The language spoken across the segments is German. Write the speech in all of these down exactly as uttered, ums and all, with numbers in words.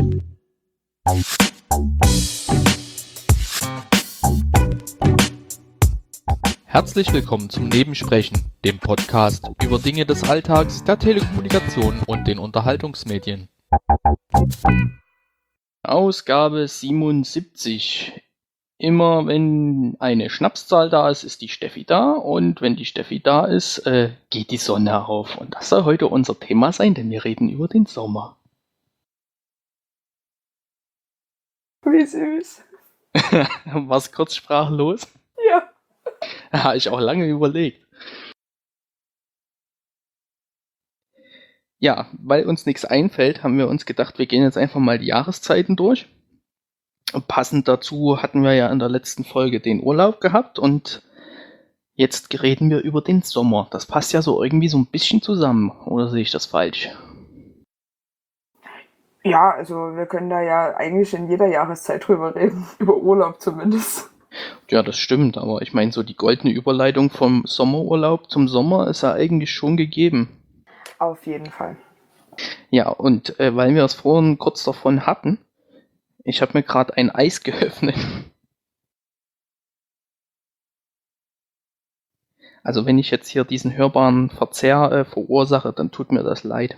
Herzlich willkommen zum Nebensprechen, dem Podcast über Dinge des Alltags, der Telekommunikation und den Unterhaltungsmedien. Ausgabe siebenundsiebzig. Immer wenn eine Schnapszahl da ist, ist die Steffi da, und wenn die Steffi da ist, äh, geht die Sonne auf. Und das soll heute unser Thema sein, denn wir reden über den Sommer. Wie süß. War's kurz sprachlos? Ja. Habe ich auch lange überlegt. Ja, weil uns nichts einfällt, haben wir uns gedacht, wir gehen jetzt einfach mal die Jahreszeiten durch. Passend dazu hatten wir ja in der letzten Folge den Urlaub gehabt und jetzt reden wir über den Sommer. Das passt ja so irgendwie so ein bisschen zusammen, oder sehe ich das falsch? Ja, also wir können da ja eigentlich in jeder Jahreszeit drüber reden, über Urlaub zumindest. Ja, das stimmt, aber ich meine, so die goldene Überleitung vom Sommerurlaub zum Sommer ist ja eigentlich schon gegeben. Auf jeden Fall. Ja, und äh, weil wir es vorhin kurz davon hatten, ich habe mir gerade ein Eis geöffnet. Also wenn ich jetzt hier diesen hörbaren Verzehr äh, verursache, dann tut mir das leid.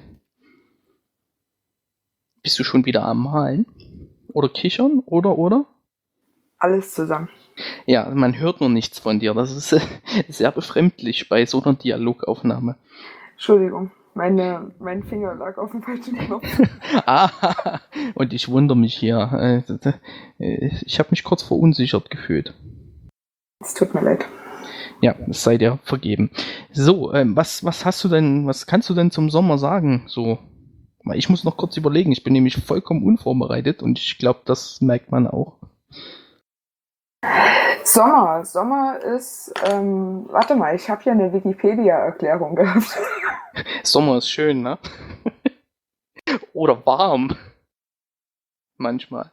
Bist du schon wieder am Malen? Oder kichern? Oder, oder? Alles zusammen. Ja, man hört nur nichts von dir. Das ist äh, sehr befremdlich bei so einer Dialogaufnahme. Entschuldigung, meine, mein Finger lag auf dem falschen Knopf. Ah, und ich wundere mich hier. Äh, ich habe mich kurz verunsichert gefühlt. Es tut mir leid. Ja, es sei dir vergeben. So, ähm, was, was hast du denn, was kannst du denn zum Sommer sagen? So, weil ich muss noch kurz überlegen. Ich bin nämlich vollkommen unvorbereitet und ich glaube, das merkt man auch. Sommer. Sommer ist, ähm, warte mal, ich habe hier eine Wikipedia-Erklärung gehabt. Sommer ist schön, ne? Oder warm. Manchmal.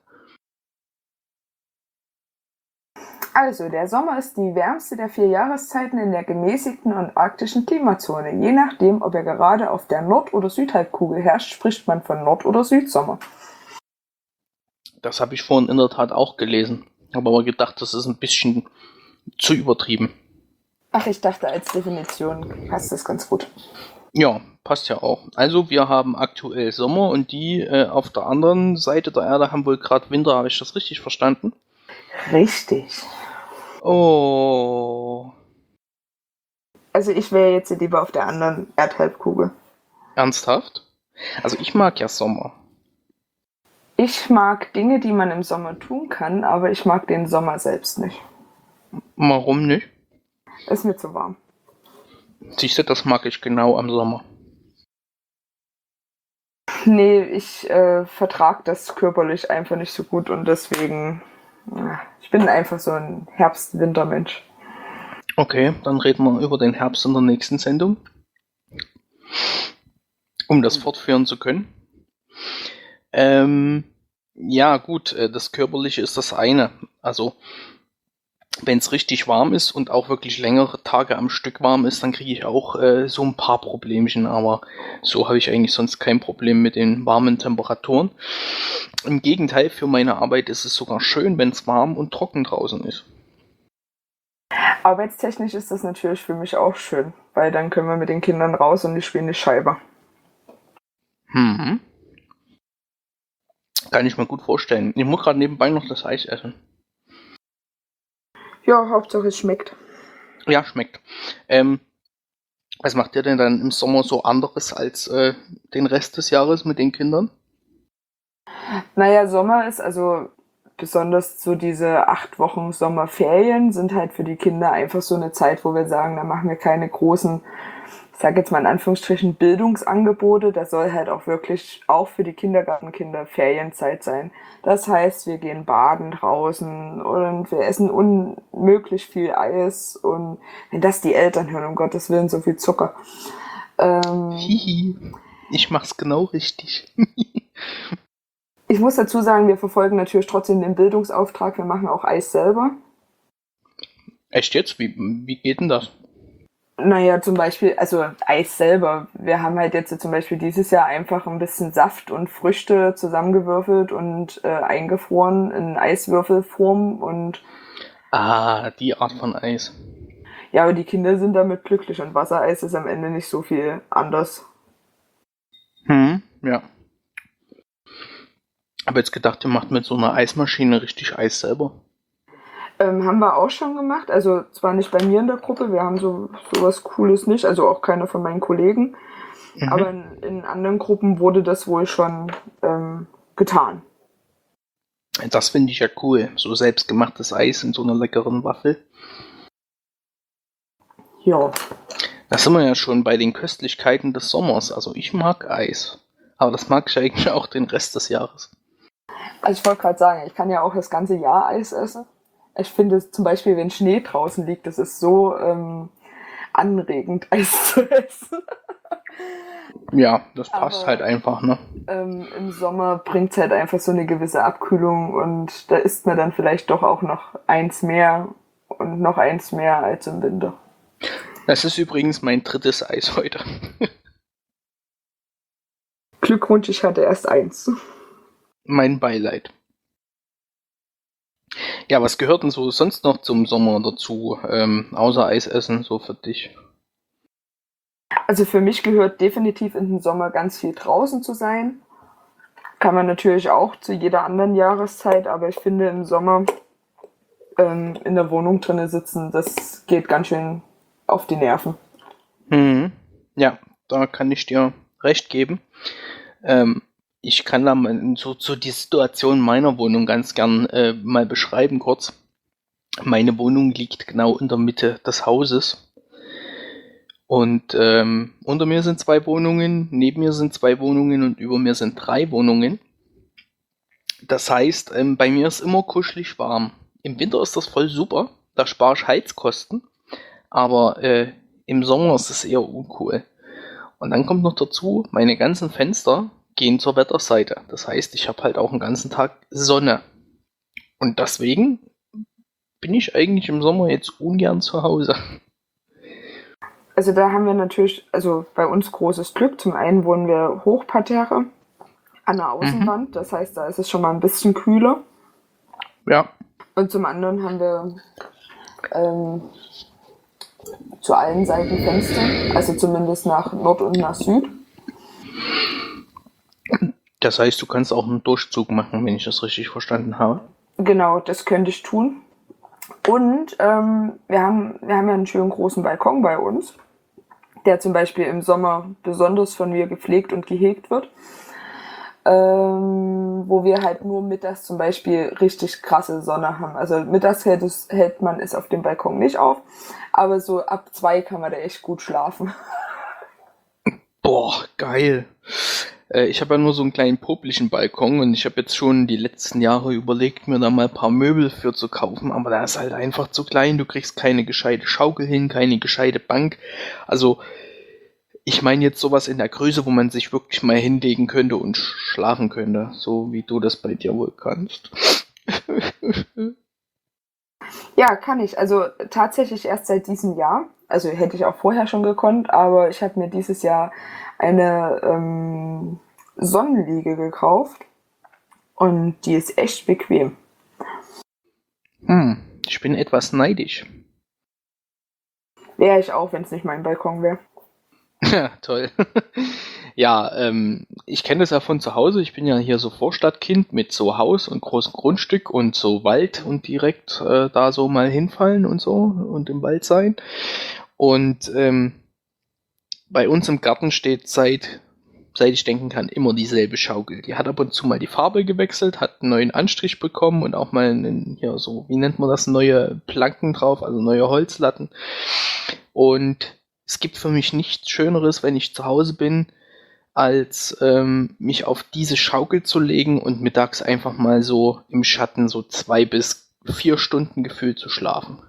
Also, der Sommer ist die wärmste der vier Jahreszeiten in der gemäßigten und arktischen Klimazone. Je nachdem, ob er gerade auf der Nord- oder Südhalbkugel herrscht, spricht man von Nord- oder Südsommer. Das habe ich vorhin in der Tat auch gelesen. Habe aber gedacht, das ist ein bisschen zu übertrieben. Ach, ich dachte, als Definition passt das ganz gut. Ja, passt ja auch. Also wir haben aktuell Sommer und die äh, auf der anderen Seite der Erde haben wohl gerade Winter. Habe ich das richtig verstanden? Richtig. Oh. Also ich wäre jetzt lieber auf der anderen Erdhalbkugel. Ernsthaft? Also ich mag ja Sommer. Ich mag Dinge, die man im Sommer tun kann, aber ich mag den Sommer selbst nicht. Warum nicht? Ist mir zu warm. Siehst du, das mag ich genau am Sommer. Nee, ich äh, vertrage das körperlich einfach nicht so gut und deswegen, ja, ich bin einfach so ein Herbst-Winter-Mensch. Okay, dann reden wir über den Herbst in der nächsten Sendung. Um das fortführen zu können. Ähm, ja gut, äh, das Körperliche ist das eine. Also wenn es richtig warm ist und auch wirklich längere Tage am Stück warm ist, dann kriege ich auch äh, so ein paar Problemchen, aber so habe ich eigentlich sonst kein Problem mit den warmen Temperaturen. Im Gegenteil, für meine Arbeit ist es sogar schön, wenn es warm und trocken draußen ist. Arbeitstechnisch ist das natürlich für mich auch schön, weil dann können wir mit den Kindern raus und die spielen die Scheibe. Mhm. Kann ich mir gut vorstellen. Ich muss gerade nebenbei noch das Eis essen. Ja, Hauptsache es schmeckt. Ja, schmeckt. Ähm, was macht ihr denn dann im Sommer so anderes als äh, den Rest des Jahres mit den Kindern? Naja, Sommer ist also besonders so diese acht Wochen Sommerferien sind halt für die Kinder einfach so eine Zeit, wo wir sagen, da machen wir keine großen, ich sage jetzt mal in Anführungsstrichen, Bildungsangebote. Das soll halt auch wirklich auch für die Kindergartenkinder Ferienzeit sein. Das heißt, wir gehen baden draußen und wir essen unmöglich viel Eis und wenn das die Eltern hören, um Gottes Willen, so viel Zucker. Ähm, Hihi, ich mach's genau richtig. Ich muss dazu sagen, wir verfolgen natürlich trotzdem den Bildungsauftrag. Wir machen auch Eis selber. Echt jetzt? Wie, wie geht denn das? Naja, zum Beispiel, also Eis selber. Wir haben halt jetzt zum Beispiel dieses Jahr einfach ein bisschen Saft und Früchte zusammengewürfelt und äh, eingefroren in Eiswürfelform. Und Ah, die Art von Eis. ja, aber die Kinder sind damit glücklich und Wassereis ist am Ende nicht so viel anders. Hm, ja. Aber jetzt gedacht, ihr macht mit so einer Eismaschine richtig Eis selber. Ähm, haben wir auch schon gemacht, also zwar nicht bei mir in der Gruppe, wir haben so sowas Cooles nicht, also auch keiner von meinen Kollegen, Mhm. aber in, in anderen Gruppen wurde das wohl schon ähm, getan. Das finde ich ja cool. So selbstgemachtes Eis in so einer leckeren Waffel. Ja. Da sind wir ja schon bei den Köstlichkeiten des Sommers. Also ich mag Eis. Aber das mag ich eigentlich auch den Rest des Jahres. Also ich wollte gerade sagen, ich kann ja auch das ganze Jahr Eis essen. Ich finde zum Beispiel, wenn Schnee draußen liegt, das ist so ähm, anregend, Eis zu essen. Ja, das passt Aber, halt einfach, ne? Ähm, Im Sommer bringt es halt einfach so eine gewisse Abkühlung und da isst man dann vielleicht doch auch noch eins mehr und noch eins mehr als im Winter. Das ist übrigens mein drittes Eis heute. Glückwunsch, ich hatte erst eins. Mein Beileid. Ja, was gehört denn so sonst noch zum Sommer dazu, ähm, außer Eisessen, so für dich? Also für mich gehört definitiv in den Sommer ganz viel draußen zu sein. Kann man natürlich auch zu jeder anderen Jahreszeit, aber ich finde im Sommer ähm, in der Wohnung drinnen sitzen, das geht ganz schön auf die Nerven. Mhm. Ja, da kann ich dir recht geben. Ähm, ich kann da mal so, so die Situation meiner Wohnung ganz gern äh, mal beschreiben kurz. Meine Wohnung liegt genau in der Mitte des Hauses. Und ähm, unter mir sind zwei Wohnungen, neben mir sind zwei Wohnungen und über mir sind drei Wohnungen. Das heißt, ähm, bei mir ist immer kuschelig warm. Im Winter ist das voll super, da spare ich Heizkosten, aber äh, im Sommer ist es eher uncool. Und dann kommt noch dazu, meine ganzen Fenster gehen zur Wetterseite. Das heißt, ich habe halt auch den ganzen Tag Sonne. Und deswegen bin ich eigentlich im Sommer jetzt ungern zu Hause. Also da haben wir natürlich, also bei uns großes Glück. Zum einen wohnen wir Hochparterre an der Außenwand, das heißt, da ist es schon mal ein bisschen kühler. Ja. Und zum anderen haben wir ähm, zu allen Seiten Fenster, also zumindest nach Nord und nach Süd. Das heißt, du kannst auch einen Durchzug machen, wenn ich das richtig verstanden habe. Genau, das könnte ich tun. Und ähm, wir, haben, wir haben ja einen schönen großen Balkon bei uns, der zum Beispiel im Sommer besonders von mir gepflegt und gehegt wird. Ähm, wo wir halt nur mittags zum Beispiel richtig krasse Sonne haben. Also mittags hält, es, hält man es auf dem Balkon nicht auf, aber so ab zwei kann man da echt gut schlafen. Boah, geil. Äh, ich habe ja nur so einen kleinen poplichen Balkon und ich habe jetzt schon die letzten Jahre überlegt, mir da mal ein paar Möbel für zu kaufen, aber der ist halt einfach zu klein. Du kriegst keine gescheite Schaukel hin, keine gescheite Bank. Also ich meine jetzt sowas in der Größe, wo man sich wirklich mal hinlegen könnte und schlafen könnte, so wie du das bei dir wohl kannst. Ja, kann ich. Also tatsächlich erst seit diesem Jahr. Also hätte ich auch vorher schon gekonnt, aber ich habe mir dieses Jahr eine ähm, Sonnenliege gekauft und die ist echt bequem. Hm, ich bin etwas neidisch. Wäre ich auch, wenn es nicht mein Balkon wäre. Ja, toll. Ja, ähm, ich kenne das ja von zu Hause. Ich bin ja hier so Vorstadtkind mit so Haus und großem Grundstück und so Wald und direkt äh, da so mal hinfallen und so und im Wald sein. Und ähm, bei uns im Garten steht seit, seit ich denken kann, immer dieselbe Schaukel. Die hat ab und zu mal die Farbe gewechselt, hat einen neuen Anstrich bekommen und auch mal einen, hier so, wie nennt man das, neue Planken drauf, also neue Holzlatten. Und es gibt für mich nichts Schöneres, wenn ich zu Hause bin, als ähm, mich auf diese Schaukel zu legen und mittags einfach mal so im Schatten so zwei bis vier Stunden gefühlt zu schlafen.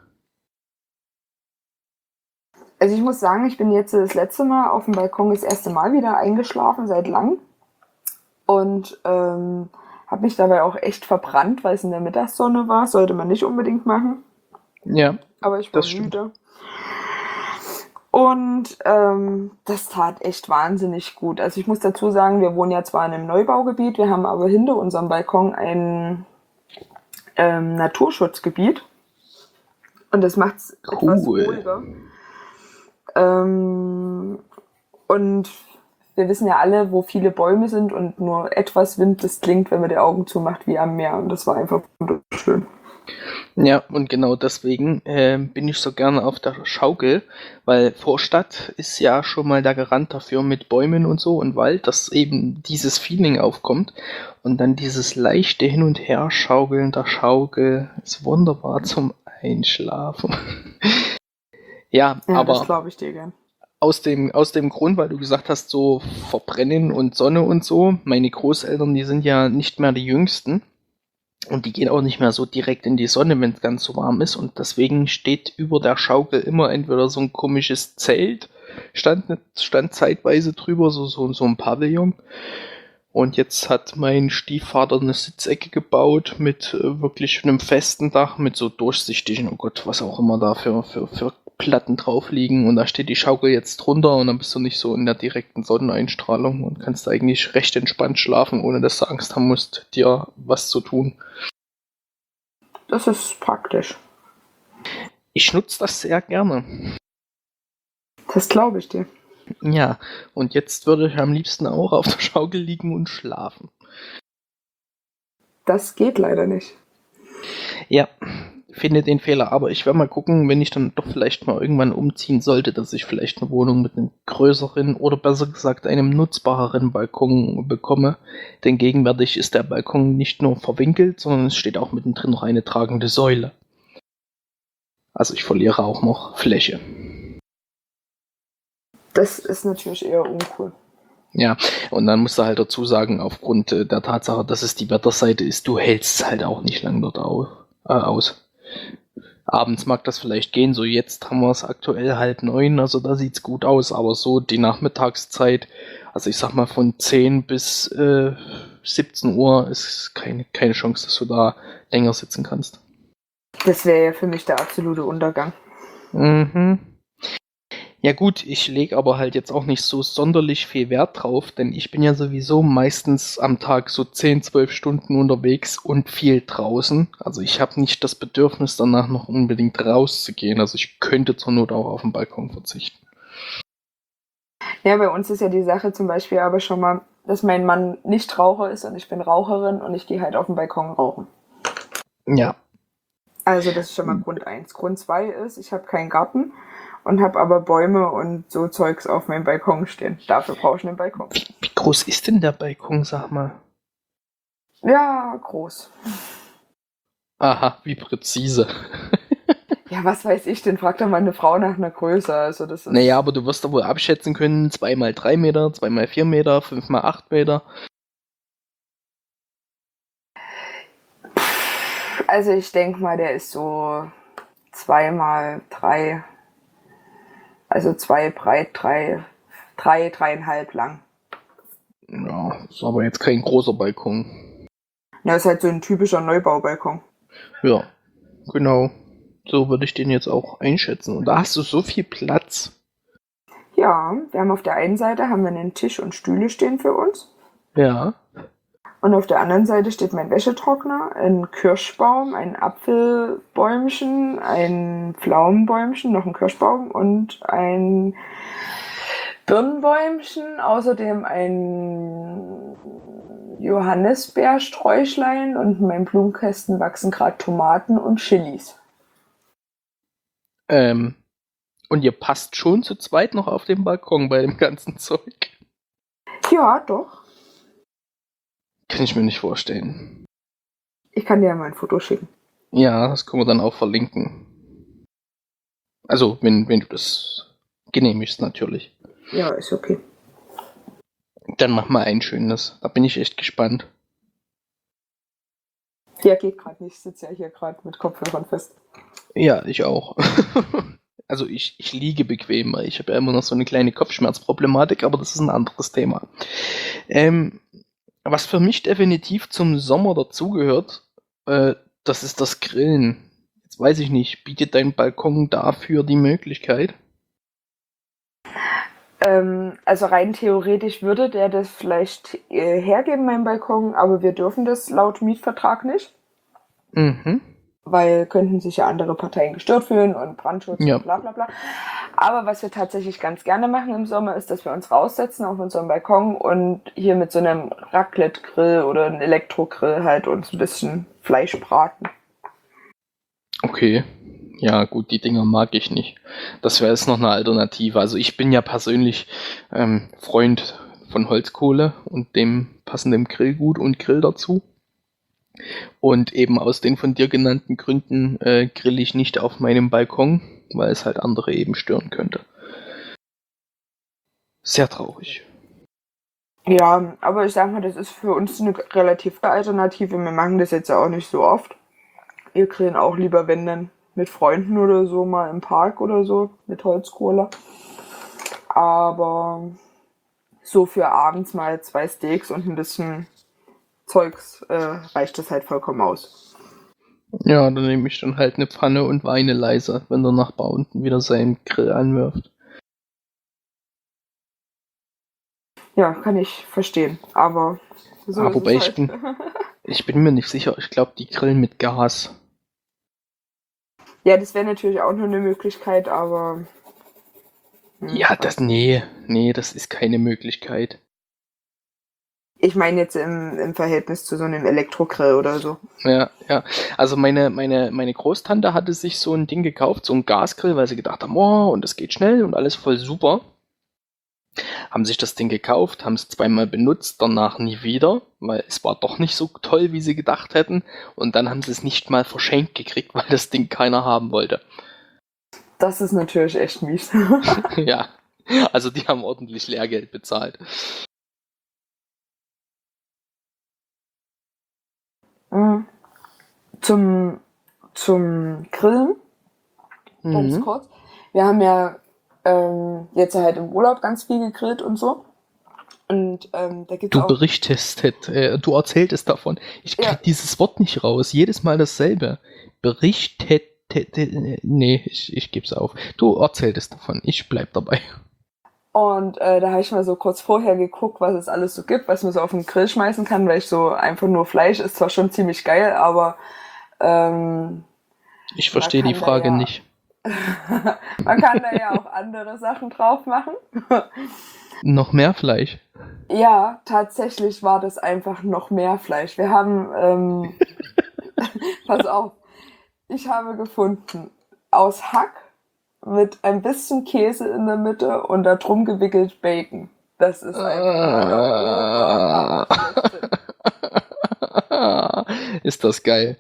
Also ich muss sagen, ich bin jetzt das letzte Mal auf dem Balkon das erste Mal wieder eingeschlafen seit langem und ähm, habe mich dabei auch echt verbrannt, weil es in der Mittagssonne war. Sollte man nicht unbedingt machen. Ja, Aber ich war das stimmt. müde. Und ähm, das tat echt wahnsinnig gut. Also ich muss dazu sagen, wir wohnen ja zwar in einem Neubaugebiet, wir haben aber hinter unserem Balkon ein ähm, Naturschutzgebiet. Und das macht es etwas Cool. ruhiger. Ähm, und wir wissen ja alle, wo viele Bäume sind und nur etwas Wind, das klingt, wenn man die Augen zumacht, wie am Meer. Und das war einfach wunderschön. Ja, und genau deswegen äh, bin ich so gerne auf der Schaukel, weil Vorstadt ist ja schon mal der Garant dafür mit Bäumen und so und Wald, dass eben dieses Feeling aufkommt und dann dieses leichte Hin- und Herschaukeln der Schaukel ist wunderbar zum Einschlafen. ja, Ja, das aber glaube ich dir gern. aus dem, aus dem Grund, weil du gesagt hast, so Verbrennen und Sonne und so, meine Großeltern, die sind ja nicht mehr die Jüngsten. Und die gehen auch nicht mehr so direkt in die Sonne, wenn es ganz so warm ist. Und deswegen steht über der Schaukel immer entweder so ein komisches Zelt, stand, stand zeitweise drüber, so, so, so ein Pavillon. Und jetzt hat mein Stiefvater eine Sitzecke gebaut mit äh, wirklich einem festen Dach, mit so durchsichtigen, oh Gott, was auch immer da für, für, für Platten drauf liegen. Und da steht die Schaukel jetzt drunter und dann bist du nicht so in der direkten Sonneneinstrahlung und kannst eigentlich recht entspannt schlafen, ohne dass du Angst haben musst, dir was zu tun. Das ist praktisch. Ich nutze das sehr gerne. Das glaube ich dir. Ja, und jetzt würde ich am liebsten auch auf der Schaukel liegen und schlafen. Das geht leider nicht. Ja, finde den Fehler, aber ich werde mal gucken, wenn ich dann doch vielleicht mal irgendwann umziehen sollte, dass ich vielleicht eine Wohnung mit einem größeren oder besser gesagt einem nutzbareren Balkon bekomme. Denn gegenwärtig ist der Balkon nicht nur verwinkelt, sondern es steht auch mittendrin noch eine tragende Säule. Also ich verliere auch noch Fläche. Das ist natürlich eher uncool. Ja, und dann musst du halt dazu sagen, aufgrund äh, der Tatsache, dass es die Wetterseite ist, du hältst es halt auch nicht lang dort au äh, aus. Abends mag das vielleicht gehen, so jetzt haben wir es aktuell halb neun, also da sieht's gut aus, aber so die Nachmittagszeit, also ich sag mal von zehn bis äh, siebzehn Uhr ist keine, keine Chance, dass du da länger sitzen kannst. Das wäre ja für mich der absolute Untergang. Mhm. Ja gut, ich lege aber halt jetzt auch nicht so sonderlich viel Wert drauf, denn ich bin ja sowieso meistens am Tag so zehn, zwölf Stunden unterwegs und viel draußen. Also ich habe nicht das Bedürfnis danach noch unbedingt rauszugehen. Also ich könnte zur Not auch auf den Balkon verzichten. Ja, bei uns ist ja die Sache zum Beispiel aber schon mal, dass mein Mann nicht Raucher ist und ich bin Raucherin und ich gehe halt auf den Balkon rauchen. Ja. Also das ist schon mal Grund eins. Grund zwei ist, ich habe keinen Garten und habe aber Bäume und so Zeugs auf meinem Balkon stehen. Dafür brauche ich einen Balkon. Wie, wie groß ist denn der Balkon, sag mal? Ja, groß. Aha, wie präzise. Ja, was weiß ich denn? Fragt doch mal eine Frau nach einer Größe. Also das ist Naja, aber du wirst doch wohl abschätzen können, zwei mal drei Meter, zwei mal vier Meter, fünf mal acht Meter. Also ich denke mal, der ist so zwei mal drei. Also zwei breit, drei, drei, dreieinhalb lang. Ja, ist aber jetzt kein großer Balkon. Ja, ist halt so ein typischer Neubaubalkon. Ja, genau. So würde ich den jetzt auch einschätzen. Und da hast du so viel Platz. Ja, wir haben auf der einen Seite haben wir einen Tisch und Stühle stehen für uns. Ja. Und auf der anderen Seite steht mein Wäschetrockner, ein Kirschbaum, ein Apfelbäumchen, ein Pflaumenbäumchen, noch ein Kirschbaum und ein Birnenbäumchen, außerdem ein Johannisbeersträuchlein und in meinem Blumenkästen wachsen gerade Tomaten und Chilis. Ähm, und ihr passt schon zu zweit noch auf dem Balkon bei dem ganzen Zeug? Ja, doch. Kann ich mir nicht vorstellen. Ich kann dir ja mal ein Foto schicken. Ja, das können wir dann auch verlinken. Also, wenn, wenn du das genehmigst, natürlich. Ja, ist okay. Dann mach mal ein schönes. Da bin ich echt gespannt. Ja, geht gerade nicht. Ich sitze ja hier gerade mit Kopfhörern fest. Ja, ich auch. Also ich, ich liege bequem, weil ich habe ja immer noch so eine kleine Kopfschmerzproblematik, aber das ist ein anderes Thema. Ähm, was für mich definitiv zum Sommer dazugehört, äh, das ist das Grillen. Jetzt weiß ich nicht, bietet dein Balkon dafür die Möglichkeit? Ähm, also rein theoretisch würde der das vielleicht äh, hergeben, mein Balkon, aber wir dürfen das laut Mietvertrag nicht, Mhm. weil könnten sich ja andere Parteien gestört fühlen und Brandschutz Ja. und bla bla bla. Aber was wir tatsächlich ganz gerne machen im Sommer, ist, dass wir uns raussetzen auf unserem Balkon und hier mit so einem Raclette-Grill oder einem Elektrogrill halt uns ein bisschen Fleisch braten. Okay. Ja, gut, die Dinger mag ich nicht. Das wäre jetzt noch eine Alternative. Also ich bin ja persönlich ähm, Freund von Holzkohle und dem passenden Grillgut und Grill dazu. Und eben aus den von dir genannten Gründen äh, grill ich nicht auf meinem Balkon, weil es halt andere eben stören könnte. Sehr traurig. Ja, aber ich sag mal, das ist für uns eine relativ gute Alternative. Wir machen das jetzt ja auch nicht so oft. Wir grillen auch lieber, wenn dann mit Freunden oder so, mal im Park oder so, mit Holzkohle. Aber so für abends mal zwei Steaks und ein bisschen Zeugs äh, reicht das halt vollkommen aus. Ja, dann nehme ich dann halt eine Pfanne und weine leise, wenn der Nachbar unten wieder seinen Grill anwirft. Ja, kann ich verstehen, aber so Ah, ist wobei es ich halt. bin, ich bin mir nicht sicher. Ich glaube, die grillen mit Gas. Ja, das wäre natürlich auch nur eine Möglichkeit, aber hm, Ja, das, nee, nee, das ist keine Möglichkeit. ich meine jetzt im, im Verhältnis zu so einem Elektrogrill oder so. Ja, ja. Also meine, meine, meine Großtante hatte sich so ein Ding gekauft, so ein Gasgrill, weil sie gedacht haben, oh, und das geht schnell und alles voll super. Haben sich das Ding gekauft, haben es zweimal benutzt, danach nie wieder, weil es war doch nicht so toll, wie sie gedacht hätten. Und dann haben sie es nicht mal verschenkt gekriegt, weil das Ding keiner haben wollte. Das ist natürlich echt mies. Ja, also die haben ordentlich Lehrgeld bezahlt. Mhm. Zum, zum Grillen, ganz Mhm. kurz. Wir haben ja ähm, jetzt halt im Urlaub ganz viel gegrillt und so. Und ähm, da gibt's Du auch. berichtest, äh, du erzähltest davon. Ich krieg Ja, dieses Wort nicht raus. Jedes Mal dasselbe. Berichtet. Nee, ich, ich geb's auf. Du erzähltest davon. Ich bleib dabei. und äh, da habe ich mal so kurz vorher geguckt, was es alles so gibt, was man so auf den Grill schmeißen kann, weil ich so einfach nur Fleisch ist zwar schon ziemlich geil, aber ähm, Ich man verstehe die kann da Frage ja nicht. man kann da ja auch andere Sachen drauf machen. Noch mehr Fleisch? Ja, tatsächlich war das einfach noch mehr Fleisch. Wir haben, ähm, pass auf, ich habe gefunden, aus Hack mit ein bisschen Käse in der Mitte und da drum gewickelt Bacon. Das ist einfach mal der Oberhammer schlechthin. Ist das geil.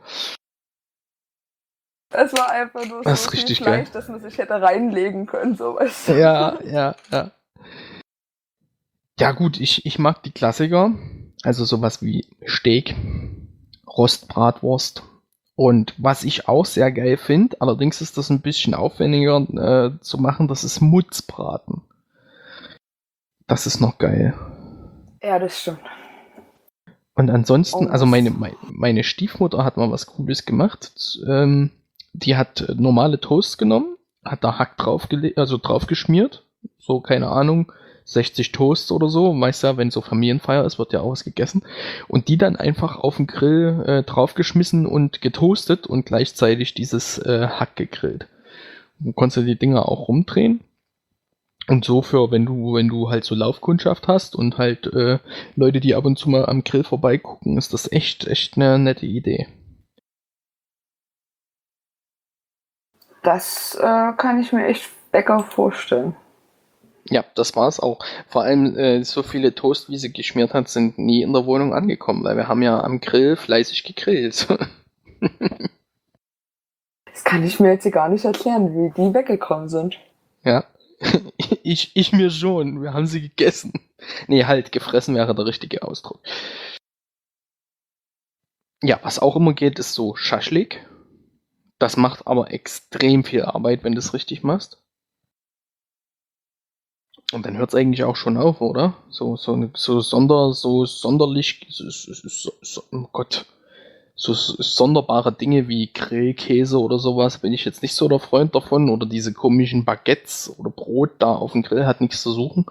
Es war einfach nur Das so ist viel richtig geil. Fleisch, dass man sich hätte reinlegen können, sowas. Ja, ja, ja. Ja gut, ich, ich mag die Klassiker. Also sowas wie Steak, Rostbratwurst. Und was ich auch sehr geil finde, allerdings ist das ein bisschen aufwendiger äh, zu machen, das ist Mutzbraten. Das ist noch geil. Ja, das stimmt. Und ansonsten, Oh, also was? meine, meine, meine Stiefmutter hat mal was Cooles gemacht. Ähm, die hat äh, normale Toast genommen, hat da Hack draufgelegt, also draufgeschmiert. So, keine Ahnung, sechzig Toasts oder so. Weißt ja, wenn so Familienfeier ist, wird ja auch was gegessen. Und die dann einfach auf den Grill äh, draufgeschmissen und getoastet und gleichzeitig dieses äh, Hack gegrillt. Du konntest du die Dinger auch rumdrehen. Und so für, wenn du, wenn du halt so Laufkundschaft hast und halt äh, Leute, die ab und zu mal am Grill vorbeigucken, ist das echt, echt eine nette Idee. Das äh, kann ich mir echt lecker vorstellen. Ja, das war's auch. Vor allem äh, so viele Toast, wie sie geschmiert hat, sind nie in der Wohnung angekommen, weil wir haben ja am Grill fleißig gegrillt. Das kann ich mir jetzt gar nicht erklären, wie die weggekommen sind. Ja, ich, ich mir schon. Wir haben sie gegessen. Nee, halt, gefressen wäre der richtige Ausdruck. Ja, was auch immer geht, ist so Schaschlik. Das macht aber extrem viel Arbeit, wenn du es richtig machst. Und dann hört es eigentlich auch schon auf, oder? So, so, so Sonder, so sonderlich, so, so, so, so, oh Gott, so s- sonderbare Dinge wie Grillkäse oder sowas bin ich jetzt nicht so der Freund davon. Oder diese komischen Baguettes oder Brot da auf dem Grill hat nichts zu suchen.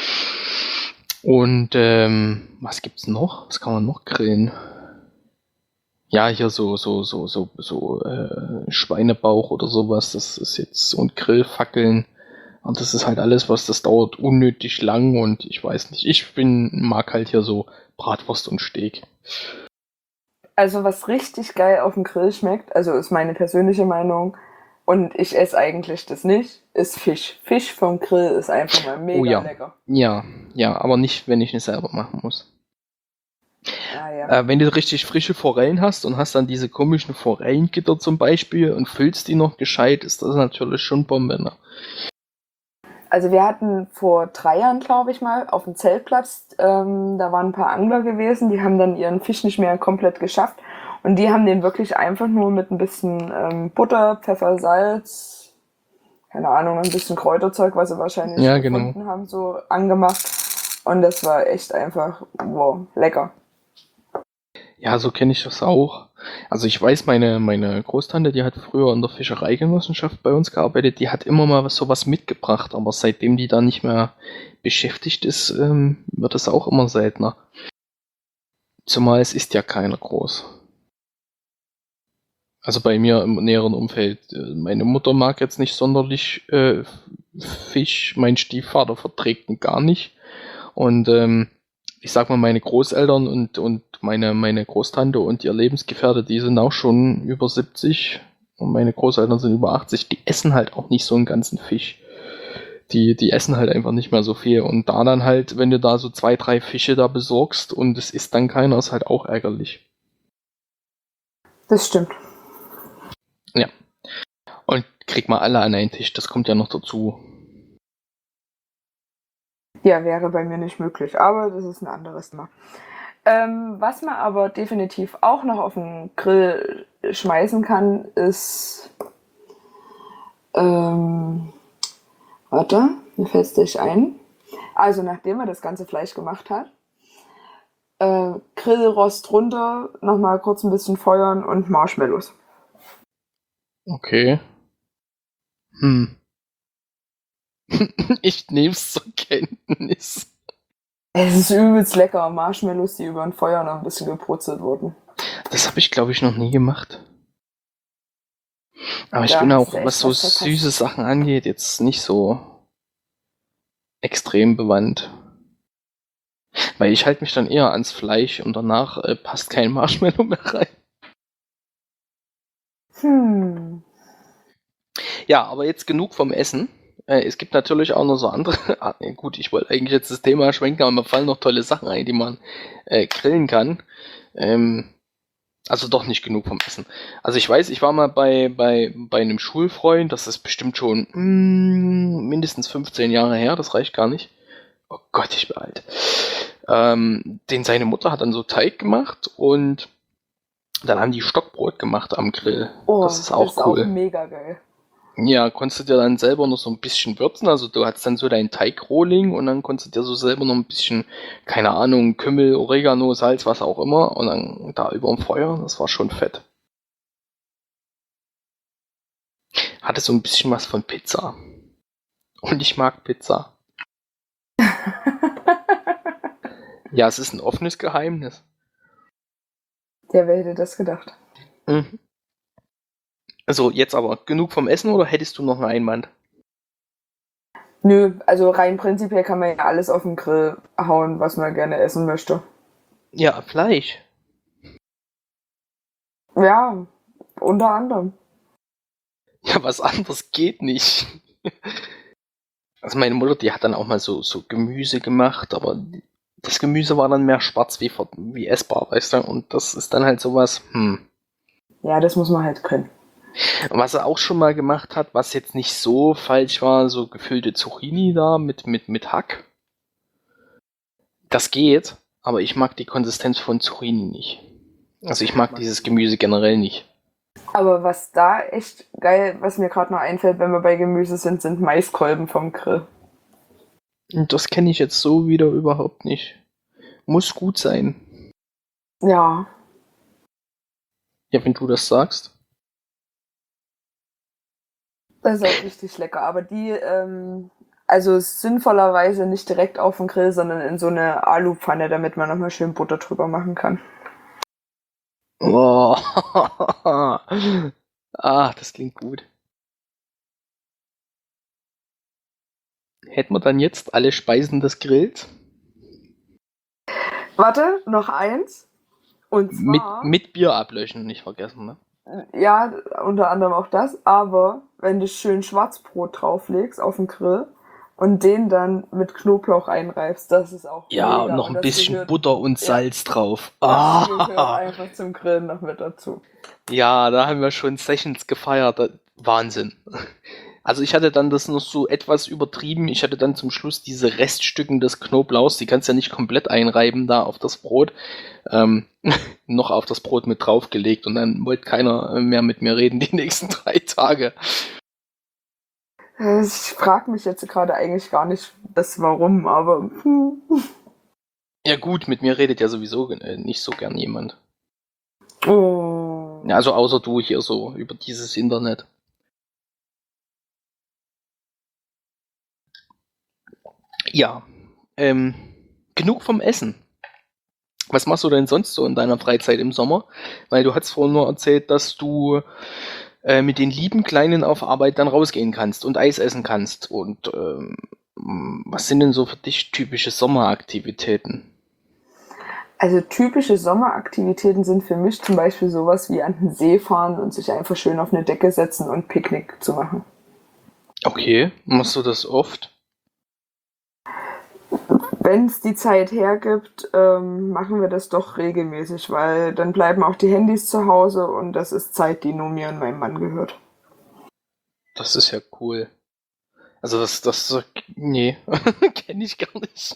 Und ähm, was gibt's noch? Was kann man noch grillen? Ja, hier so, so, so, so, so äh, Schweinebauch oder sowas, das ist jetzt und Grillfackeln. Und das ist halt alles, was das dauert unnötig lang und ich weiß nicht. Ich bin, mag halt hier so Bratwurst und Steak. Also was richtig geil auf dem Grill schmeckt, also ist meine persönliche Meinung, und ich esse eigentlich das nicht, ist Fisch. Fisch vom Grill ist einfach mal mega Oh ja. lecker. Ja, ja, aber nicht, wenn ich es selber machen muss. Ah ja. Äh, wenn du richtig frische Forellen hast und hast dann diese komischen Forellengitter zum Beispiel und füllst die noch gescheit, ist das natürlich schon Bombe, ne? Also wir hatten vor drei Jahren, glaube ich mal, auf dem Zeltplatz, ähm, da waren ein paar Angler gewesen, die haben dann ihren Fisch nicht mehr komplett geschafft und die haben den wirklich einfach nur mit ein bisschen ähm, Butter, Pfeffer, Salz, keine Ahnung, ein bisschen Kräuterzeug, was sie wahrscheinlich Ja, gefunden genau. haben, so angemacht. Und das war echt einfach, wow, lecker. Ja, so kenne ich das auch. Also ich weiß, meine, meine Großtante, die hat früher in der Fischereigenossenschaft bei uns gearbeitet, die hat immer mal was, sowas mitgebracht, aber seitdem die da nicht mehr beschäftigt ist, ähm, wird es auch immer seltener. Zumal es ist ja keiner groß. Also bei mir im näheren Umfeld, äh, meine Mutter mag jetzt nicht sonderlich äh, Fisch, mein Stiefvater verträgt ihn gar nicht. Und ähm, ich sag mal, meine Großeltern und, und meine, meine Großtante und ihr Lebensgefährte, die sind auch schon über siebzig und meine Großeltern sind über achtzig, die essen halt auch nicht so einen ganzen Fisch. Die, die essen halt einfach nicht mehr so viel. Und da dann halt, wenn du da so zwei, drei Fische da besorgst und es isst dann keiner, ist halt auch ärgerlich. Das stimmt. Ja. Und krieg mal alle an einen Tisch, das kommt ja noch dazu. Ja, wäre bei mir nicht möglich, aber das ist ein anderes Thema. Ähm, was man aber definitiv auch noch auf den Grill schmeißen kann, ist, ähm, warte, mir fällt es gleich ein. Also nachdem man das ganze Fleisch gemacht hat, äh, Grillrost runter, nochmal kurz ein bisschen feuern und Marshmallows. Okay. Hm. Ich nehm's zur Kenntnis. Es ist übelst lecker, Marshmallows, die über ein Feuer noch ein bisschen gebrutzelt wurden. Das habe ich, glaube ich, noch nie gemacht. Aber ich Da bin hast auch, du was echt so was verpasst. süße Sachen angeht, jetzt nicht so extrem bewandt. Weil ich halte mich dann eher ans Fleisch und danach äh, passt kein Marshmallow mehr rein. Hm. Ja, aber jetzt genug vom Essen. Äh, es gibt natürlich auch noch so andere. Ah, nee, gut, ich wollte eigentlich jetzt das Thema schwenken, aber mir fallen noch tolle Sachen ein, die man äh, grillen kann. Ähm, also doch nicht genug vom Essen. Also ich weiß, ich war mal bei, bei, bei einem Schulfreund, das ist bestimmt schon mm, mindestens fünfzehn Jahre her, das reicht gar nicht. Oh Gott, ich bin alt. Ähm, den seine Mutter hat dann so Teig gemacht und dann haben die Stockbrot gemacht am Grill. Oh, Das ist auch das ist cool. auch mega geil. Ja, konntest du dir dann selber noch so ein bisschen würzen, also du hattest dann so dein Teigrohling und dann konntest du dir so selber noch ein bisschen, keine Ahnung, Kümmel, Oregano, Salz, was auch immer und dann da über dem Feuer, das war schon fett. Hatte so ein bisschen was von Pizza. Und ich mag Pizza. Ja, es ist ein offenes Geheimnis. Ja, wer hätte das gedacht? Mhm. Also jetzt aber genug vom Essen oder hättest du noch einen Einwand? Nö, also rein prinzipiell kann man ja alles auf den Grill hauen, was man gerne essen möchte. Ja, Fleisch. Ja, unter anderem. Ja, was anderes geht nicht. Also meine Mutter, die hat dann auch mal so, so Gemüse gemacht, aber das Gemüse war dann mehr schwarz wie, wie essbar, weißt du? Und das ist dann halt sowas, hm. Ja, das muss man halt können. Und was er auch schon mal gemacht hat, was jetzt nicht so falsch war, so gefüllte Zucchini da mit, mit, mit Hack. Das geht, aber ich mag die Konsistenz von Zucchini nicht. Also ich mag dieses Gemüse generell nicht. Aber was da echt geil, was mir gerade noch einfällt, wenn wir bei Gemüse sind, sind Maiskolben vom Grill. Und das kenne ich jetzt so wieder überhaupt nicht. Muss gut sein. Ja. Ja, wenn du das sagst. Das ist auch richtig lecker. Aber die, ähm, also sinnvollerweise nicht direkt auf den Grill, sondern in so eine Alupfanne, damit man nochmal schön Butter drüber machen kann. Oh. Ah, das klingt gut. Hätten wir dann jetzt alle Speisen des Grills? Warte, noch eins. Und Mit, zwar, mit Bier ablöschen, nicht vergessen, ne? ja, unter anderem auch das, aber wenn du schön Schwarzbrot drauflegst auf den Grill und den dann mit Knoblauch einreibst, das ist auch Ja, mega. und noch Und ein das bisschen gehört, Butter und ja, Salz drauf. das gehört Ah, einfach zum Grillen noch mit dazu. ja, da haben wir schon Sessions gefeiert. Da- Wahnsinn. Also ich hatte dann das noch so etwas übertrieben. Ich hatte dann zum Schluss diese Reststücken des Knoblauchs, die kannst du ja nicht komplett einreiben da auf das Brot, ähm, noch auf das Brot mit draufgelegt und dann wollte keiner mehr mit mir reden die nächsten drei Tage. Ich frage mich jetzt gerade eigentlich gar nicht das Warum, aber hm. Ja gut, mit mir redet ja sowieso äh, nicht so gern jemand. Oh. Ja, also außer du hier so über dieses Internet. Ja, ähm, genug vom Essen. Was machst du denn sonst so in deiner Freizeit im Sommer? Weil du hast vorhin nur erzählt, dass du äh, mit den lieben Kleinen auf Arbeit dann rausgehen kannst und Eis essen kannst. Und ähm, was sind denn so für dich typische Sommeraktivitäten? Also typische Sommeraktivitäten sind für mich zum Beispiel sowas wie an den See fahren und sich einfach schön auf eine Decke setzen und Picknick zu machen. Okay, machst du das oft? Wenn es die Zeit hergibt, ähm, machen wir das doch regelmäßig, weil dann bleiben auch die Handys zu Hause und das ist Zeit, die nur mir und meinem Mann gehört. Das ist ja cool. Also das, das, nee, kenne ich gar nicht.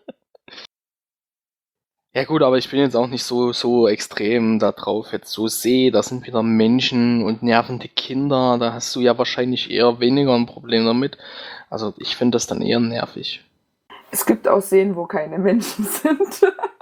Ja gut, aber ich bin jetzt auch nicht so, so extrem da drauf. Jetzt so See, da sind wieder Menschen und nervende Kinder, da hast du ja wahrscheinlich eher weniger ein Problem damit. Also ich finde das dann eher nervig. Es gibt auch Seen, wo keine Menschen sind.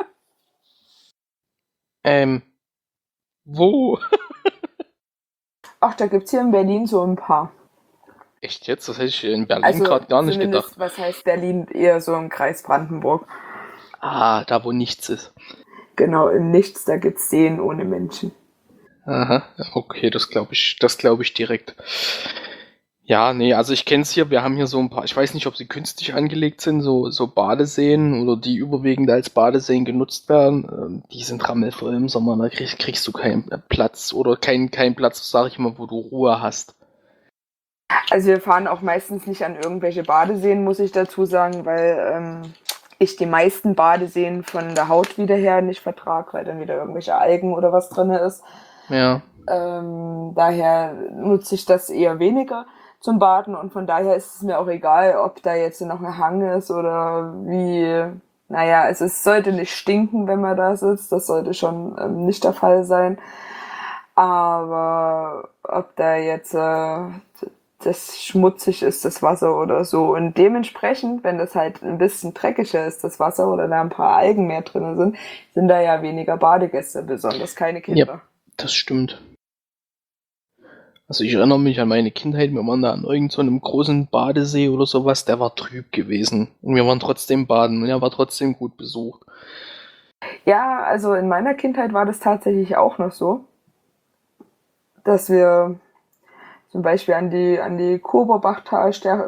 Ähm, wo? Ach, da gibt's hier in Berlin so ein paar. Echt jetzt? Das hätte ich in Berlin Also gerade gar nicht zumindest, gedacht. was heißt Berlin, eher so im Kreis Brandenburg. Ah, da wo nichts ist. Genau, im Nichts, da gibt's Seen ohne Menschen. Aha, okay, das glaube ich, das glaube ich direkt. Ja, nee, also ich kenne es hier, wir haben hier so ein paar, ich weiß nicht, ob sie künstlich angelegt sind, so, so Badeseen oder die überwiegend als Badeseen genutzt werden. Ähm, Die sind rammelvoll im Sommer, da kriegst, kriegst du keinen Platz oder keinen keinen Platz, sag ich mal, wo du Ruhe hast. Also wir fahren auch meistens nicht an irgendwelche Badeseen, muss ich dazu sagen, weil ähm, ich die meisten Badeseen von der Haut wieder her nicht vertrag, weil dann wieder irgendwelche Algen oder was drin ist. Ja, Ähm, daher nutze ich das eher weniger zum Baden und von daher ist es mir auch egal, ob da jetzt noch ein Hang ist oder wie. Naja, also es sollte nicht stinken, wenn man da sitzt. Das sollte schon ähm, nicht der Fall sein. Aber ob da jetzt äh, das schmutzig ist, das Wasser oder so. Und dementsprechend, wenn das halt ein bisschen dreckiger ist, das Wasser, oder da ein paar Algen mehr drin sind, sind da ja weniger Badegäste, besonders keine ja, Kinder. das stimmt. Also ich erinnere mich an meine Kindheit, wir waren da an irgend so einem großen Badesee oder sowas, der war trüb gewesen. Und wir waren trotzdem baden und er war trotzdem gut besucht. Ja, also in meiner Kindheit war das tatsächlich auch noch so, dass wir zum Beispiel an die, an die Koberbachtalsperre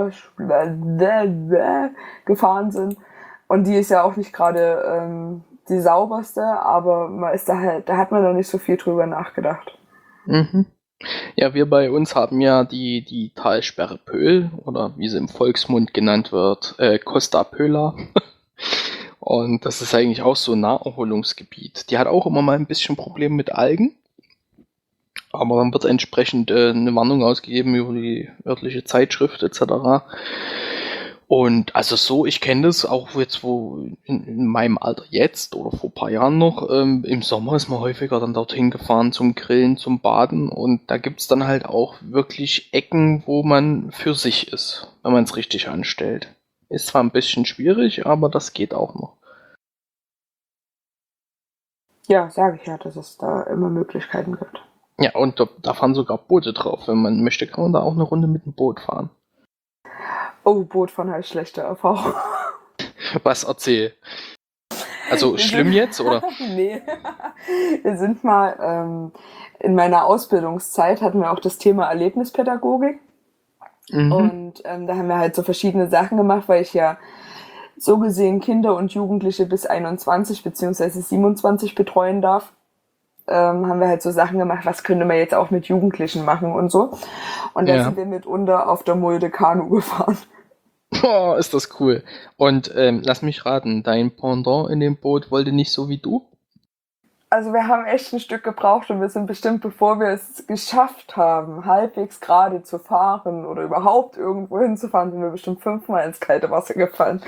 gefahren sind. Und die ist ja auch nicht gerade ähm, die sauberste, aber man ist da halt, da hat man noch nicht so viel drüber nachgedacht. Mhm. Ja, wir bei uns haben ja die, die Talsperre Pöhl oder wie sie im Volksmund genannt wird, äh, Costa Pöla. Und das ist eigentlich auch so ein Naherholungsgebiet. Die hat auch immer mal ein bisschen Probleme mit Algen. Aber dann wird entsprechend äh, eine Warnung ausgegeben über die örtliche Zeitschrift et cetera. Und also so, ich kenne das auch jetzt, wo in, in meinem Alter jetzt oder vor ein paar Jahren noch, ähm, im Sommer ist man häufiger dann dorthin gefahren zum Grillen, zum Baden und da gibt's dann halt auch wirklich Ecken, wo man für sich ist, wenn man es richtig anstellt. Ist zwar ein bisschen schwierig, aber das geht auch noch. Ja, sage ich ja, dass es da immer Möglichkeiten gibt. Ja, und da, da fahren sogar Boote drauf. Wenn man möchte, kann man da auch eine Runde mit dem Boot fahren. Oh, Bootfahren habe ich schlechte Erfahrung. Was erzähl? Also Wir schlimm sind- jetzt, oder? Nee. Wir sind mal, ähm, in meiner Ausbildungszeit hatten wir auch das Thema Erlebnispädagogik. Mhm. Und ähm, da haben wir halt so verschiedene Sachen gemacht, weil ich ja so gesehen Kinder und Jugendliche bis einundzwanzig beziehungsweise siebenundzwanzig betreuen darf. Ähm, haben wir halt so Sachen gemacht, was könnte man jetzt auch mit Jugendlichen machen und so. Und da Ja. sind wir mitunter auf der Mulde Kanu gefahren. Oh, ist das cool. Und ähm, lass mich raten, dein Pendant in dem Boot wollte nicht so wie du? Also wir haben echt ein Stück gebraucht und wir sind bestimmt, bevor wir es geschafft haben, halbwegs gerade zu fahren oder überhaupt irgendwo hinzufahren, sind wir bestimmt fünfmal ins kalte Wasser gefallen.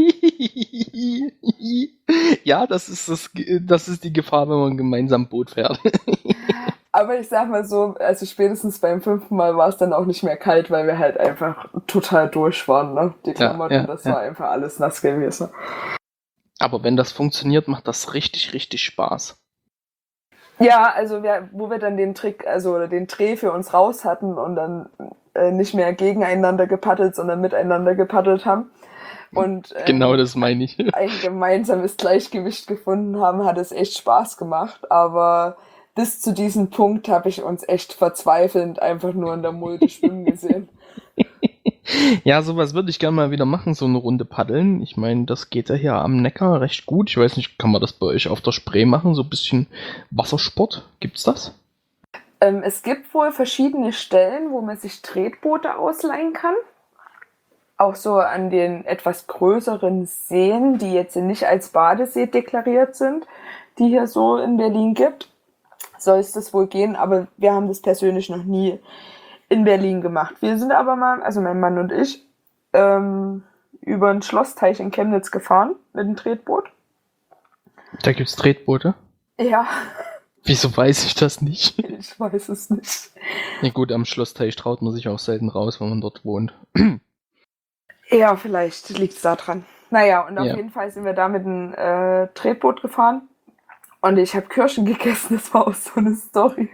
Ja, das ist, das, das ist die Gefahr, wenn man gemeinsam Boot fährt. Aber ich sag mal so, also spätestens beim fünften Mal war es dann auch nicht mehr kalt, weil wir halt einfach total durch waren, ne? Die Klamotten, ja, das ja. war einfach alles nass gewesen. Aber wenn das funktioniert, macht das richtig, richtig Spaß. Ja, also wir, wo wir dann den Trick, also oder den Dreh für uns raus hatten und dann äh, nicht mehr gegeneinander gepaddelt, sondern miteinander gepaddelt haben. Und ähm, Genau das meine ich. ein gemeinsames Gleichgewicht gefunden haben, hat es echt Spaß gemacht. Aber bis zu diesem Punkt habe ich uns echt verzweifelnd einfach nur in der Mulde schwimmen gesehen. Ja, sowas würde ich gerne mal wieder machen, so eine Runde paddeln. Ich meine, das geht ja hier am Neckar recht gut. Ich weiß nicht, kann man das bei euch auf der Spree machen? So ein bisschen Wassersport? Gibt's das? Ähm, es gibt wohl verschiedene Stellen, wo man sich Tretboote ausleihen kann. Auch so an den etwas größeren Seen, die jetzt nicht als Badesee deklariert sind, die hier so in Berlin gibt, soll es das wohl gehen. Aber wir haben das persönlich noch nie in Berlin gemacht. Wir sind aber mal, also mein Mann und ich, ähm, über einen Schlossteich in Chemnitz gefahren mit dem Tretboot. Da gibt's Tretboote? Ja, Wieso weiß ich das nicht? ich weiß es nicht. Ja gut, am Schlossteich traut man sich auch selten raus, wenn man dort wohnt. Ja, vielleicht liegt es da dran. Naja, und auf Ja. jeden Fall sind wir da mit einem äh, Tretboot gefahren. Und ich habe Kirschen gegessen, das war auch so eine Story.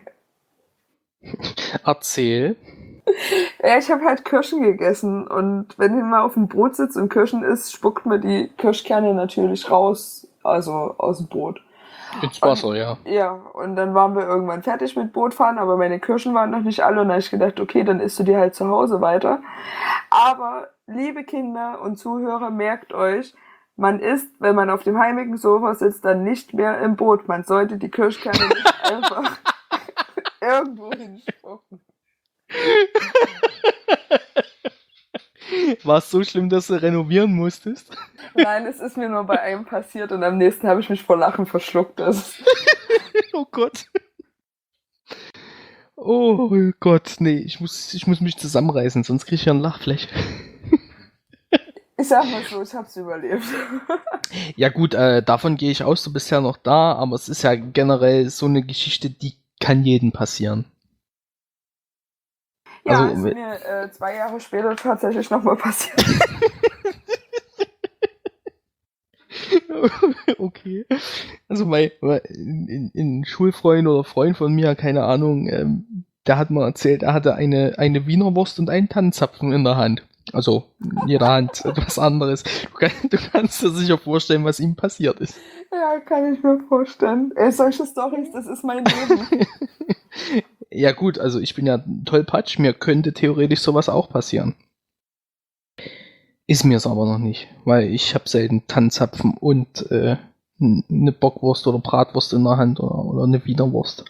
Erzähl. Ja, ich habe halt Kirschen gegessen und wenn ihr mal auf dem Boot sitzt und Kirschen isst, spuckt man die Kirschkerne natürlich raus, also aus dem Boot. Ins Wasser, ja. Ja, und dann waren wir irgendwann fertig mit Bootfahren, aber meine Kirschen waren noch nicht alle und da habe ich gedacht, okay, dann isst du die halt zu Hause weiter. Aber, liebe Kinder und Zuhörer, merkt euch, man isst, wenn man auf dem heimigen Sofa sitzt, dann nicht mehr im Boot. Man sollte die Kirschkerne nicht einfach irgendwo hinspucken. War es so schlimm, dass du renovieren musstest? Nein, es ist mir nur bei einem passiert und am nächsten habe ich mich vor Lachen verschluckt. Das Oh Gott. Oh Gott, nee, ich muss, ich muss mich zusammenreißen, sonst kriege ich ja ein Lachfläche. ich sag mal so, ich hab's überlebt. Ja gut, äh, davon gehe ich aus, du bist ja noch da, aber es ist ja generell so eine Geschichte, die kann jedem passieren. Ja, Also, ist mit- mir äh, zwei Jahre später tatsächlich nochmal passiert. Okay. Also mein, mein in, in, ein Schulfreund oder Freund von mir, keine Ahnung, ähm, der hat mal erzählt, er hatte eine, eine Wiener Wurst und einen Tannenzapfen in der Hand. Also in jeder Hand etwas anderes. Du, kann, du kannst dir sicher vorstellen, was ihm passiert ist. Ja, kann ich mir vorstellen. Ey, solche Storys, das ist mein Leben. Ja gut, also ich bin ja tollpatsch, mir könnte theoretisch sowas auch passieren. Ist mir es aber noch nicht, weil ich habe selten Tannenzapfen und äh, n- eine Bockwurst oder Bratwurst in der Hand oder, oder eine Wiener Wurst.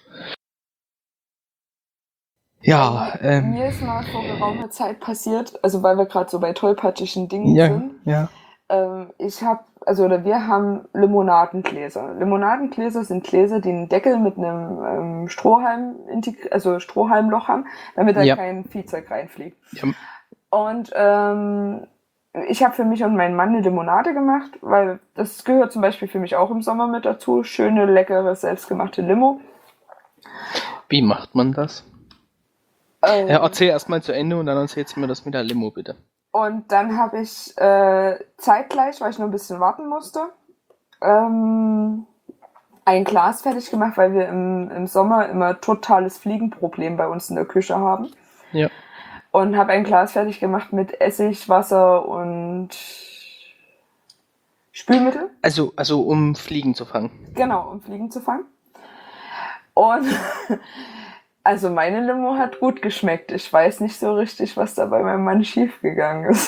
Ja, ähm, Mir ist mal vor geraumer Zeit passiert, also weil wir gerade so bei tollpatschigen Dingen ja, sind. ja. Ähm, ich habe, also oder wir haben Limonadengläser. Limonadengläser sind Gläser, die einen Deckel mit einem ähm, Strohhalm, integri- also Strohhalmloch haben, damit da Ja. kein Viehzeug reinfliegt. Ja. Und ähm, ich habe für mich und meinen Mann eine Limonade gemacht, weil das gehört zum Beispiel für mich auch im Sommer mit dazu. Schöne, leckere, selbstgemachte Limo. Wie macht man das? Ähm, Ja, erzähl erstmal zu Ende und dann erzählst du mir das mit der Limo, bitte. Und dann habe ich äh, zeitgleich, weil ich noch ein bisschen warten musste, ähm, ein Glas fertig gemacht, weil wir im, im Sommer immer totales Fliegenproblem bei uns in der Küche haben. Ja. Und habe ein Glas fertig gemacht mit Essig, Wasser und Spülmittel. Also, also um Fliegen zu fangen. Genau, um Fliegen zu fangen. Und also meine Limo hat gut geschmeckt. Ich weiß nicht so richtig, was da bei meinem Mann schiefgegangen ist.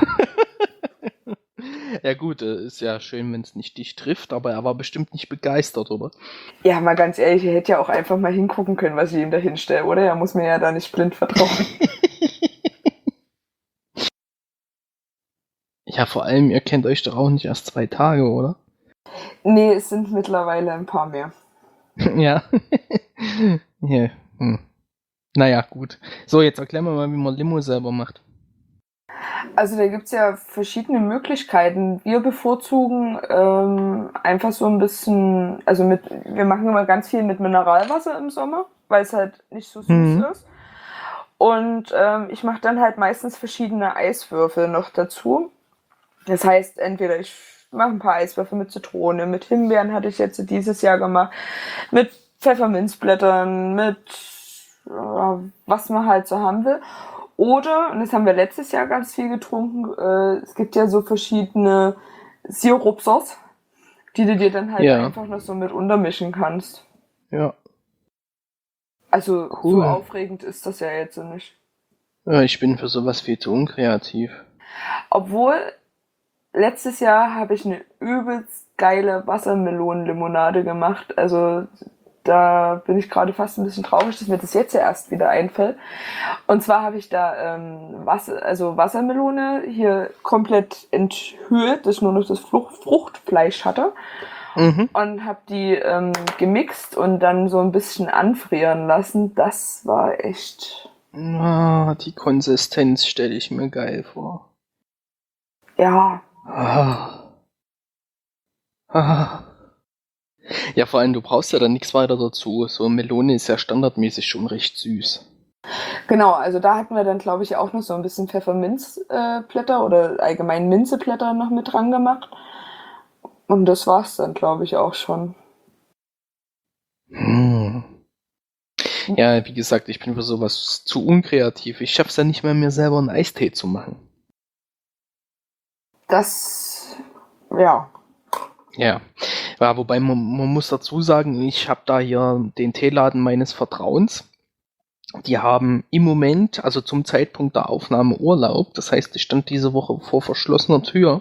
Ja gut, äh, ist ja schön, wenn es nicht dich trifft, aber er war bestimmt nicht begeistert, oder? Ja, mal ganz ehrlich, er hätte ja auch einfach mal hingucken können, was ich ihm da hinstelle, oder? Er muss mir ja da nicht blind vertrauen. Ja, vor allem, ihr kennt euch doch auch nicht erst zwei Tage, oder? Nee, es sind mittlerweile ein paar mehr. Ja. Ja. Hm. Naja, gut. So, jetzt erklären wir mal, wie man Limo selber macht. Also da gibt's ja verschiedene Möglichkeiten. Wir bevorzugen ähm, einfach so ein bisschen, also mit, wir machen immer ganz viel mit Mineralwasser im Sommer, weil es halt nicht so süß Mhm. ist. Und ähm, ich mache dann halt meistens verschiedene Eiswürfel noch dazu. Das heißt, entweder ich mache ein paar Eiswürfel mit Zitrone, mit Himbeeren hatte ich jetzt dieses Jahr gemacht, mit Pfefferminzblättern, mit äh, was man halt so haben will. Oder, und das haben wir letztes Jahr ganz viel getrunken, äh, es gibt ja so verschiedene Sirupsers, die du dir dann halt Ja. einfach noch so mit untermischen kannst. Ja. Also Cool. so aufregend ist das ja jetzt nicht. Ja, ich bin für sowas viel zu unkreativ. Obwohl, letztes Jahr habe ich eine übelst geile Wassermelonenlimonade gemacht. Also da bin ich gerade fast ein bisschen traurig, dass mir das jetzt ja erst wieder einfällt. Und zwar habe ich da ähm, Wasser, also Wassermelone hier komplett enthüllt, dass ich nur noch das Frucht, Fruchtfleisch hatte. Mhm. Und habe die ähm, gemixt und dann so ein bisschen anfrieren lassen. Das war echt, Ah, die Konsistenz stelle ich mir geil vor. ja, Ah. Ah. Ja, vor allem, du brauchst ja dann nichts weiter dazu. So Melone ist ja standardmäßig schon recht süß. genau. Also da hatten wir dann, glaube ich, auch noch so ein bisschen Pfefferminzblätter äh, oder allgemein Minzeblätter noch mit dran gemacht. Und das war's dann, glaube ich, auch schon. Hm. Ja, wie gesagt, ich bin für sowas zu unkreativ. Ich schaff's ja nicht mehr, mir selber einen Eistee zu machen. Das, ja. Ja, ja wobei man, man muss dazu sagen, ich habe da hier den Teeladen meines Vertrauens. Die haben im Moment, also zum Zeitpunkt der Aufnahme, Urlaub. Das heißt, ich stand diese Woche vor verschlossener Tür.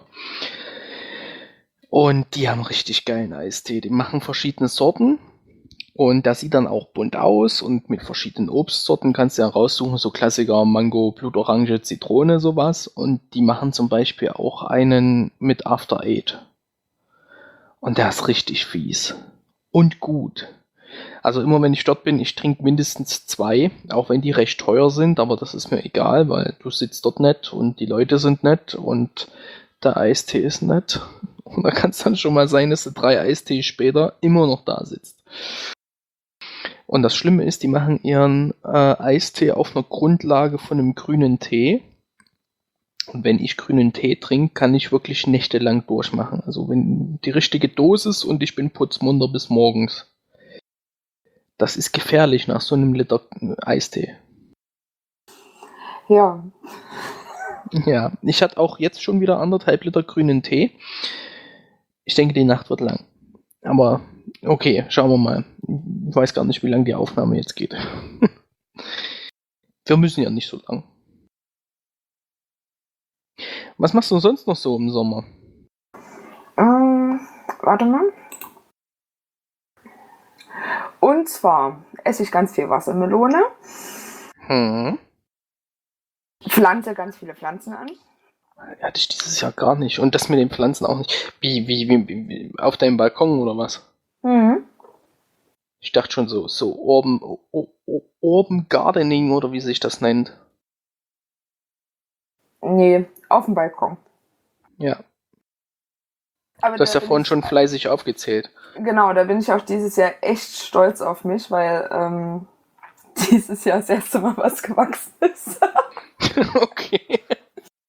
Und die haben richtig geilen Eistee. Die machen verschiedene Sorten. Und das sieht dann auch bunt aus. Und mit verschiedenen Obstsorten kannst du ja raussuchen. So Klassiker, Mango, Blutorange, Zitrone, sowas. Und die machen zum Beispiel auch einen mit After Eight. Und der ist richtig fies. Und gut. Also immer wenn ich dort bin, ich trinke mindestens zwei, auch wenn die recht teuer sind, aber das ist mir egal, weil du sitzt dort nett und die Leute sind nett und der Eistee ist nett. Und da kann es dann schon mal sein, dass du drei Eistee später immer noch da sitzt. Und das Schlimme ist, die machen ihren äh, Eistee auf einer Grundlage von einem grünen Tee. Und wenn ich grünen Tee trinke, kann ich wirklich nächtelang durchmachen. Also wenn die richtige Dosis und ich bin putzmunter bis morgens. Das ist gefährlich nach so einem Liter Eistee. Ja. Ja, ich hatte auch jetzt schon wieder anderthalb Liter grünen Tee. Ich denke, die Nacht wird lang. Aber okay, schauen wir mal. Ich weiß gar nicht, wie lange die Aufnahme jetzt geht. Wir müssen ja nicht so lang. Was machst du sonst noch so im Sommer? Ähm, warte mal. Und zwar esse ich ganz viel Wassermelone, Hm. pflanze ganz viele Pflanzen an. Hatte ich dieses Jahr gar nicht. Und das mit den Pflanzen auch nicht. Wie, wie, wie, wie auf deinem Balkon oder was? Mhm. Ich dachte schon so, so Urban, Urban Gardening oder wie sich das nennt. Nee, auf dem Balkon. Ja. Aber Du hast da ja bin vorhin ich- schon fleißig aufgezählt. Genau, da bin ich auch dieses Jahr echt stolz auf mich, weil ähm, dieses Jahr das erste Mal was gewachsen ist. Okay.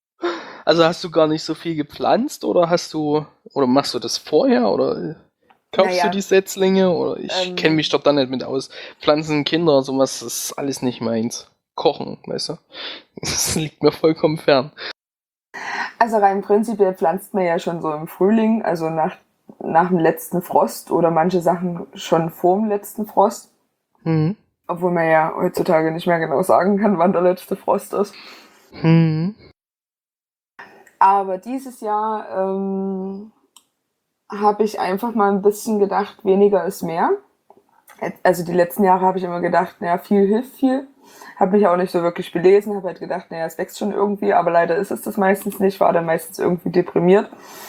Also hast du gar nicht so viel gepflanzt oder hast du, oder machst du das vorher oder? Kaufst Naja, du die Setzlinge? Oder ich kenne ähm, mich doch da nicht mit aus. Pflanzen, Kinder, sowas ist alles nicht meins. Kochen, weißt du? Das liegt mir vollkommen fern. also rein prinzipiell pflanzt man ja schon so im Frühling, also nach, nach dem letzten Frost oder manche Sachen schon vor dem letzten Frost. Hm. Obwohl man ja heutzutage nicht mehr genau sagen kann, wann der letzte Frost ist. Hm. Aber dieses Jahr ähm, habe ich einfach mal ein bisschen gedacht, weniger ist mehr. Also die letzten Jahre habe ich immer gedacht, naja, viel hilft viel. Habe mich auch nicht so wirklich belesen, habe halt gedacht, naja, es wächst schon irgendwie, aber leider ist es das meistens nicht, war dann meistens irgendwie deprimiert.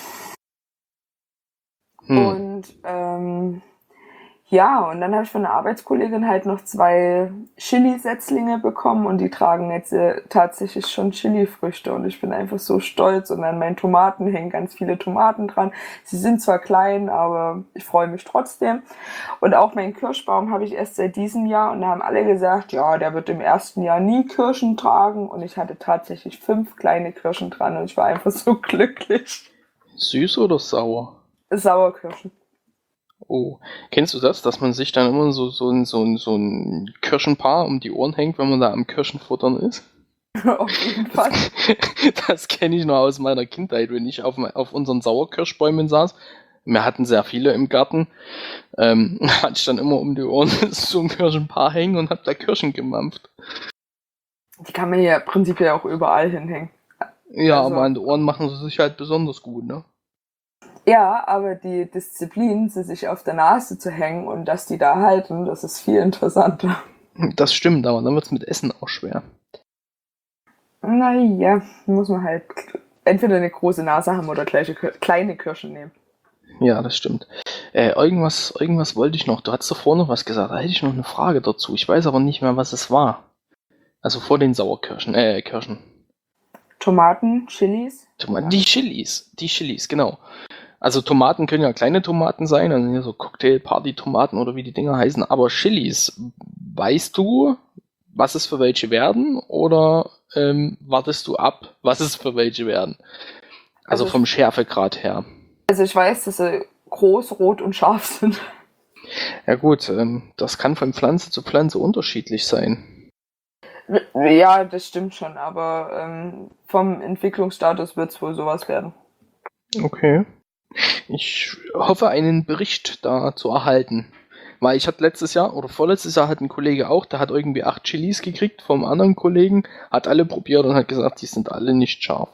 Hm. Und ähm, ja, und dann habe ich von einer Arbeitskollegin halt noch zwei Chili-Setzlinge bekommen und die tragen jetzt äh, tatsächlich schon Chili-Früchte und ich bin einfach so stolz und an meinen Tomaten hängen ganz viele Tomaten dran. Sie sind zwar klein, aber ich freue mich trotzdem. Und auch meinen Kirschbaum habe ich erst seit diesem Jahr und da haben alle gesagt, ja, der wird im ersten Jahr nie Kirschen tragen und ich hatte tatsächlich fünf kleine Kirschen dran und ich war einfach so glücklich. Süß oder sauer? Sauerkirschen. Oh, kennst du das, dass man sich dann immer so, so, ein, so, ein, so ein Kirschenpaar um die Ohren hängt, wenn man da am Kirschenfuttern ist? Auf jeden Fall. Das, das kenne ich noch aus meiner Kindheit, wenn ich auf, auf unseren Sauerkirschbäumen saß. Wir hatten sehr viele im Garten. Ähm, hatte ich dann immer um die Ohren so ein Kirschenpaar hängen und hab da Kirschen gemampft. Die kann man ja prinzipiell auch überall hinhängen. Ja, Also, aber an den Ohren machen sie sich halt besonders gut, ne? ja, aber die Disziplin, sie sich auf der Nase zu hängen und dass die da halten, das ist viel interessanter. Das stimmt, aber dann wird's mit Essen auch schwer. Naja, muss man halt entweder eine große Nase haben oder gleiche, kleine Kirschen nehmen. Ja, das stimmt. Äh, irgendwas, irgendwas wollte ich noch. Du hattest davor noch was gesagt. Da hätte ich noch eine Frage dazu. Ich weiß aber nicht mehr, was es war. Also vor den Sauerkirschen, äh, Kirschen. Tomaten, Chilis. Tomaten, die Chilis, die Chilis, genau. Also Tomaten können ja kleine Tomaten sein, also hier so Cocktail-Party-Tomaten oder wie die Dinger heißen, aber Chilis, weißt du, was es für welche werden oder ähm, wartest du ab, was es für welche werden? Also, Also, vom Schärfegrad her. also ich weiß, dass sie groß, rot und scharf sind. Ja gut, ähm, das kann von Pflanze zu Pflanze unterschiedlich sein. Ja, das stimmt schon, aber ähm, vom Entwicklungsstatus wird es wohl sowas werden. Okay. Ich hoffe, einen Bericht da zu erhalten. Weil ich hatte letztes Jahr oder vorletztes Jahr hat ein Kollege auch, der hat irgendwie acht Chilis gekriegt vom anderen Kollegen, hat alle probiert und hat gesagt, die sind alle nicht scharf.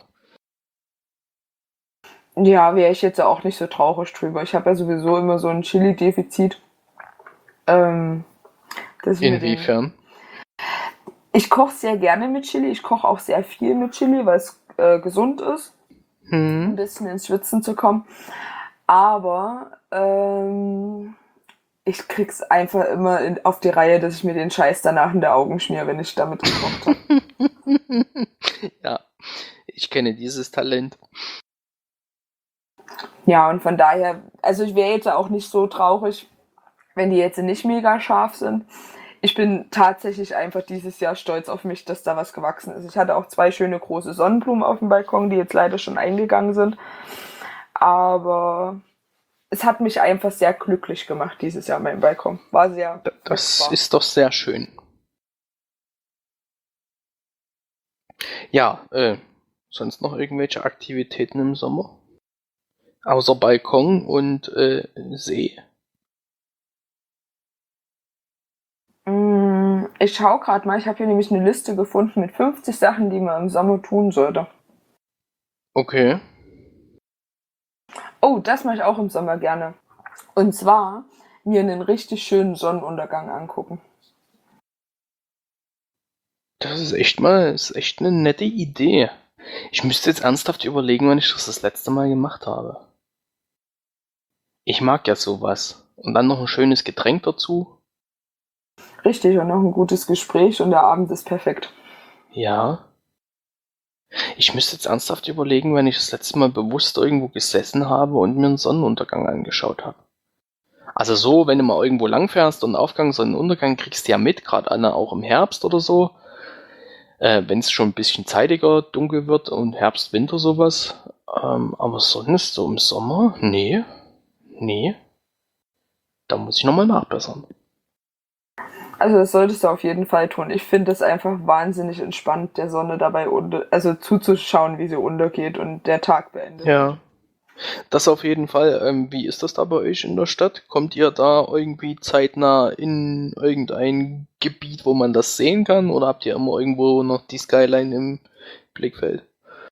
Ja, wäre ich jetzt auch nicht so traurig drüber. Ich habe ja sowieso immer so ein Chili-Defizit. Ähm, dass ich mir den Inwiefern? Ich koche sehr gerne mit Chili. Ich koche auch sehr viel mit Chili, weil es äh, gesund ist, ein Hm. bisschen ins Schwitzen zu kommen. Aber ähm, ich krieg's einfach immer in, auf die Reihe, dass ich mir den Scheiß danach in die Augen schmier, wenn ich damit gekocht habe. Ja, ich kenne dieses Talent. Ja, und von daher, also ich wäre jetzt auch nicht so traurig, wenn die jetzt nicht mega scharf sind. Ich bin tatsächlich einfach dieses Jahr stolz auf mich, dass da was gewachsen ist. Ich hatte auch zwei schöne große Sonnenblumen auf dem Balkon, die jetzt leider schon eingegangen sind. Aber es hat mich einfach sehr glücklich gemacht dieses Jahr, mein Balkon. War sehr Das fruchtbar. ist doch sehr schön. Ja, äh, sonst noch irgendwelche Aktivitäten im Sommer? Außer Balkon und äh, See. Mm, Ich schaue gerade mal, ich habe hier nämlich eine Liste gefunden mit fünfzig Sachen, die man im Sommer tun sollte. Okay. Oh, das mache ich auch im Sommer gerne. Und zwar mir einen richtig schönen Sonnenuntergang angucken. Das ist echt mal, ist echt eine nette Idee. Ich müsste jetzt ernsthaft überlegen, wann ich das das letzte Mal gemacht habe. Ich mag ja sowas. Und dann noch ein schönes Getränk dazu. Richtig, und noch ein gutes Gespräch und der Abend ist perfekt. Ja. Ich müsste jetzt ernsthaft überlegen, wenn ich das letzte Mal bewusst irgendwo gesessen habe und mir einen Sonnenuntergang angeschaut habe. Also so, wenn du mal irgendwo langfährst und Aufgang, Sonnenuntergang kriegst du ja mit, gerade auch im Herbst oder so. Äh, wenn es schon ein bisschen zeitiger dunkel wird und Herbst, Winter sowas. Ähm, aber sonst so im Sommer? Nee. Nee. Da muss ich nochmal nachbessern. Also das solltest du auf jeden Fall tun. Ich finde es einfach wahnsinnig entspannt, der Sonne dabei unter, also zuzuschauen, wie sie untergeht und der Tag beendet. Ja, das auf jeden Fall. Ähm, wie ist das da bei euch in der Stadt? Kommt ihr da irgendwie zeitnah in irgendein Gebiet, wo man das sehen kann? Oder habt ihr immer irgendwo noch die Skyline im Blickfeld?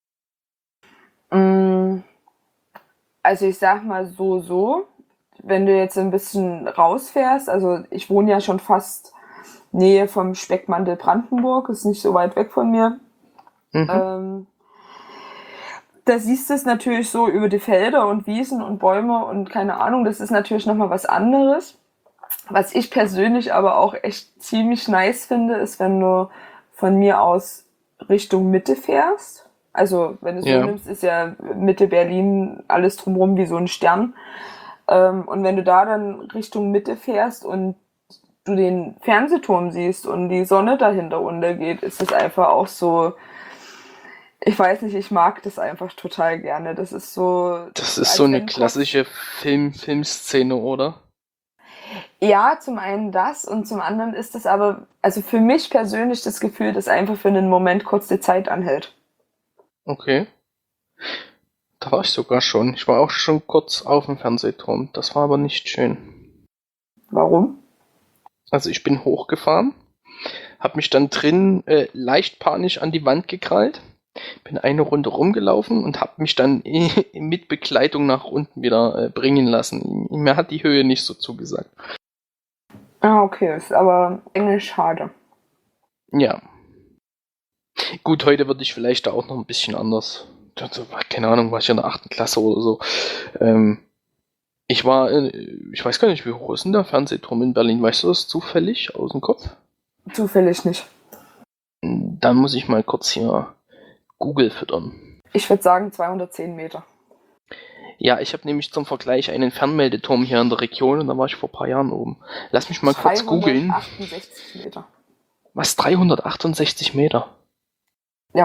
Also ich sag mal so, so. Wenn du jetzt ein bisschen rausfährst, also ich wohne ja schon fast Nähe vom Speckmantel Brandenburg, ist nicht so weit weg von mir. Mhm. Ähm, da siehst du es natürlich so über die Felder und Wiesen und Bäume und keine Ahnung, das ist natürlich nochmal was anderes. Was ich persönlich aber auch echt ziemlich nice finde, ist, wenn du von mir aus Richtung Mitte fährst. Also wenn du so Ja. nimmst, ist ja Mitte Berlin alles drumherum wie so ein Stern. Ähm, und wenn du da dann Richtung Mitte fährst und du den Fernsehturm siehst und die Sonne dahinter untergeht, ist das einfach auch so, ich weiß nicht, ich mag das einfach total gerne. Das ist so... Das ist als so eine wenn kurz- klassische Film, Filmszene, oder? Ja, zum einen das und zum anderen ist das aber, also für mich persönlich das Gefühl, dass einfach für einen Moment kurz die Zeit anhält. Okay. Da war ich sogar schon. Ich war auch schon kurz auf dem Fernsehturm. Das war aber nicht schön. Warum? Also ich bin hochgefahren, habe mich dann drin äh, leicht panisch an die Wand gekrallt, bin eine Runde rumgelaufen und habe mich dann mit Begleitung nach unten wieder äh, bringen lassen. Mir hat die Höhe nicht so zugesagt. Ah, okay, ist aber englisch schade. Ja. Gut, heute würde ich vielleicht da auch noch ein bisschen anders. Also, keine Ahnung, war ich in der achten Klasse oder so. Ähm, ich war, äh, ich weiß gar nicht, wie hoch ist denn der Fernsehturm in Berlin? Weißt du das zufällig aus dem Kopf? Zufällig nicht. Dann muss ich mal kurz hier Google füttern. Ich würde sagen zweihundertzehn Meter. Ja, ich habe nämlich zum Vergleich einen Fernmeldeturm hier in der Region und da war ich vor ein paar Jahren oben. Lass mich mal kurz googeln. dreihundertachtundsechzig Meter. Was? dreihundertachtundsechzig Meter? Ja.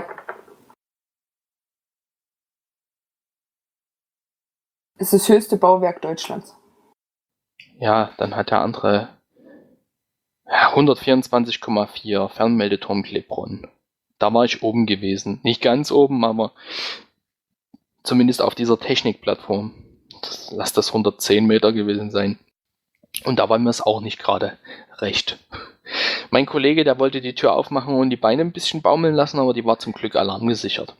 Es ist das höchste Bauwerk Deutschlands. Ja, dann hat der andere ja, hundertvierundzwanzig Komma vier Fernmeldeturm Klebronn. Da war ich oben gewesen. Nicht ganz oben, aber zumindest auf dieser Technikplattform. Das, lass das hundertzehn Meter gewesen sein. Und da war mir es auch nicht gerade recht. Mein Kollege, der wollte die Tür aufmachen und die Beine ein bisschen baumeln lassen, aber die war zum Glück alarmgesichert.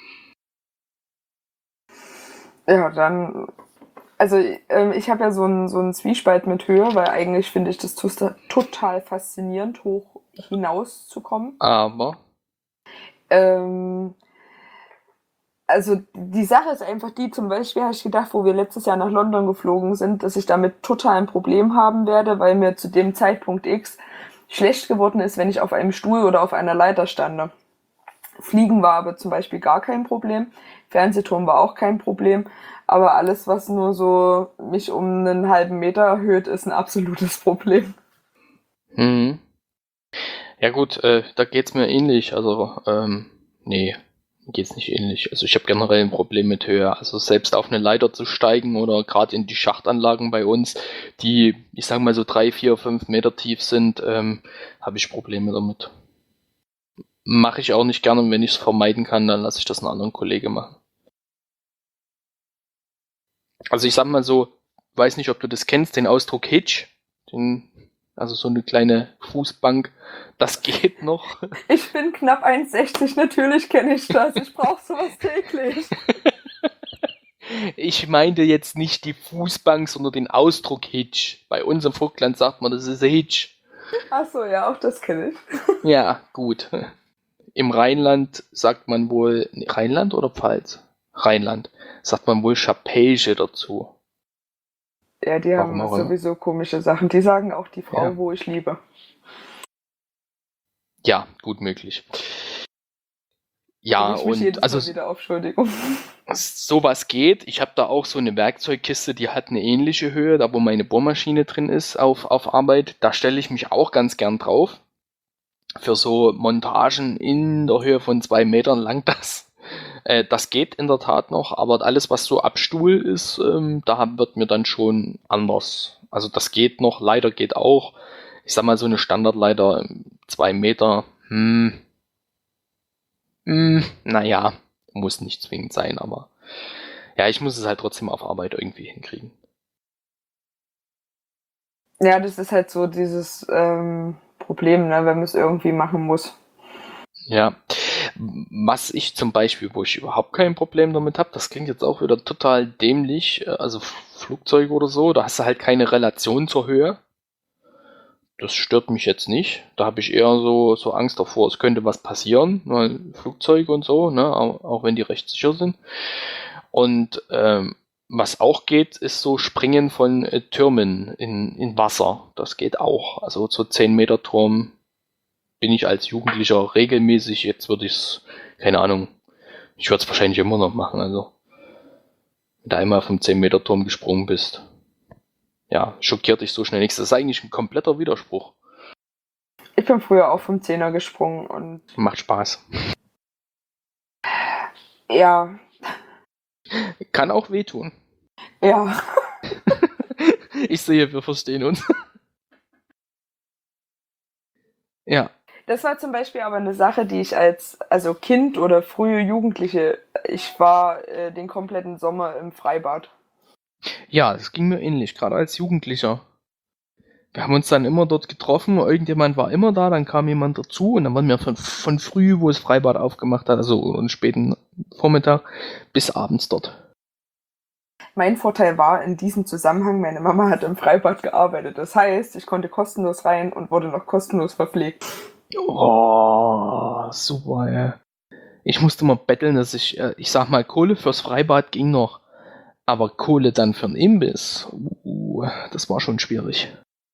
Ja, dann... Also ähm, ich habe ja so einen so einen Zwiespalt mit Höhe, weil eigentlich finde ich das to- total faszinierend, hoch hinaus zu kommen. Aber... Ähm, also die Sache ist einfach die, zum Beispiel habe ich gedacht, wo wir letztes Jahr nach London geflogen sind, dass ich damit total ein Problem haben werde, weil mir zu dem Zeitpunkt X schlecht geworden ist, wenn ich auf einem Stuhl oder auf einer Leiter stande. Fliegen war aber zum Beispiel gar kein Problem, Fernsehturm war auch kein Problem, aber alles, was nur so mich um einen halben Meter erhöht, ist ein absolutes Problem. Mhm. Ja gut, äh, da geht's mir ähnlich. Also, ähm, nee, geht's nicht ähnlich. Also ich habe generell ein Problem mit Höhe. Also selbst auf eine Leiter zu steigen oder gerade in die Schachtanlagen bei uns, die, ich sag mal so drei, vier, fünf Meter tief sind, ähm, habe ich Probleme damit. Mache ich auch nicht gerne und wenn ich es vermeiden kann, dann lasse ich das einen anderen Kollege machen. Also ich sag mal so, weiß nicht, ob du das kennst, den Ausdruck Hitch, den, also so eine kleine Fußbank, das geht noch. Ich bin knapp eins sechzig, natürlich kenne ich das, ich brauche sowas täglich. Ich meinte jetzt nicht die Fußbank, sondern den Ausdruck Hitch. Bei uns im Vogtland sagt man, das ist ein Hitch. Ach so, ja, auch das kenne ich. Ja, gut. Im Rheinland sagt man wohl, Rheinland oder Pfalz? Rheinland. Sagt man wohl Chapelge dazu. Ja, die Warum haben auch immer. sowieso komische Sachen. Die sagen auch die Frau, Ja. wo ich liebe. Ja, gut möglich. Ja, Bring ich mich und jedes also Mal wieder auf, Entschuldigung. sowas geht. Ich habe da auch so eine Werkzeugkiste, die hat eine ähnliche Höhe, da wo meine Bohrmaschine drin ist auf, auf Arbeit. Da stelle ich mich auch ganz gern drauf. Für so Montagen in der Höhe von zwei Metern langt das. Äh, das geht in der Tat noch, aber alles, was so ab Stuhl ist, ähm, da wird mir dann schon anders. Also das geht noch, Leiter geht auch. Ich sag mal, so eine Standardleiter, ähm, zwei Meter, hm, hm, naja, muss nicht zwingend sein, aber ja, ich muss es halt trotzdem auf Arbeit irgendwie hinkriegen. Ja, das ist halt so dieses ähm, Problem, ne, wenn man es irgendwie machen muss. Ja, was ich zum Beispiel, wo ich überhaupt kein Problem damit habe, das klingt jetzt auch wieder total dämlich, äh, also F- Flugzeuge oder so, da hast du halt keine Relation zur Höhe. Das stört mich jetzt nicht. Da habe ich eher so, so Angst davor, es könnte was passieren, weil Flugzeuge und so, ne, auch, auch wenn die recht sicher sind. Und ähm, was auch geht, ist so Springen von äh, Türmen in, in Wasser. Das geht auch. Also so zehn Meter Turm bin ich als Jugendlicher regelmäßig. Jetzt würde ich es, keine Ahnung, ich würde es wahrscheinlich immer noch machen. Also, wenn du einmal vom zehn Meter Turm gesprungen bist, ja, schockiert dich so schnell nichts. Das ist eigentlich ein kompletter Widerspruch. Ich bin früher auch vom Zehner gesprungen und Macht Spaß. ja, Kann auch wehtun. ja. Ich sehe, wir verstehen uns. Ja. Das war zum Beispiel aber eine Sache, die ich als also Kind oder frühe Jugendliche, ich war äh, den kompletten Sommer im Freibad. Ja, das ging mir ähnlich, gerade als Jugendlicher. Wir haben uns dann immer dort getroffen, irgendjemand war immer da, dann kam jemand dazu und dann waren wir von, von früh, wo das Freibad aufgemacht hat, also einen späten Vormittag, bis abends dort. Mein Vorteil war in diesem Zusammenhang, meine Mama hat im Freibad gearbeitet. Das heißt, ich konnte kostenlos rein und wurde noch kostenlos verpflegt. Oh, super, ey. Ich musste mal betteln, dass ich, äh, ich sag mal, Kohle fürs Freibad ging noch, aber Kohle dann für einen Imbiss, uh, das war schon schwierig.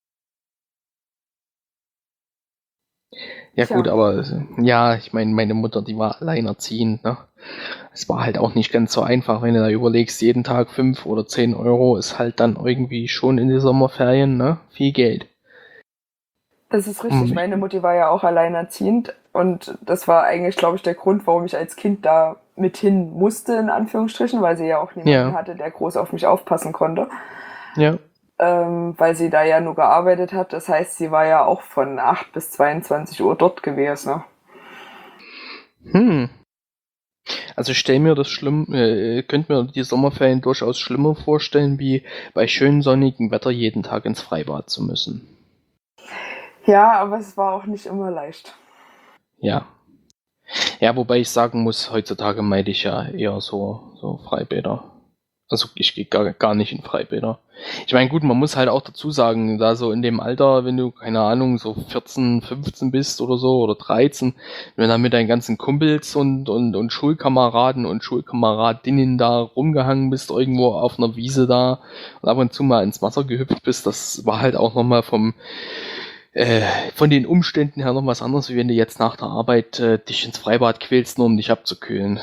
Ja Tja. gut, aber ja, ich meine, meine Mutter, die war alleinerziehend, ne? Es war halt auch nicht ganz so einfach, wenn du da überlegst, jeden Tag fünf oder zehn Euro ist halt dann irgendwie schon in den Sommerferien, ne? Viel Geld. Das ist richtig. Hm. Meine Mutti war ja auch alleinerziehend und das war eigentlich, glaube ich, der Grund, warum ich als Kind da mit hin musste, in Anführungsstrichen, weil sie ja auch niemanden Ja. hatte, der groß auf mich aufpassen konnte. Ja. Ähm, weil sie da ja nur gearbeitet hat. Das heißt, sie war ja auch von acht bis zweiundzwanzig Uhr dort gewesen. Hm. Also ich stelle mir das schlimm, äh, könnte mir die Sommerferien durchaus schlimmer vorstellen, wie bei schönem sonnigem Wetter jeden Tag ins Freibad zu müssen. Ja, aber es war auch nicht immer leicht. Ja. Ja, wobei ich sagen muss, heutzutage meide ich ja eher so, so Freibäder. Also ich gehe gar, gar nicht in Freibäder. Ich meine, gut, man muss halt auch dazu sagen, da so in dem Alter, wenn du, keine Ahnung, so vierzehn, fünfzehn bist oder so, oder dreizehn, wenn du dann mit deinen ganzen Kumpels und, und, und Schulkameraden und Schulkameradinnen da rumgehangen bist, irgendwo auf einer Wiese da und ab und zu mal ins Wasser gehüpft bist, das war halt auch nochmal vom, äh, von den Umständen her noch was anderes, wie wenn du jetzt nach der Arbeit äh, dich ins Freibad quälst, nur um dich abzukühlen.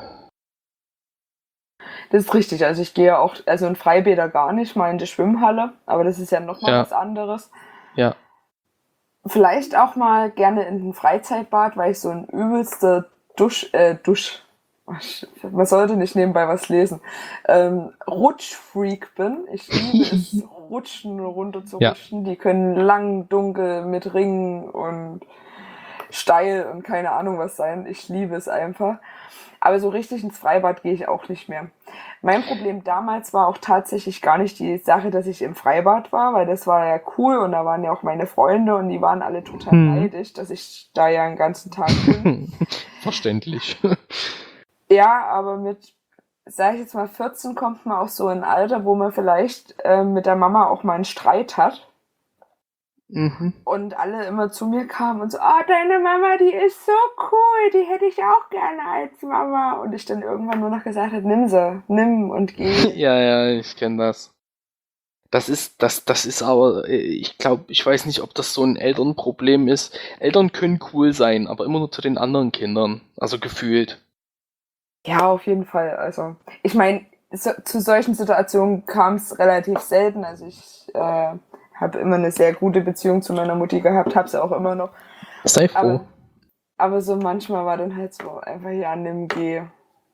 Das ist richtig. Also ich gehe auch, also in Freibäder gar nicht, mal in die Schwimmhalle, aber das ist ja nochmal Ja. was anderes. Ja. Vielleicht auch mal gerne in ein Freizeitbad, weil ich so ein übelster Dusch, äh, Dusch, man sollte nicht nebenbei was lesen, ähm, Rutschfreak bin. Ich liebe es, rutschen, runter zu Ja. rutschen. Die können lang, dunkel, mit Ringen und steil und keine Ahnung was sein. Ich liebe es einfach. Aber so richtig ins Freibad gehe ich auch nicht mehr. Mein Problem damals war auch tatsächlich gar nicht die Sache, dass ich im Freibad war, weil das war ja cool und da waren ja auch meine Freunde und die waren alle total Hm. neidisch, dass ich da ja einen ganzen Tag bin. Verständlich. Ja, aber mit, sag ich jetzt mal, vierzehn kommt man auch so in ein Alter, wo man vielleicht äh, mit der Mama auch mal einen Streit hat. Mhm. Und alle immer zu mir kamen und so, ah, oh, deine Mama, die ist so cool, die hätte ich auch gerne als Mama. Und ich dann irgendwann nur noch gesagt habe, nimm sie, nimm und geh. Ja, ja, ich kenne das. Das ist, das, das ist aber, äh, ich glaube, ich weiß nicht, ob das so ein Elternproblem ist. Eltern können cool sein, aber immer nur zu den anderen Kindern. Also gefühlt. Ja, auf jeden Fall. Also, ich meine, so, zu solchen Situationen kam es relativ selten. Also ich äh, habe immer eine sehr gute Beziehung zu meiner Mutti gehabt, habe sie auch immer noch. Sei froh. Aber, aber so manchmal war dann halt so einfach, ja, nimm, geh.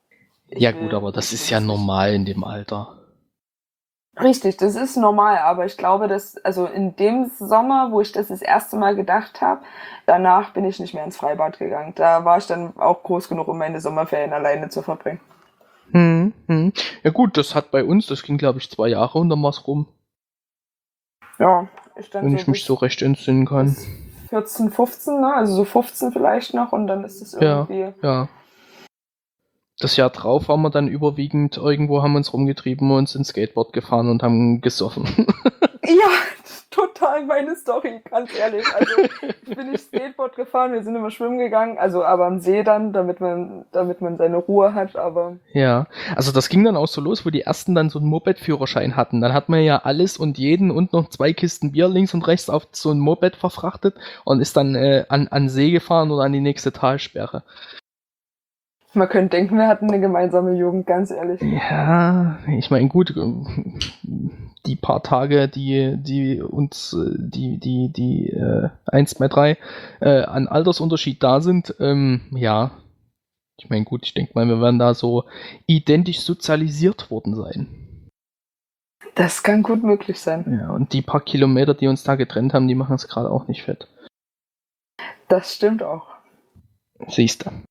Ich Ja gut, will, aber das ich will ist ja das nicht. normal in dem Alter. Richtig, das ist normal, aber ich glaube, dass, also in dem Sommer, wo ich das das erste Mal gedacht habe, danach bin ich nicht mehr ins Freibad gegangen. Da war ich dann auch groß genug, um meine Sommerferien alleine zu verbringen. Hm, hm. Ja gut, das hat bei uns, das ging glaube ich zwei Jahre und dann war's rum, Ja, ich dann wenn so ich mich so bis, recht entsinnen kann. bis vierzehn, fünfzehn, ne? Also so fünfzehn vielleicht noch und dann ist es Ja, irgendwie, ja. Das Jahr drauf waren wir dann überwiegend irgendwo, haben uns rumgetrieben, uns ins Skateboard gefahren und haben gesoffen. ja, total meine Story, ganz ehrlich. Also ich bin nicht Skateboard gefahren, wir sind immer schwimmen gegangen, also aber am See dann, damit man, damit man seine Ruhe hat, aber Ja, also das ging dann auch so los, wo die ersten dann so einen Moped-Führerschein hatten. Dann hat man ja alles und jeden und noch zwei Kisten Bier links und rechts auf so ein Moped verfrachtet und ist dann äh, an, an See gefahren oder an die nächste Talsperre. man könnte denken, wir hatten eine gemeinsame Jugend, ganz ehrlich. Ja, ich meine, gut, die paar Tage, die, die uns, äh, die, die, die äh, eins, zwei, drei äh, an Altersunterschied da sind, ähm, ja, ich meine, gut, ich denke mal, wir werden da so identisch sozialisiert worden sein. Das kann gut möglich sein. Ja, und die paar Kilometer, die uns da getrennt haben, die machen es gerade auch nicht fett. Das stimmt auch. Siehst du.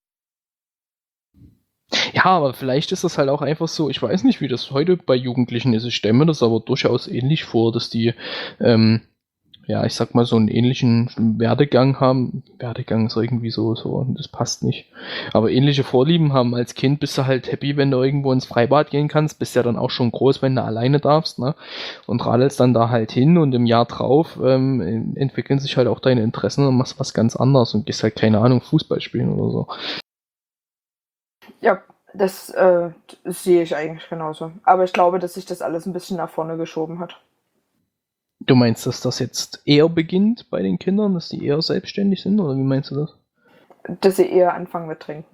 Ja, aber vielleicht ist das halt auch einfach so, ich weiß nicht, wie das heute bei Jugendlichen ist. Ich stelle mir das aber durchaus ähnlich vor, dass die, ähm, ja, ich sag mal, so einen ähnlichen Werdegang haben. Werdegang ist irgendwie so, so, das passt nicht. Aber ähnliche Vorlieben haben. Als Kind bist du halt happy, wenn du irgendwo ins Freibad gehen kannst. Bist ja dann auch schon groß, wenn du alleine darfst, ne? Und radelst dann da halt hin und im Jahr drauf ähm, entwickeln sich halt auch deine Interessen und machst was ganz anderes und gehst halt, keine Ahnung, Fußball spielen oder so. Ja, das, äh, das sehe ich eigentlich genauso. Aber ich glaube, dass sich das alles ein bisschen nach vorne geschoben hat. Du meinst, dass das jetzt eher beginnt bei den Kindern, dass die eher selbstständig sind, oder wie meinst du das? Dass sie eher anfangen mit Trinken.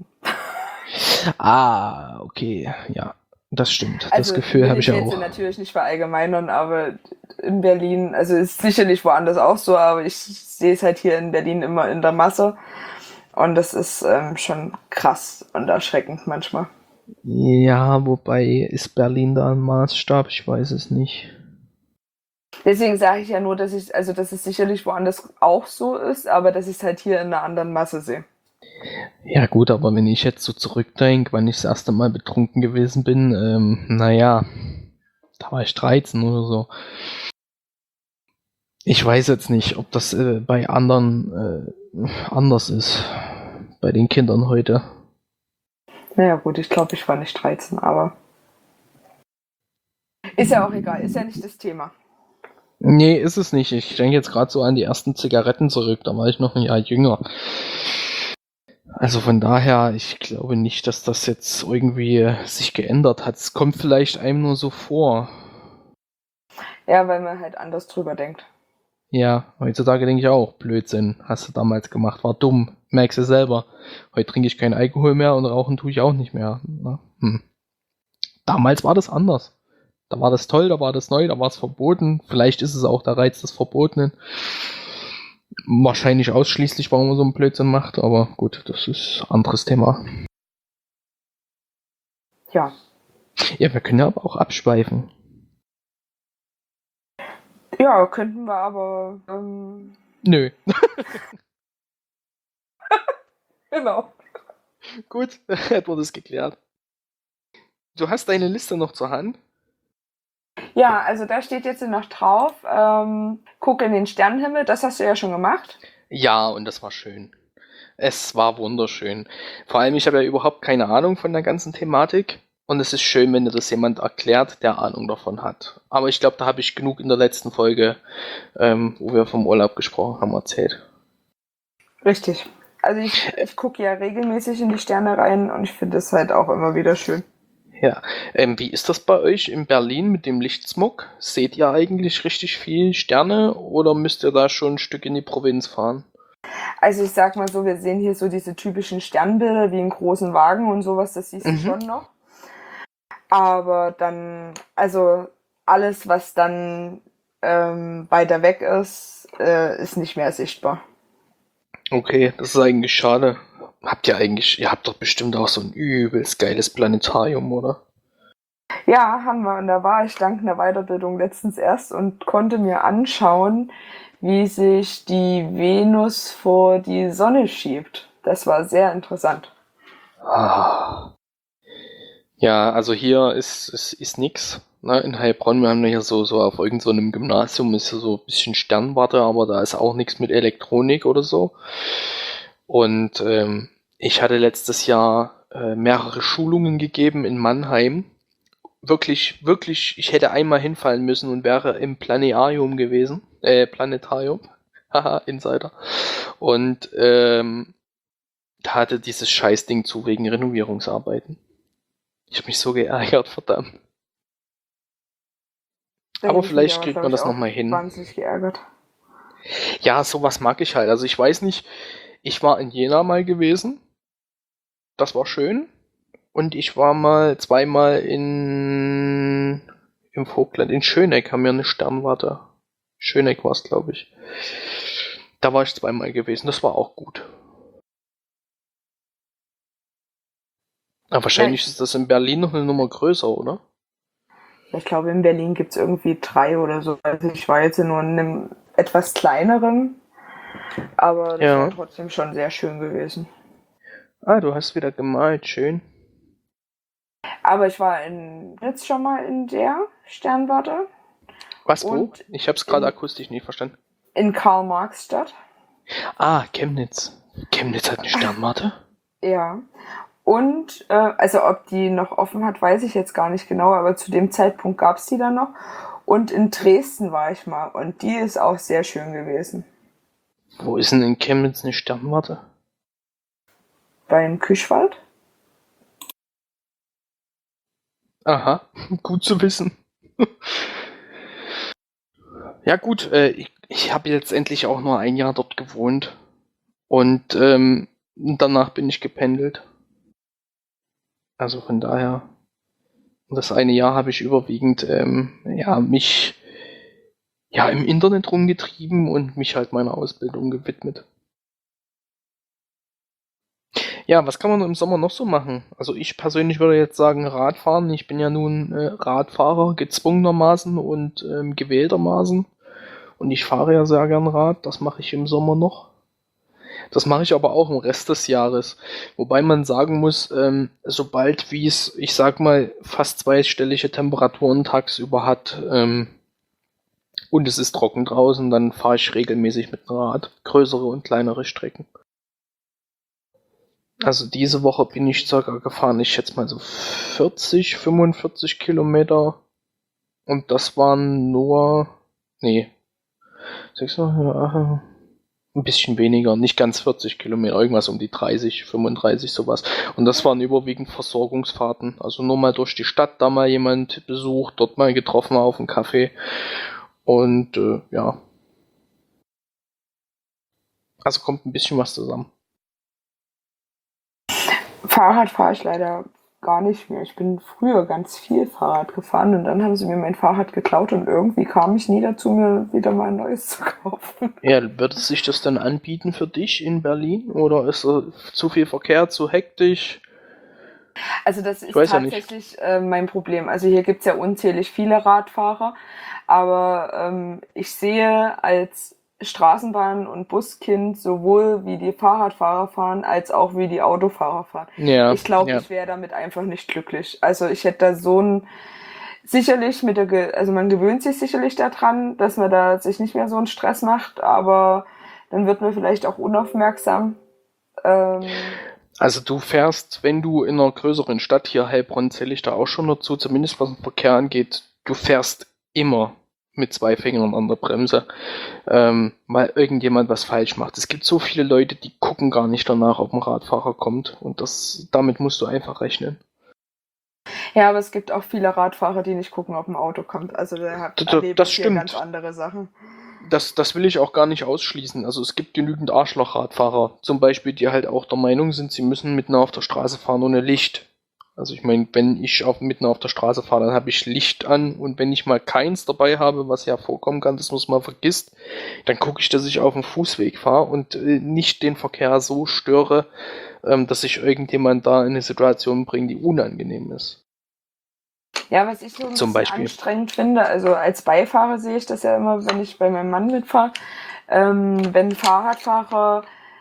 Ah, okay, ja, das stimmt. Also Das Gefühl will habe ich ich jetzt auch. natürlich nicht verallgemeinern, aber in Berlin, also ist sicherlich woanders auch so, aber ich sehe es halt hier in Berlin immer in der Masse. Und das ist ähm, schon krass und erschreckend manchmal. Ja, wobei ist Berlin da ein Maßstab? Ich weiß es nicht. Deswegen sage ich ja nur, dass ich, also dass es sicherlich woanders auch so ist, aber dass ich es halt hier in einer anderen Masse sehe. Ja gut, aber wenn ich jetzt so zurückdenke, wann ich das erste Mal betrunken gewesen bin, ähm, naja, da war ich dreizehn oder so. Ich weiß jetzt nicht, ob das äh, bei anderen äh, anders ist. Bei den Kindern heute. Naja gut, ich glaube, ich war nicht dreizehn, aber ist ja auch egal, ist ja nicht das Thema. Nee, ist es nicht. Ich denke jetzt gerade so an die ersten Zigaretten zurück. Da war ich noch ein Jahr jünger. Also von daher, ich glaube nicht, dass das jetzt irgendwie sich geändert hat. Es kommt vielleicht einem nur so vor. Ja, weil man halt anders drüber denkt. Ja, heutzutage denke ich auch, Blödsinn, hast du damals gemacht, war dumm. Merkst du selber. Heute trinke ich keinen Alkohol mehr und rauchen tue ich auch nicht mehr. Na, hm. Damals war das anders. Da war das toll, da war das neu, da war es verboten. Vielleicht ist es auch der Reiz des Verbotenen. Wahrscheinlich ausschließlich, warum man so einen Blödsinn macht, aber gut, das ist ein anderes Thema. Ja. Ja, wir können ja aber auch abschweifen. Ja, könnten wir aber. Ähm, Nö. genau. Gut, hätten wir das geklärt. Du hast deine Liste noch zur Hand? Ja, also da steht jetzt noch drauf, ähm, guck in den Sternenhimmel, das hast du ja schon gemacht. Ja, und das war schön. Es war wunderschön. Vor allem, ich habe ja überhaupt keine Ahnung von der ganzen Thematik. Und es ist schön, wenn dir das jemand erklärt, der Ahnung davon hat. Aber ich glaube, da habe ich genug in der letzten Folge, ähm, wo wir vom Urlaub gesprochen haben, erzählt. Richtig. Also ich, ich gucke ja regelmäßig in die Sterne rein und ich finde es halt auch immer wieder schön. Ja, ähm, wie ist das bei euch in Berlin mit dem Lichtsmog? Seht ihr eigentlich richtig viel Sterne oder müsst ihr da schon ein Stück in die Provinz fahren? Also ich sag mal so, wir sehen hier so diese typischen Sternbilder wie einen großen Wagen und sowas, das siehst du Mhm. schon noch. Aber dann, also alles, was dann ähm, weiter weg ist, äh, ist nicht mehr sichtbar. Okay, das ist eigentlich schade. habt ihr eigentlich, ihr habt doch bestimmt auch so ein übelst geiles Planetarium, oder? Ja, haben wir. Und da war ich dank einer Weiterbildung letztens erst und konnte mir anschauen, wie sich die Venus vor die Sonne schiebt. Das war sehr interessant. Ah. Ja, also hier ist, ist, ist nix. Ne? In Heilbronn, wir haben ja hier so, so auf irgend so einem Gymnasium ist ja so ein bisschen Sternwarte, aber da ist auch nichts mit Elektronik oder so. Und ähm, ich hatte letztes Jahr äh, mehrere Schulungen gegeben in Mannheim. Wirklich, wirklich, ich hätte einmal hinfallen müssen und wäre im Planetarium gewesen. Äh, Planetarium. Haha, Insider. Und ähm, da hatte dieses Scheißding zu wegen Renovierungsarbeiten. Ich habe mich so geärgert, verdammt. Da Aber hätte ich mich vielleicht aber, kriegt glaube man ich, das auch nochmal hin. wahnsinnig geärgert. Ja, sowas mag ich halt. Also ich weiß nicht, ich war in Jena mal gewesen. Das war schön. Und ich war mal zweimal in im Vogtland. In Schöneck haben wir eine Sternwarte. Schöneck war es, glaube ich. Da war ich zweimal gewesen. Das war auch gut. Aber wahrscheinlich Ja, ich, ist das in Berlin noch eine Nummer größer, oder? ich glaube, in Berlin gibt es irgendwie drei oder so. Also ich war jetzt nur in einem etwas kleineren, aber das war Ja. trotzdem schon sehr schön gewesen. Ah, du hast wieder gemalt. Schön. Aber ich war in, jetzt schon mal in der Sternwarte Was, wo? und Ich habe es gerade in, akustisch nicht verstanden. in Karl-Marx-Stadt. Ah, Chemnitz. Chemnitz hat eine Sternwarte? Ja. Und, äh, also ob die noch offen hat, weiß ich jetzt gar nicht genau, aber zu dem Zeitpunkt gab es die dann noch. Und in Dresden war ich mal und die ist auch sehr schön gewesen. Wo ist denn in Chemnitz eine Sternwarte? Beim Küschwald. Aha, gut zu wissen. Ja gut, äh, ich, ich habe jetzt endlich auch nur ein Jahr dort gewohnt und ähm, danach bin ich gependelt. Also von daher, das eine Jahr habe ich überwiegend ähm, ja, mich ja, im Internet rumgetrieben und mich halt meiner Ausbildung gewidmet. Ja, was kann man im Sommer noch so machen? Also ich persönlich würde jetzt sagen Radfahren. Ich bin ja nun äh, Radfahrer, gezwungenermaßen und ähm, gewähltermaßen. Und ich fahre ja sehr gern Rad. Das mache ich im Sommer noch. Das mache ich aber auch im Rest des Jahres. Wobei man sagen muss, ähm, sobald wie es, ich sag mal, fast zweistellige Temperaturen tagsüber hat ähm, und es ist trocken draußen, dann fahre ich regelmäßig mit dem Rad. Größere und kleinere Strecken. Also diese Woche bin ich circa gefahren, ich schätze mal so vierzig, fünfundvierzig Kilometer. Und das waren nur, nee, sechs, ein bisschen weniger, nicht ganz vierzig Kilometer, irgendwas um die dreißig, fünfunddreißig, sowas. Und das waren überwiegend Versorgungsfahrten. Also nur mal durch die Stadt, da mal jemand besucht, dort mal getroffen auf einen Kaffee. Und äh, ja. Also kommt ein bisschen was zusammen. Fahrrad fahre ich leider gar nicht mehr. Ich bin früher ganz viel Fahrrad gefahren und dann haben sie mir mein Fahrrad geklaut und irgendwie kam ich nie dazu, mir wieder mal ein neues zu kaufen. Ja, würde sich das dann anbieten für dich in Berlin? Oder ist äh, zu viel Verkehr, zu hektisch? Also das Ich ist weiß ja nicht. tatsächlich äh, mein Problem. Also hier gibt es ja unzählig viele Radfahrer, aber ähm, ich sehe als Straßenbahn- und Buskind sowohl wie die Fahrradfahrer fahren, als auch wie die Autofahrer fahren. Ja, Ich glaube, ja. ich wäre damit einfach nicht glücklich. Also ich hätte da so ein, sicherlich mit der, Ge also man gewöhnt sich sicherlich daran, dass man da sich nicht mehr so einen Stress macht, aber dann wird man vielleicht auch unaufmerksam. Ähm, Also du fährst, wenn du in einer größeren Stadt, hier Heilbronn zähle ich da auch schon dazu, zumindest was den Verkehr angeht, du fährst immer mit zwei Fingern an der Bremse, ähm, weil irgendjemand was falsch macht. Es gibt so viele Leute, die gucken gar nicht danach, ob ein Radfahrer kommt, und das, damit musst du einfach rechnen. Ja, aber es gibt auch viele Radfahrer, die nicht gucken, ob ein Auto kommt. Also da D- d- erlebe das ich hier stimmt. ganz andere Sachen. Das, das will ich auch gar nicht ausschließen. Also es gibt genügend Arschloch-Radfahrer, zum Beispiel, die halt auch der Meinung sind, sie müssen mitten auf der Straße fahren ohne Licht. Also ich meine, wenn ich auf, mitten auf der Straße fahre, dann habe ich Licht an und wenn ich mal keins dabei habe, was ja vorkommen kann, dass man es mal vergisst, dann gucke ich, dass ich auf dem Fußweg fahre und äh, nicht den Verkehr so störe, ähm, dass ich irgendjemand da in eine Situation bringe, die unangenehm ist. Ja, was ich so ein Zum bisschen Beispiel. anstrengend finde, also als Beifahrer sehe ich das ja immer, wenn ich bei meinem Mann mitfahre, ähm, wenn Fahrradfahrer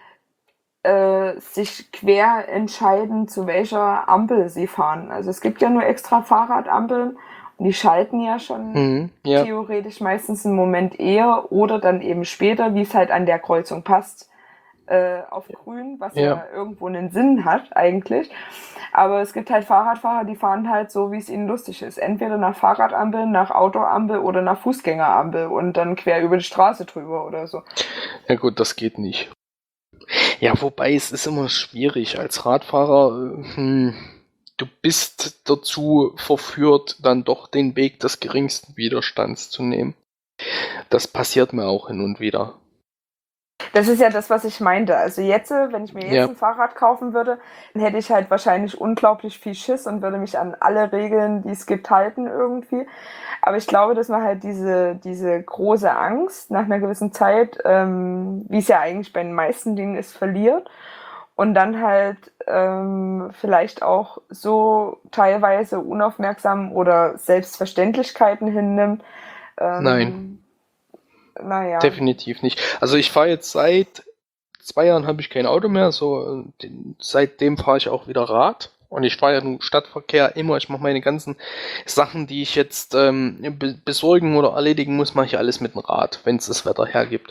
äh, sich quer entscheiden, zu welcher Ampel sie fahren. Also es gibt ja nur extra Fahrradampeln und die schalten ja schon Mhm, ja. theoretisch meistens einen Moment eher oder dann eben später, wie es halt an der Kreuzung passt, äh, auf grün, was ja. Ja. irgendwo einen Sinn hat eigentlich. Aber es gibt halt Fahrradfahrer, die fahren halt so, wie es ihnen lustig ist. Entweder nach Fahrradampel, nach Autoampel oder nach Fußgängerampel und dann quer über die Straße drüber oder so. Ja gut, das geht nicht. Ja, wobei es ist immer schwierig als Radfahrer. Hm, du bist dazu verführt, dann doch den Weg des geringsten Widerstands zu nehmen. Das passiert mir auch hin und wieder. Das ist ja das, was ich meinte. Also jetzt, wenn ich mir jetzt Ja. ein Fahrrad kaufen würde, dann hätte ich halt wahrscheinlich unglaublich viel Schiss und würde mich an alle Regeln, die es gibt, halten irgendwie. Aber ich glaube, dass man halt diese, diese große Angst nach einer gewissen Zeit, ähm, wie es ja eigentlich bei den meisten Dingen ist, verliert. Und dann halt ähm, vielleicht auch so teilweise unaufmerksam oder Selbstverständlichkeiten hinnimmt. Ähm, Nein. Naja. Definitiv nicht. Also ich fahre jetzt seit zwei Jahren habe ich kein Auto mehr, so den, seitdem fahre ich auch wieder Rad und ich fahre ja im Stadtverkehr immer, ich mache meine ganzen Sachen, die ich jetzt ähm, be- besorgen oder erledigen muss, mache ich alles mit dem Rad, wenn es das Wetter hergibt.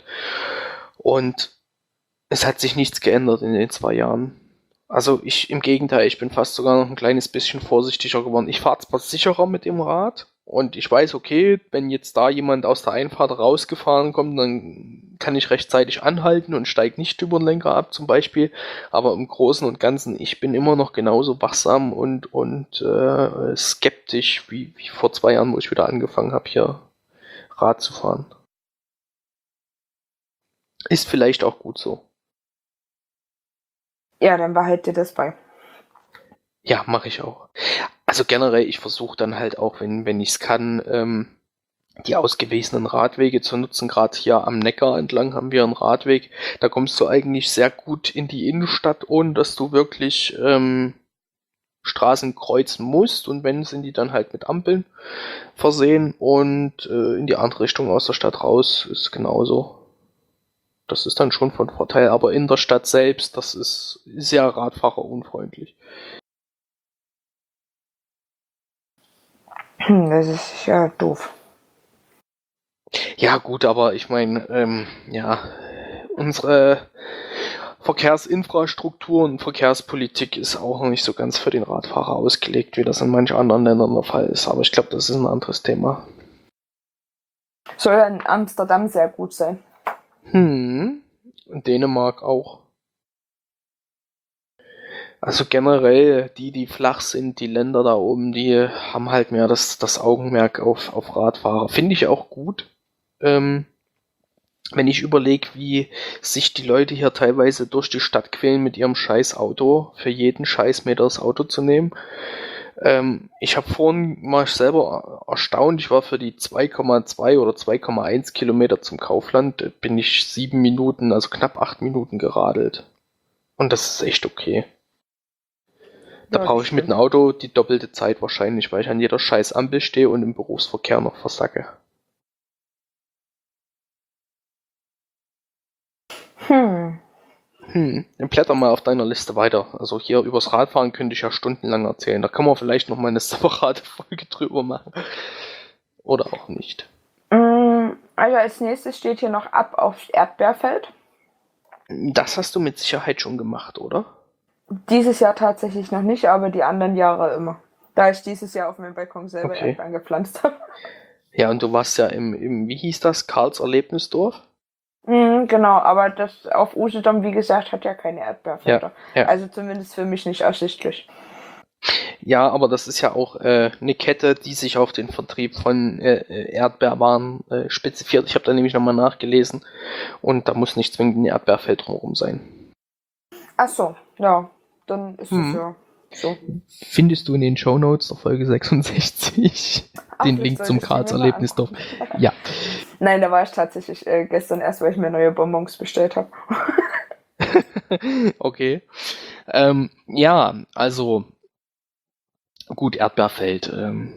Und es hat sich nichts geändert in den zwei Jahren. Also ich, im Gegenteil, ich bin fast sogar noch ein kleines bisschen vorsichtiger geworden. Ich fahre zwar sicherer mit dem Rad und ich weiß, okay, wenn jetzt da jemand aus der Einfahrt rausgefahren kommt, dann kann ich rechtzeitig anhalten und steige nicht über den Lenker ab zum Beispiel. Aber im Großen und Ganzen, ich bin immer noch genauso wachsam und, und äh, skeptisch wie, wie vor zwei Jahren, wo ich wieder angefangen habe, hier Rad zu fahren. Ist vielleicht auch gut so. Ja, dann behalt dir das bei. Ja, mache ich auch. Also generell, ich versuche dann halt auch, wenn, wenn ich es kann, ähm, die ausgewiesenen Radwege zu nutzen. Gerade hier am Neckar entlang haben wir einen Radweg. Da kommst du eigentlich sehr gut in die Innenstadt, ohne dass du wirklich ähm, Straßen kreuzen musst. Und wenn, sind die dann halt mit Ampeln versehen. Und äh, in die andere Richtung aus der Stadt raus ist genauso. Das ist dann schon von Vorteil. Aber in der Stadt selbst, das ist sehr radfahrerunfreundlich. Das ist ja doof. Ja gut, aber ich meine, ähm, ja, unsere Verkehrsinfrastruktur und Verkehrspolitik ist auch noch nicht so ganz für den Radfahrer ausgelegt, wie das in manchen anderen Ländern der Fall ist. Aber ich glaube, das ist ein anderes Thema. Soll ja in Amsterdam sehr gut sein. Hm, in Dänemark auch. Also generell, die, die flach sind, die Länder da oben, die haben halt mehr das, das Augenmerk auf, auf Radfahrer. Finde ich auch gut. Ähm, wenn ich überlege, wie sich die Leute hier teilweise durch die Stadt quälen mit ihrem scheiß Auto, für jeden Scheißmeter das Auto zu nehmen. Ähm, ich habe vorhin mal selber erstaunt, ich war für die zwei Komma zwei oder zwei Komma eins Kilometer zum Kaufland, bin ich sieben Minuten, also knapp acht Minuten geradelt. Und das ist echt okay. Da Ja, brauche ich mit stimmt. dem Auto die doppelte Zeit wahrscheinlich, weil ich an jeder scheiß Ampel stehe und im Berufsverkehr noch versacke. Hm. Hm, dann blätter mal auf deiner Liste weiter. Also hier übers Radfahren könnte ich ja stundenlang erzählen. Da kann man vielleicht noch mal eine separate Folge drüber machen. Oder auch nicht. Also als nächstes steht hier noch ab aufs Erdbeerfeld. Das hast du mit Sicherheit schon gemacht, oder? Dieses Jahr tatsächlich noch nicht, aber die anderen Jahre immer. Da ich dieses Jahr auf meinem Balkon selber Okay. Erdbeeren gepflanzt habe. Ja, und du warst ja im, im wie hieß das, Karls Erlebnisdorf? Mhm, genau, aber das auf Usedom, wie gesagt, hat ja keine Erdbeerfelder. Ja, ja. Also zumindest für mich nicht ersichtlich. Ja, aber das ist ja auch äh, eine Kette, die sich auf den Vertrieb von äh, Erdbeerwaren äh, spezifiziert. Ich habe da nämlich nochmal nachgelesen und da muss nicht zwingend ein Erdbeerfeld drumherum sein. Ach so, ja, dann ist Mhm. es ja. So. Findest du in den Shownotes der Folge sechsundsechzig Ach, den das Link sollte zum ich mir mal Karls-Erlebnisdorf? angucken. Ja. Nein, da war ich tatsächlich äh, gestern erst, weil ich mir neue Bonbons bestellt habe. Okay. Ähm, ja, also gut, Erdbeerfeld. Ähm,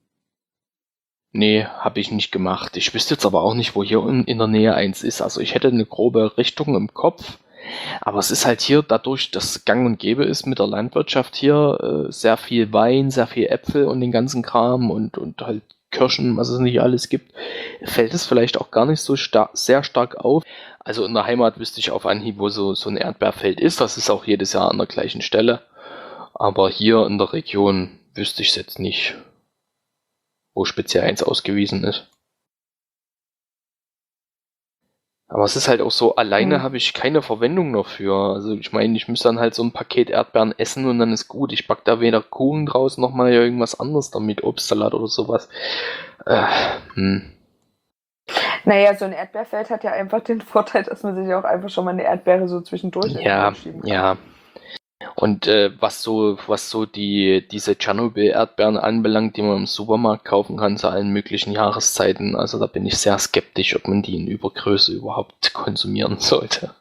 nee, habe ich nicht gemacht. Ich wüsste jetzt aber auch nicht, wo hier in, in der Nähe eins ist. Also ich hätte eine grobe Richtung im Kopf. Aber es ist halt hier dadurch, dass gang und gäbe ist mit der Landwirtschaft hier, äh, sehr viel Wein, sehr viel Äpfel und den ganzen Kram und, und halt Kirschen, was es nicht alles gibt, fällt es vielleicht auch gar nicht so star- sehr stark auf. Also in der Heimat wüsste ich auf Anhieb, wo so, so ein Erdbeerfeld ist. Das ist auch jedes Jahr an der gleichen Stelle. Aber hier in der Region wüsste ich es jetzt nicht, wo speziell eins ausgewiesen ist. Aber es ist halt auch so, alleine Hm. habe ich keine Verwendung dafür. Also ich meine, ich müsste dann halt so ein Paket Erdbeeren essen und dann ist gut. Ich back da weder Kuchen draus noch mal irgendwas anderes damit, Obstsalat oder sowas. Äh, hm. Naja, so ein Erdbeerfeld hat ja einfach den Vorteil, dass man sich auch einfach schon mal eine Erdbeere so zwischendurch in den Ja, Mund schieben kann. ja. Und äh, was so, was so die diese Tschernobyl-Erdbeeren anbelangt, die man im Supermarkt kaufen kann zu allen möglichen Jahreszeiten, also da bin ich sehr skeptisch, ob man die in Übergröße überhaupt konsumieren sollte.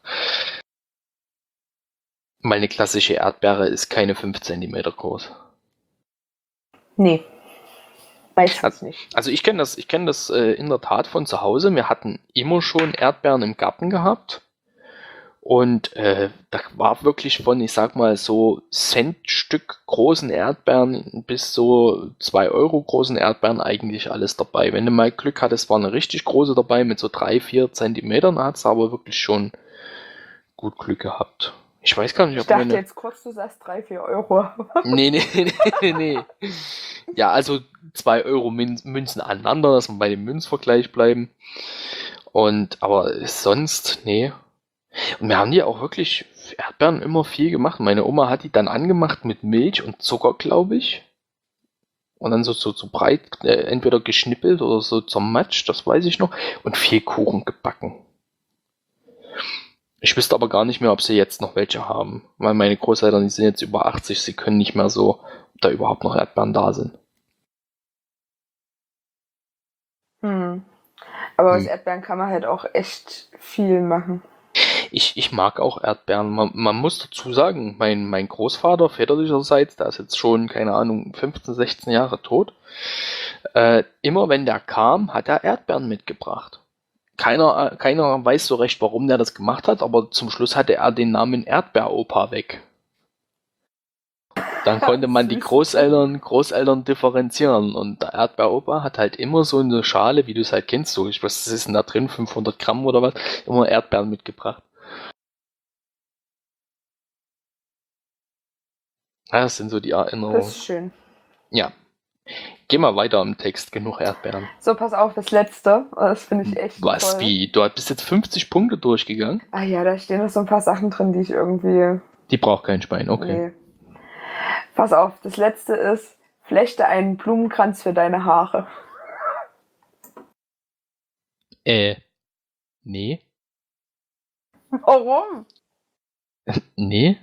Meine klassische Erdbeere ist keine fünf Zentimeter groß. Nee, meistens nicht. Also ich kenne das, ich kenne das äh, in der Tat von zu Hause. Wir hatten immer schon Erdbeeren im Garten gehabt. Und äh, da war wirklich von, ich sag mal, so Centstück großen Erdbeeren bis so zwei Euro großen Erdbeeren eigentlich alles dabei. Wenn du mal Glück hattest, war eine richtig große dabei mit so drei, vier Zentimetern, da hat's aber wirklich schon gut Glück gehabt. Ich weiß gar nicht, Ich ob dachte meine... jetzt kurz, du sagst drei, vier Euro. Nee, nee, nee, nee. Ja, also zwei Euro Mün- Münzen aneinander, dass wir bei dem Münzvergleich bleiben. Und, aber sonst, nee. Und wir haben die auch wirklich Erdbeeren immer viel gemacht. Meine Oma hat die dann angemacht mit Milch und Zucker, glaube ich. Und dann so, so, so breit, äh, entweder geschnippelt oder so zermatscht, das weiß ich noch. Und viel Kuchen gebacken. Ich wüsste aber gar nicht mehr, ob sie jetzt noch welche haben. Weil meine Großeltern, die sind jetzt über achtzig, sie können nicht mehr so, ob da überhaupt noch Erdbeeren da sind. Hm. Aber aus Hm. Erdbeeren kann man halt auch echt viel machen. Ich, ich mag auch Erdbeeren. Man, man muss dazu sagen, mein, mein Großvater väterlicherseits, der ist jetzt schon, keine Ahnung, fünfzehn, sechzehn Jahre tot. Äh, immer wenn der kam, hat er Erdbeeren mitgebracht. Keiner, keiner weiß so recht, warum der das gemacht hat, aber zum Schluss hatte er den Namen Erdbeeropa weg. Dann konnte man die Süß. Großeltern, Großeltern differenzieren und der Erdbeeropa hat halt immer so eine Schale, wie du es halt kennst, so, ich weiß, was ist denn da drin, fünfhundert Gramm oder was, immer Erdbeeren mitgebracht. Ja, das sind so die Das Erinnerungen. ist schön. Ja. Geh mal weiter im Text, genug Erdbeeren. So, pass auf, das letzte. Das finde ich echt Was, toll. wie? Du bist jetzt fünfzig Punkte durchgegangen? Ah ja, da stehen noch so ein paar Sachen drin, die ich irgendwie... Die braucht kein Schwein, okay. Nee. Pass auf, das letzte ist, flechte einen Blumenkranz für deine Haare. Äh, nee. Warum? Nee?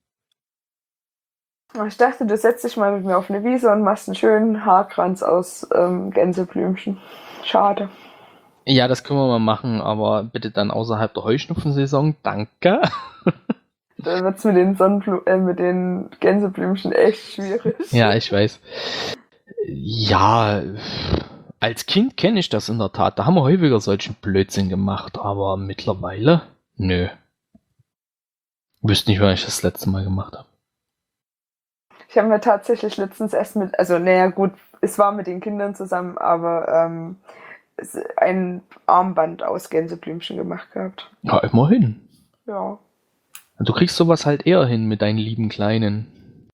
Ich dachte, du setzt dich mal mit mir auf eine Wiese und machst einen schönen Haarkranz aus ähm, Gänseblümchen. Schade. Ja, das können wir mal machen, aber bitte dann außerhalb der Heuschnupfensaison. Danke. Da wird's mit den Sonnenblu äh, mit den Gänseblümchen echt schwierig. Ja, ich weiß. Ja, als Kind kenne ich das in der Tat. Da haben wir häufiger solchen Blödsinn gemacht, aber mittlerweile, nö. Wüsste nicht, wann ich das letzte Mal gemacht habe. Ich habe mir tatsächlich letztens erst mit, also naja gut, es war mit den Kindern zusammen, aber ähm, ein Armband aus Gänseblümchen gemacht gehabt. Ja, immerhin. Ja. Du kriegst sowas halt eher hin mit deinen lieben Kleinen.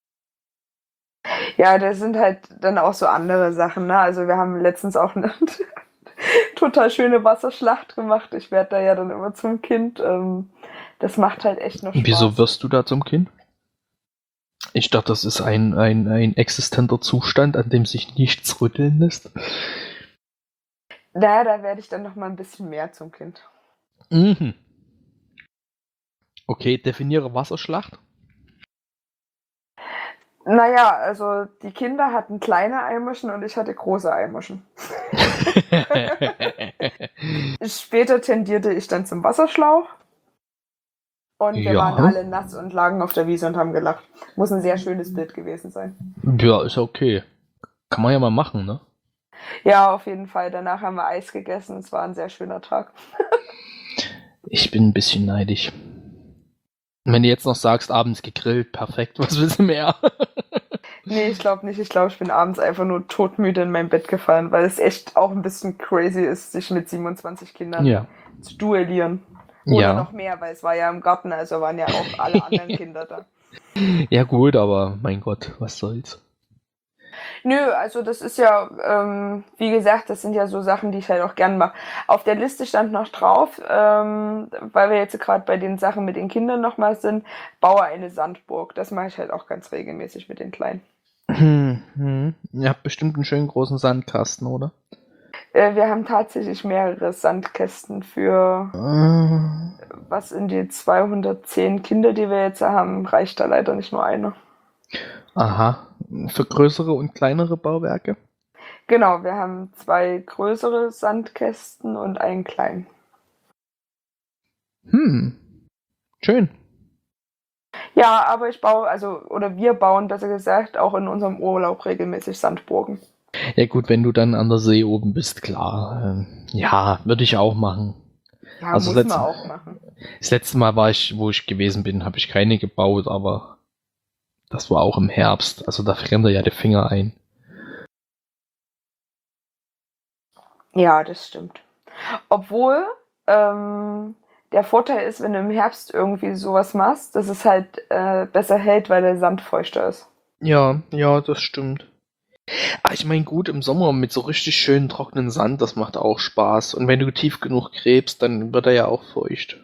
Ja, das sind halt dann auch so andere Sachen, ne? Also wir haben letztens auch eine total schöne Wasserschlacht gemacht. Ich werde da ja dann immer zum Kind. Ähm, das macht halt echt noch Spaß. Wieso wirst du da zum Kind? Ich dachte, das ist ein, ein, ein existenter Zustand, an dem sich nichts rütteln lässt. Naja, da werde ich dann noch mal ein bisschen mehr zum Kind. Mhm. Okay, definiere Wasserschlacht. Naja, also die Kinder hatten kleine Eimerchen und ich hatte große Eimerchen. Später tendierte ich dann zum Wasserschlauch. Und wir Ja. waren alle nass und lagen auf der Wiese und haben gelacht. Muss ein sehr schönes Bild gewesen sein. Ja, ist okay. Kann man ja mal machen, ne? Ja, auf jeden Fall. Danach haben wir Eis gegessen. Es war ein sehr schöner Tag. Ich bin ein bisschen neidisch. Wenn du jetzt noch sagst, abends gegrillt, perfekt, was willst du mehr? Nee, ich glaube nicht. Ich glaube, ich bin abends einfach nur todmüde in mein Bett gefallen, weil es echt auch ein bisschen crazy ist, sich mit siebenundzwanzig Kindern Ja. zu duellieren. Oder Ja. noch mehr, weil es war ja im Garten, also waren ja auch alle anderen Kinder da. Ja gut, aber mein Gott, was soll's. Nö, also das ist ja, ähm, wie gesagt, das sind ja so Sachen, die ich halt auch gern mache. Auf der Liste stand noch drauf, ähm, weil wir jetzt gerade bei den Sachen mit den Kindern nochmal sind, baue eine Sandburg. Das mache ich halt auch ganz regelmäßig mit den Kleinen. Hm, hm. Ihr habt bestimmt einen schönen großen Sandkasten, oder? Äh, wir haben tatsächlich mehrere Sandkästen für, Äh, was in die zweihundertzehn Kinder, die wir jetzt haben, reicht da leider nicht nur einer. aha. Für größere und kleinere Bauwerke? Genau, wir haben zwei größere Sandkästen und einen kleinen. Hm. Schön. Ja, aber ich baue, also, oder wir bauen, besser gesagt, auch in unserem Urlaub regelmäßig Sandburgen. Ja gut, wenn du dann an der See oben bist, klar. Ähm, ja, würde ich auch machen. Ja, Also muss das man letzte- auch machen. Das letzte Mal war ich, wo ich gewesen bin, habe ich keine gebaut, aber das war auch im Herbst. Also da frieren dir ja die Finger ein. Ja, das stimmt. Obwohl, ähm, der Vorteil ist, wenn du im Herbst irgendwie sowas machst, dass es halt äh, besser hält, weil der Sand feuchter ist. Ja, ja, das stimmt. Ah, ich meine, gut, im Sommer mit so richtig schönen trockenen Sand, das macht auch Spaß. Und wenn du tief genug gräbst, dann wird er ja auch feucht.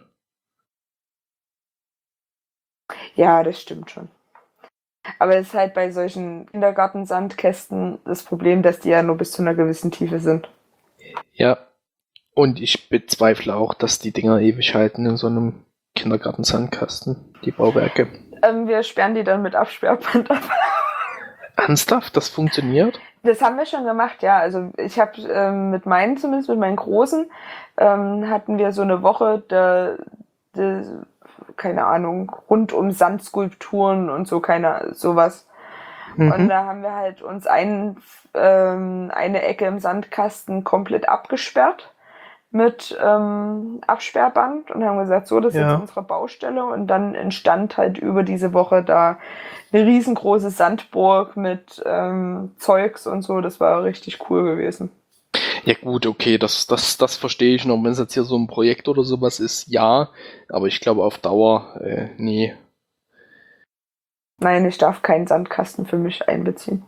Ja, das stimmt schon. Aber es ist halt bei solchen Kindergartensandkästen das Problem, dass die ja nur bis zu einer gewissen Tiefe sind. Ja. Und ich bezweifle auch, dass die Dinger ewig halten in so einem Kindergartensandkasten, die Bauwerke. Ähm, wir sperren die dann mit Absperrband ab. Ernsthaft? Das funktioniert? Das haben wir schon gemacht, ja. Also ich habe ähm, mit meinen, zumindest mit meinen Großen, ähm, hatten wir so eine Woche, da, da, keine Ahnung, rund um Sandskulpturen und so, keine, sowas. Mhm. Und da haben wir halt uns ein, ähm, eine Ecke im Sandkasten komplett abgesperrt mit ähm, Absperrband und haben gesagt, so, das ist Ja. jetzt unsere Baustelle. Und dann entstand halt über diese Woche da eine riesengroße Sandburg mit ähm, Zeugs und so. Das war richtig cool gewesen. Ja gut, okay, das, das, das verstehe ich noch. Wenn es jetzt hier so ein Projekt oder sowas ist, ja. Aber ich glaube auf Dauer, äh, nee. Nein, ich darf keinen Sandkasten für mich einbeziehen.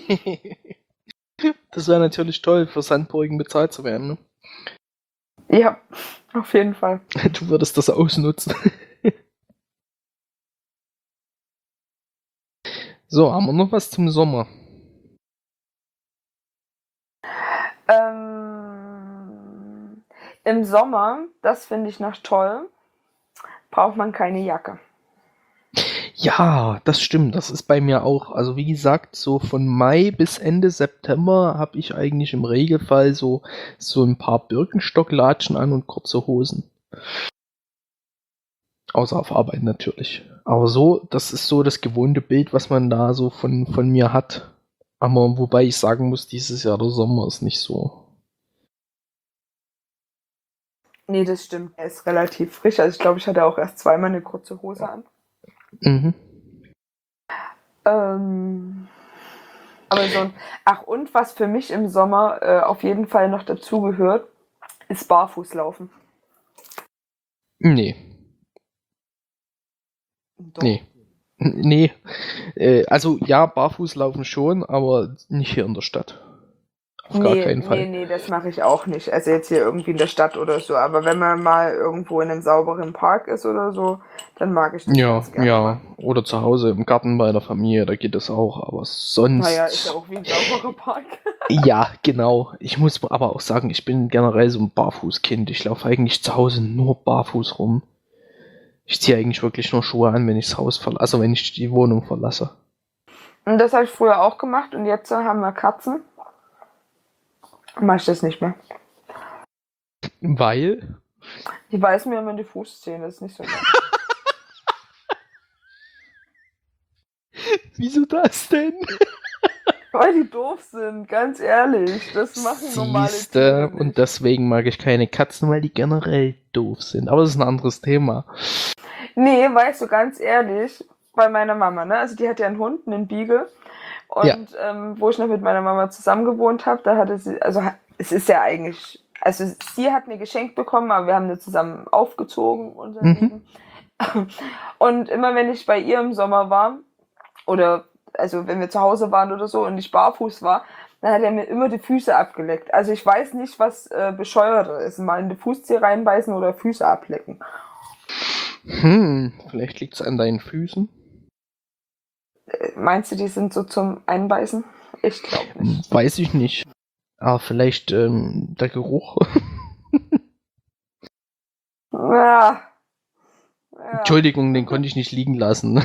Das wäre natürlich toll, für Sandburgen bezahlt zu werden. Ne? Ja, auf jeden Fall. Du würdest das ausnutzen. So, haben wir noch was zum Sommer? Ähm, Im Sommer, das finde ich noch toll, braucht man keine Jacke. Ja, das stimmt. Das ist bei mir auch. Also wie gesagt, so von Mai bis Ende September habe ich eigentlich im Regelfall so, so ein paar Birkenstocklatschen an und kurze Hosen. Außer auf Arbeit natürlich. Aber so, das ist so das gewohnte Bild, was man da so von, von mir hat. Aber wobei ich sagen muss, dieses Jahr der Sommer ist nicht so. Nee, das stimmt. Er ist relativ frisch. Also ich glaube, ich hatte auch erst zweimal eine kurze Hose an. Mhm. Ähm, aber so ein, ach, und was für mich im Sommer äh, auf jeden Fall noch dazugehört, ist Barfußlaufen. Nee. Doch. Nee. N- Nee. Äh, also ja, Barfußlaufen schon, aber nicht hier in der Stadt. Auf gar nee, keinen nee, Fall. nee, das mache ich auch nicht. Also jetzt hier irgendwie in der Stadt oder so. Aber wenn man mal irgendwo in einem sauberen Park ist oder so, dann mag ich das Ja, ganz gerne. ja. mal. Oder zu Hause im Garten bei der Familie, da geht es auch, aber sonst. Naja, ist ja auch wie ein sauberer Park. Ja, genau. Ich muss aber auch sagen, ich bin generell so ein Barfußkind. Ich laufe eigentlich zu Hause nur barfuß rum. Ich ziehe eigentlich wirklich nur Schuhe an, wenn ich das Haus verlasse, also wenn ich die Wohnung verlasse. Und das habe ich früher auch gemacht und jetzt haben wir Katzen. Mache ich das nicht mehr. Weil? Die beißen mir immer in die Fußzähne, das ist nicht so nett. Wieso das denn? Weil die doof sind, ganz ehrlich. Das machen normale Siehste, Tiere nicht. und deswegen mag ich keine Katzen, weil die generell doof sind. Aber das ist ein anderes Thema. Nee, weißt du, ganz ehrlich, bei meiner Mama, ne? Also die hat ja einen Hund, einen Beagle. Und Ja. ähm, wo ich noch mit meiner Mama zusammen gewohnt habe, da hatte sie, also es ist ja eigentlich, also sie hat mir geschenkt bekommen, aber wir haben das zusammen aufgezogen, unser Mhm. Leben. Und immer wenn ich bei ihr im Sommer war, oder also wenn wir zu Hause waren oder so und ich barfuß war, dann hat er mir immer die Füße abgeleckt. Also ich weiß nicht, was äh, bescheuerter ist, mal in die Fußzehe reinbeißen oder Füße ablecken. Hm, vielleicht liegt es an deinen Füßen. Äh, Meinst du, die sind so zum Einbeißen? Ich glaube nicht. Weiß ich nicht. Aber vielleicht ähm, der Geruch. Ja. Ja. Entschuldigung, den konnte ich nicht liegen lassen.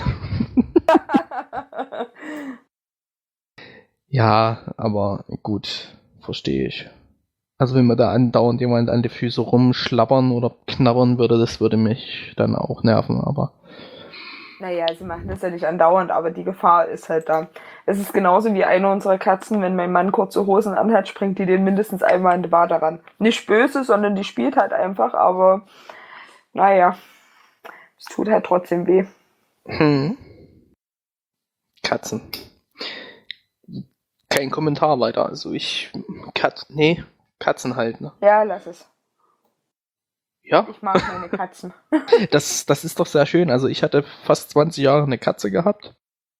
Ja, aber gut, verstehe ich. Also wenn man da andauernd jemand an die Füße rumschlappern oder knabbern würde, das würde mich dann auch nerven, aber Naja, sie machen das ja nicht andauernd, aber die Gefahr ist halt da. Es ist genauso wie eine unserer Katzen, wenn mein Mann kurze Hosen anhat, springt die den mindestens einmal in die Wade ran. Nicht böse, sondern die spielt halt einfach, aber naja, es tut halt trotzdem weh. hm. Katzen. Kein Kommentar weiter, also ich Kat nee, Katzen halt, ne? Ja, lass es. Ja, Ich mag meine Katzen. das, das ist doch sehr schön. Also ich hatte fast zwanzig Jahre eine Katze gehabt.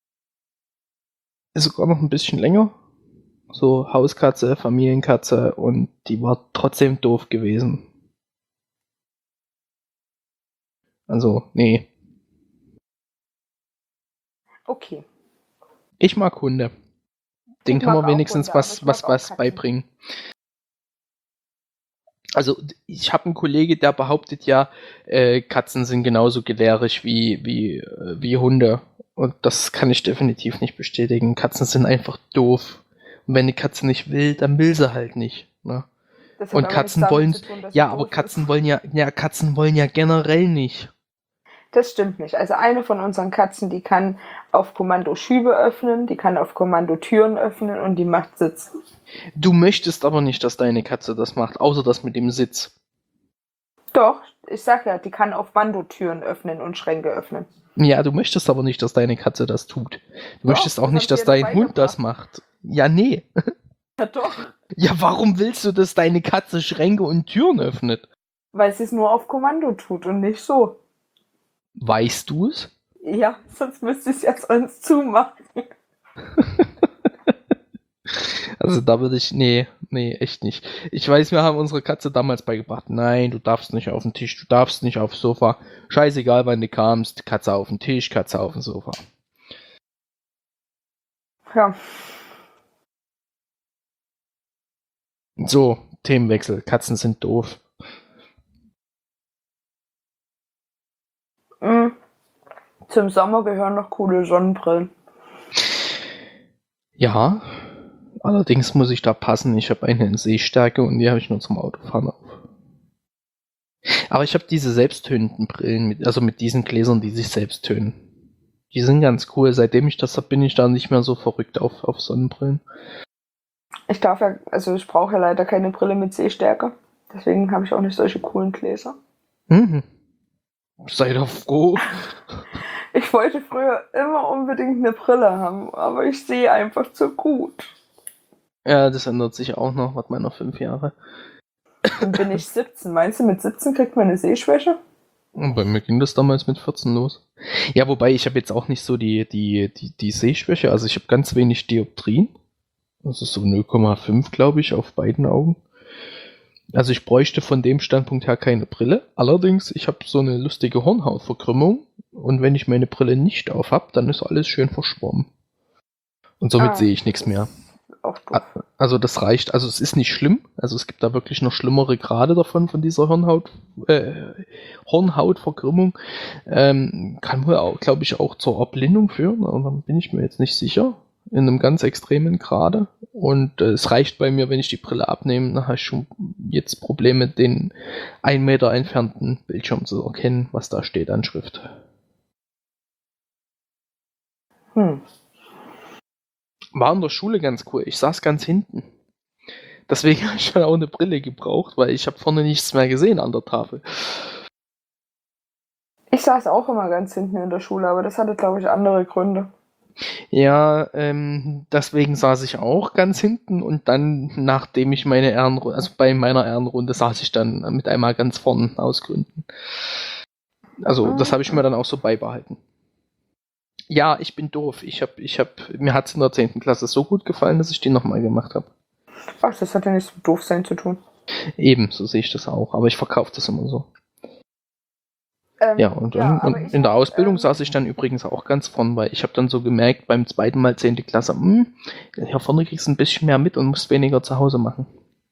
Ist sogar noch ein bisschen länger. So Hauskatze, Familienkatze und die war trotzdem doof gewesen. Also, nee. Okay. Ich mag Hunde. Den Ich kann mag man auch wenigstens Hunde, aber was, ich was, mag auch was Katzen. beibringen. Also, ich habe einen Kollege, der behauptet ja, äh, Katzen sind genauso gelehrig wie, wie, äh, wie Hunde. Und das kann ich definitiv nicht bestätigen. Katzen sind einfach doof. Und wenn eine Katze nicht will, dann will sie halt nicht. Ne? Das hat Und aber Katzen nichts damit wollen, zu tun, dass ja, sie aber doof Katzen ist. wollen ja, ja, Katzen wollen ja generell nicht. Das stimmt nicht. Also eine von unseren Katzen, die kann auf Kommando Schübe öffnen, die kann auf Kommando Türen öffnen und die macht Sitz. Du möchtest aber nicht, dass deine Katze das macht, außer das mit dem Sitz. Doch, ich sag ja, die kann auf Bando Türen öffnen und Schränke öffnen. Ja, du möchtest aber nicht, dass deine Katze das tut. Du Doch, möchtest auch das nicht, hab ich dass ihr dein Hund das macht. Ja, nee. Ja doch. Ja, warum willst du, dass deine Katze Schränke und Türen öffnet? Weil sie es nur auf Kommando tut und nicht so. Weißt du es? Ja, sonst müsste ich es ja sonst zumachen. Also da würde ich, nee, nee, echt nicht. Ich weiß, wir haben unsere Katze damals beigebracht, nein, du darfst nicht auf den Tisch, du darfst nicht aufs Sofa. Scheißegal, wann du kamst, Katze auf den Tisch, Katze auf dem Sofa. Ja. So, Themenwechsel, Katzen sind doof. Mhm. Zum Sommer gehören noch coole Sonnenbrillen. Ja, allerdings muss ich da passen. Ich habe eine in Sehstärke und die habe ich nur zum Autofahren auf. Aber ich habe diese selbsttönenden Brillen, mit, also mit diesen Gläsern, die sich selbst tönen. Die sind ganz cool. Seitdem ich das habe, bin ich da nicht mehr so verrückt auf, auf Sonnenbrillen. Ich darf ja, also ich brauche ja leider keine Brille mit Sehstärke. Deswegen habe ich auch nicht solche coolen Gläser. Mhm. Sei doch froh. Ich wollte früher immer unbedingt eine Brille haben, aber ich sehe einfach zu gut. Ja, das ändert sich auch noch. Warte mal, noch fünf Jahre. Dann bin ich siebzehn. Meinst du, mit siebzehn kriegt man eine Sehschwäche? Und bei mir ging das damals mit vierzehn los. Ja, wobei ich habe jetzt auch nicht so die, die, die, die Sehschwäche. Also ich habe ganz wenig Dioptrien. Das ist so null Komma fünf, glaube ich, auf beiden Augen. Also ich bräuchte von dem Standpunkt her keine Brille. Allerdings, ich habe so eine lustige Hornhautverkrümmung. Und wenn ich meine Brille nicht auf habe, dann ist alles schön verschwommen. Und somit Ah, sehe ich nichts mehr. Auch doof. Also das reicht. Also es ist nicht schlimm. Also es gibt da wirklich noch schlimmere Grade davon, von dieser Hornhaut, äh, Hornhautverkrümmung. Ähm, kann wohl auch, glaube ich, auch zur Erblindung führen. Aber dann bin ich mir jetzt nicht sicher. in einem ganz extremen Grade. Und äh, es reicht bei mir, wenn ich die Brille abnehme, dann habe ich schon jetzt Probleme, den ein Meter entfernten Bildschirm zu erkennen, was da steht an Schrift. Hm. War in der Schule ganz cool. Ich saß ganz hinten. Deswegen habe ich schon auch eine Brille gebraucht, weil ich habe vorne nichts mehr gesehen an der Tafel. Ich saß auch immer ganz hinten in der Schule, aber das hatte, glaube ich, andere Gründe. Ja, ähm, deswegen saß ich auch ganz hinten und dann, nachdem ich meine Ehrenrunde, also bei meiner Ehrenrunde saß ich dann mit einmal ganz vorn aus Gründen. Also, das habe ich mir dann auch so beibehalten. Ja, ich bin doof. Ich hab, ich hab, mir hat es in der zehnten Klasse so gut gefallen, dass ich die nochmal gemacht habe. Ach, das hat ja nichts mit Doofsein zu tun. Eben, so sehe ich das auch. Aber ich verkaufe das immer so. Ähm, Ja, und, ja, und aber ich in der hab, Ausbildung ähm, saß ich dann übrigens auch ganz vorn, weil ich habe dann so gemerkt, beim zweiten Mal zehnte Klasse, hm, hier vorne kriegst du ein bisschen mehr mit und musst weniger zu Hause machen.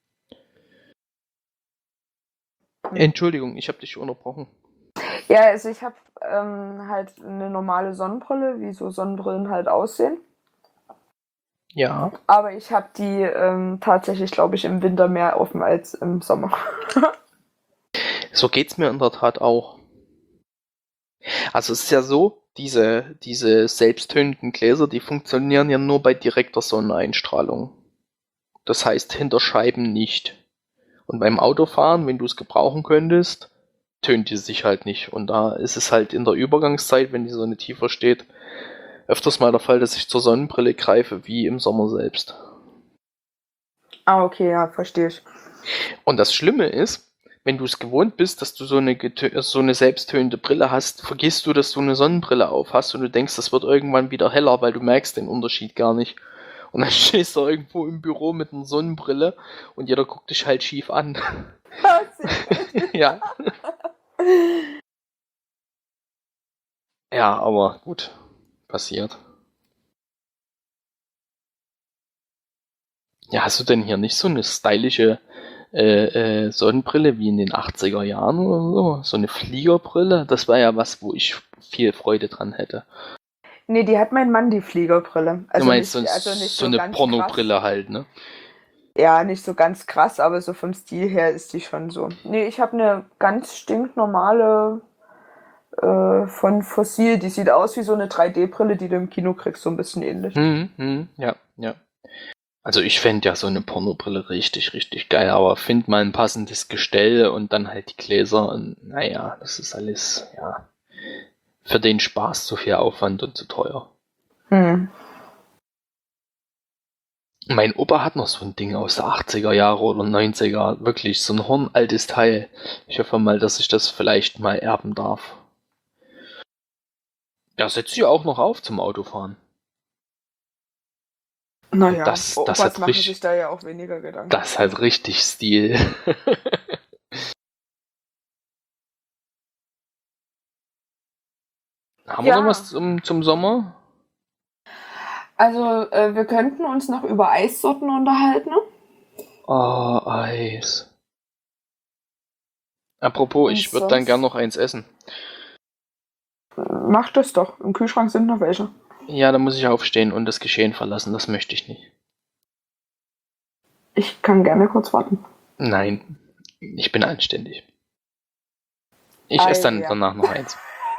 Hm. Entschuldigung, ich habe dich unterbrochen. Ja, also ich habe ähm, halt eine normale Sonnenbrille, wie so Sonnenbrillen halt aussehen. Ja. Aber ich habe die ähm, tatsächlich, glaube ich, im Winter mehr offen als im Sommer. So geht's mir in der Tat auch. Also es ist ja so, diese, diese selbsttönenden Gläser, die funktionieren ja nur bei direkter Sonneneinstrahlung. Das heißt hinter Scheiben nicht. Und beim Autofahren, wenn du es gebrauchen könntest, tönt die sich halt nicht. Und da ist es halt in der Übergangszeit, wenn die Sonne tiefer steht, öfters mal der Fall, dass ich zur Sonnenbrille greife, wie im Sommer selbst. Ah, okay, ja, verstehe ich. Und das Schlimme ist, wenn du es gewohnt bist, dass du so eine, so eine selbsttönende Brille hast, vergisst du, dass du eine Sonnenbrille auf hast und du denkst, das wird irgendwann wieder heller, weil du merkst den Unterschied gar nicht. Und dann stehst du irgendwo im Büro mit einer Sonnenbrille und jeder guckt dich halt schief an. Ja. Ja, aber gut. Passiert. Ja, hast du denn hier nicht so eine stylische äh, äh, Sonnenbrille wie in den achtziger Jahren oder so? So eine Fliegerbrille? Das war ja was, wo ich viel Freude dran hätte. Nee, die hat mein Mann, die Fliegerbrille. Also du meinst nicht, so, also nicht so so eine ganz Pornobrille krass. halt, ne? Ja, nicht so ganz krass, aber so vom Stil her ist die schon so. Nee, ich habe eine ganz stinknormale äh, von Fossil. Die sieht aus wie so eine drei D-Brille, die du im Kino kriegst, so ein bisschen ähnlich. Hm, hm, ja, ja. Also ich fände ja so eine Pornobrille richtig, richtig geil, aber find mal ein passendes Gestell und dann halt die Gläser und naja, das ist alles, ja, für den Spaß zu viel Aufwand und zu teuer. Hm. Mein Opa hat noch so ein Ding aus der achtziger Jahre oder neunziger, wirklich so ein hornaltes Teil. Ich hoffe mal, dass ich das vielleicht mal erben darf. Ja, setzt sie auch noch auf zum Autofahren. Naja, das, das Opas hat machen richtig, sich da ja auch weniger Gedanken. Das hat richtig Stil. Haben Ja. wir noch was zum, zum Sommer? Also, äh, wir könnten uns noch über Eissorten unterhalten. Oh, Eis. Apropos, Und ich würde dann sonst- gern noch eins essen. Mach das doch. Im Kühlschrank sind noch welche. Ja, da muss ich aufstehen und das Geschehen verlassen. Das möchte ich nicht. Ich kann gerne kurz warten. Nein, ich bin anständig. Ich Ah, esse dann ja. danach noch eins.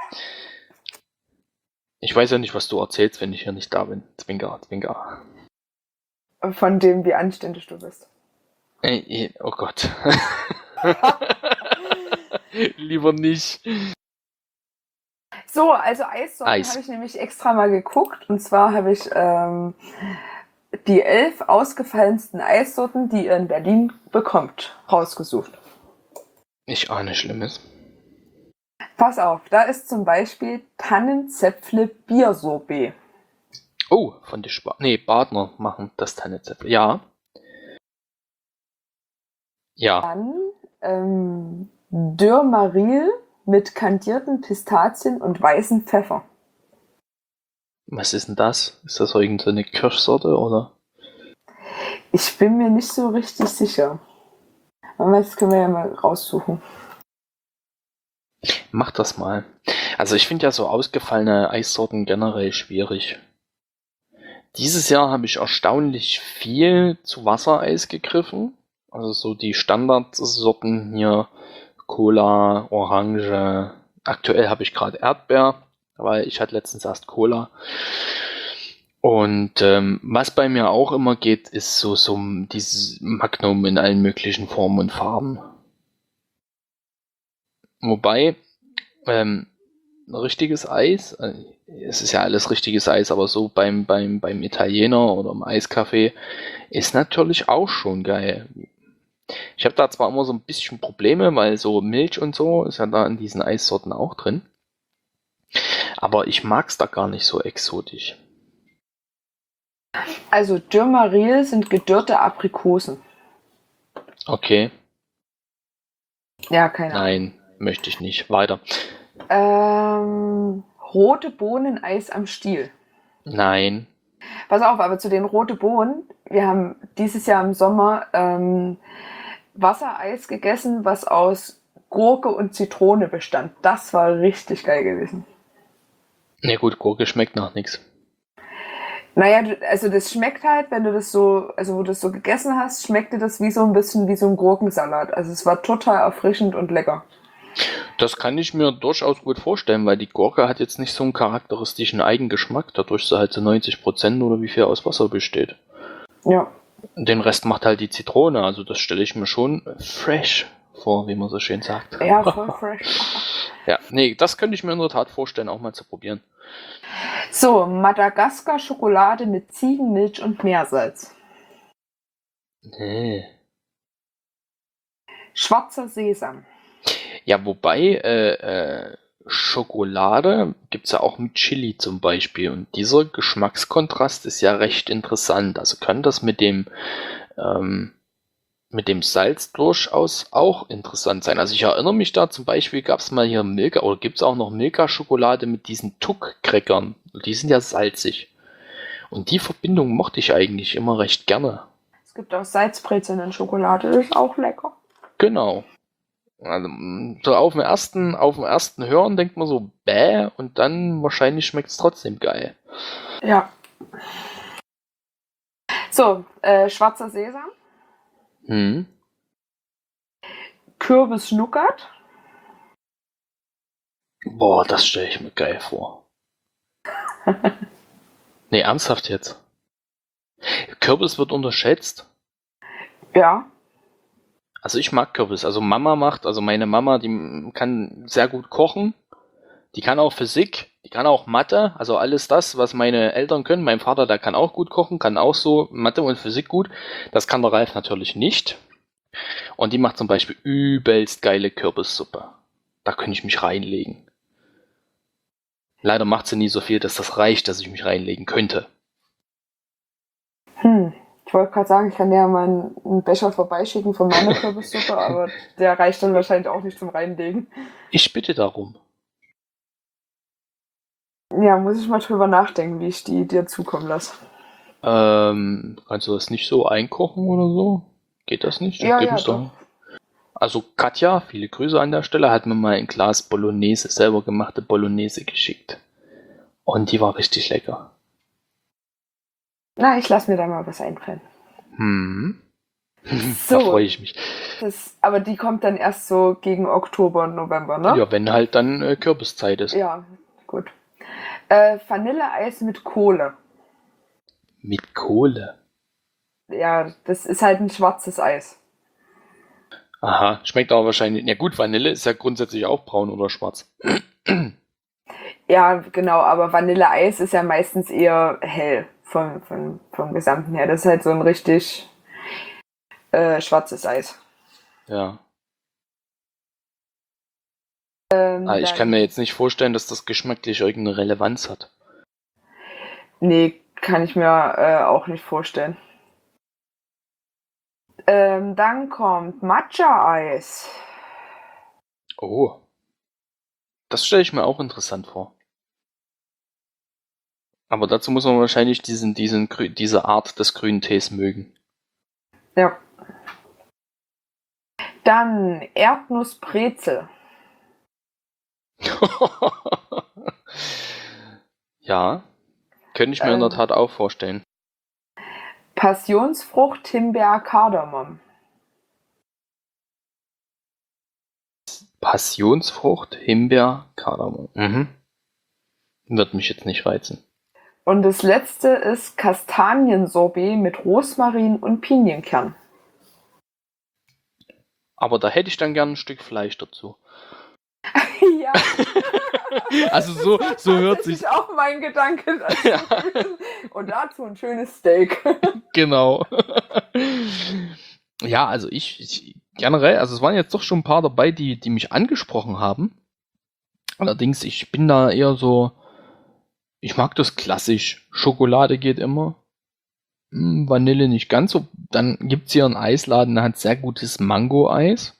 Ich weiß ja nicht, was du erzählst, wenn ich hier nicht da bin. Zwinker, Zwinker. Von dem, wie anständig du bist. Ey, oh Gott. Lieber nicht. So, also Eissorten Eis. habe ich nämlich extra mal geguckt. Und zwar habe ich ähm, die elf ausgefallensten Eissorten, die ihr in Berlin bekommt, rausgesucht. Ich ahne Schlimmes. Pass auf, da ist zum Beispiel Tannenzäpfle Biersorbet. Oh, von der Spa Nee, Badner machen das Tannenzäpfle. Ja. Ja. Dann ähm, Dürmaril mit kandierten Pistazien und weißen Pfeffer. Was ist denn das? Ist das irgendeine Kirschsorte oder? Ich bin mir nicht so richtig sicher. Aber das können wir ja mal raussuchen. Mach das mal. Also ich finde ja so ausgefallene Eissorten generell schwierig. Dieses Jahr habe ich erstaunlich viel zu Wassereis gegriffen. Also so die Standardsorten hier, Cola, Orange. Aktuell habe ich gerade Erdbeer, weil ich hatte letztens erst Cola. Und ähm, was bei mir auch immer geht, ist so, so dieses Magnum in allen möglichen Formen und Farben. Wobei, ähm, ein richtiges Eis, äh, es ist ja alles richtiges Eis, aber so beim, beim, beim Italiener oder im Eiscafé ist natürlich auch schon geil. Ich habe da zwar immer so ein bisschen Probleme, weil so Milch und so ist ja da in diesen Eissorten auch drin, aber ich mag's da gar nicht so exotisch. Also Dürmaril sind gedörrte Aprikosen. Okay, Ja, keine Ahnung. nein, möchte ich nicht. Weiter. Ähm, rote Bohnen, Eis am Stiel. Nein. Pass auf, aber zu den rote Bohnen, wir haben dieses Jahr im Sommer ähm, Wassereis gegessen, was aus Gurke und Zitrone bestand. Das war richtig geil gewesen. Na gut, Gurke schmeckt nach nichts. Naja, du- also das schmeckt halt, wenn du das so, also wo du das so gegessen hast, schmeckte das wie so ein bisschen wie so ein Gurkensalat. Also es war total erfrischend und lecker. Das kann ich mir durchaus gut vorstellen, weil die Gurke hat jetzt nicht so einen charakteristischen Eigengeschmack, dadurch sie halt zu neunzig Prozent oder wie viel aus Wasser besteht. Ja. Den Rest macht halt die Zitrone, also das stelle ich mir schon fresh vor, wie man so schön sagt. Ja, voll fresh. Ja, nee, das könnte ich mir in der Tat vorstellen, auch mal zu probieren. So, Madagaskar-Schokolade mit Ziegenmilch und Meersalz. Nee. Schwarzer Sesam. Ja, wobei, äh, äh, Schokolade gibt's ja auch mit Chili zum Beispiel und dieser Geschmackskontrast ist ja recht interessant. Also kann das mit dem, ähm, mit dem Salz durchaus auch interessant sein. Also ich erinnere mich da zum Beispiel, gab's mal hier Milka oder gibt's auch noch Milka-Schokolade mit diesen Tuck-Crackern. Die sind ja salzig. Und die Verbindung mochte ich eigentlich immer recht gerne. Es gibt auch Salzbrezeln in Schokolade, das ist auch lecker. Genau. Also, mm, so auf dem ersten, auf dem ersten Hören denkt man so, bäh, und dann wahrscheinlich schmeckt es trotzdem geil. Ja. So, äh, schwarzer Sesam, Hm. Kürbis-Nougat, Boah, das stelle ich mir geil vor. Nee, ernsthaft jetzt. Kürbis wird unterschätzt. ja, Also ich mag Kürbis. Also Mama macht, also meine Mama, die kann sehr gut kochen. Die kann auch Physik, die kann auch Mathe, also alles das, was meine Eltern können. Mein Vater, der kann auch gut kochen, kann auch so Mathe und Physik gut. Das kann der Ralf natürlich nicht. Und die macht zum Beispiel übelst geile Kürbissuppe. Da könnte ich mich reinlegen. Leider macht sie nie so viel, dass das reicht, dass ich mich reinlegen könnte. hm. Ich wollte gerade sagen, ich kann dir ja mal einen, einen Becher vorbeischicken von meiner Kürbissuppe, aber der reicht dann wahrscheinlich auch nicht zum Reinlegen. Ich bitte darum. Ja, muss ich mal drüber nachdenken, wie ich die dir zukommen lasse. Ähm, kannst du das nicht so einkochen oder so? Geht das nicht? Ja, Gib ja, uns doch. doch. Also Katja, viele Grüße an der Stelle, hat mir mal ein Glas Bolognese, selber gemachte Bolognese geschickt. Und die war richtig lecker. Na, ich lasse mir da mal was einfallen. Hm. Da So, freue ich mich. das, aber die kommt dann erst so gegen Oktober und November, ne? Ja, wenn halt dann äh, Kürbiszeit ist. Ja, gut. Äh, Vanilleeis mit Kohle. Mit Kohle. Ja, das ist halt ein schwarzes Eis. Aha, schmeckt aber wahrscheinlich. Ja gut, Vanille ist ja grundsätzlich auch braun oder schwarz. Ja, genau, aber Vanilleeis ist ja meistens eher hell vom, vom, vom Gesamten her. Das ist halt so ein richtig äh, schwarzes Eis. Ja. Ähm, Ah, ich kann dann, mir jetzt nicht vorstellen, dass das geschmacklich irgendeine Relevanz hat. nee, kann ich mir äh, auch nicht vorstellen. Ähm, dann kommt Matcha-Eis. Oh, das stelle ich mir auch interessant vor. Aber dazu muss man wahrscheinlich diesen, diesen, grü- diese Art des grünen Tees mögen. Ja. Dann Erdnussbrezel. Ja, könnte ich mir in der Ähm. Tat auch vorstellen. Passionsfrucht, Himbeer, Kardamom. Passionsfrucht, Himbeer, Kardamom. Mhm. Wird mich jetzt nicht reizen. Und das letzte ist Kastaniensorbet mit Rosmarin und Pinienkern. Aber da hätte ich dann gern ein Stück Fleisch dazu. Ja. Also so, das so war hört sich tatsächlich auch mein Gedanke dazu. Ja. Und dazu ein schönes Steak. Genau. Ja, also ich, ich generell, also es waren jetzt doch schon ein paar dabei, die, die mich angesprochen haben. Allerdings, ich bin da eher so, ich mag das klassisch. Schokolade geht immer. Hm, Vanille nicht ganz so. Dann gibt's hier einen Eisladen, der hat sehr gutes Mango-Eis.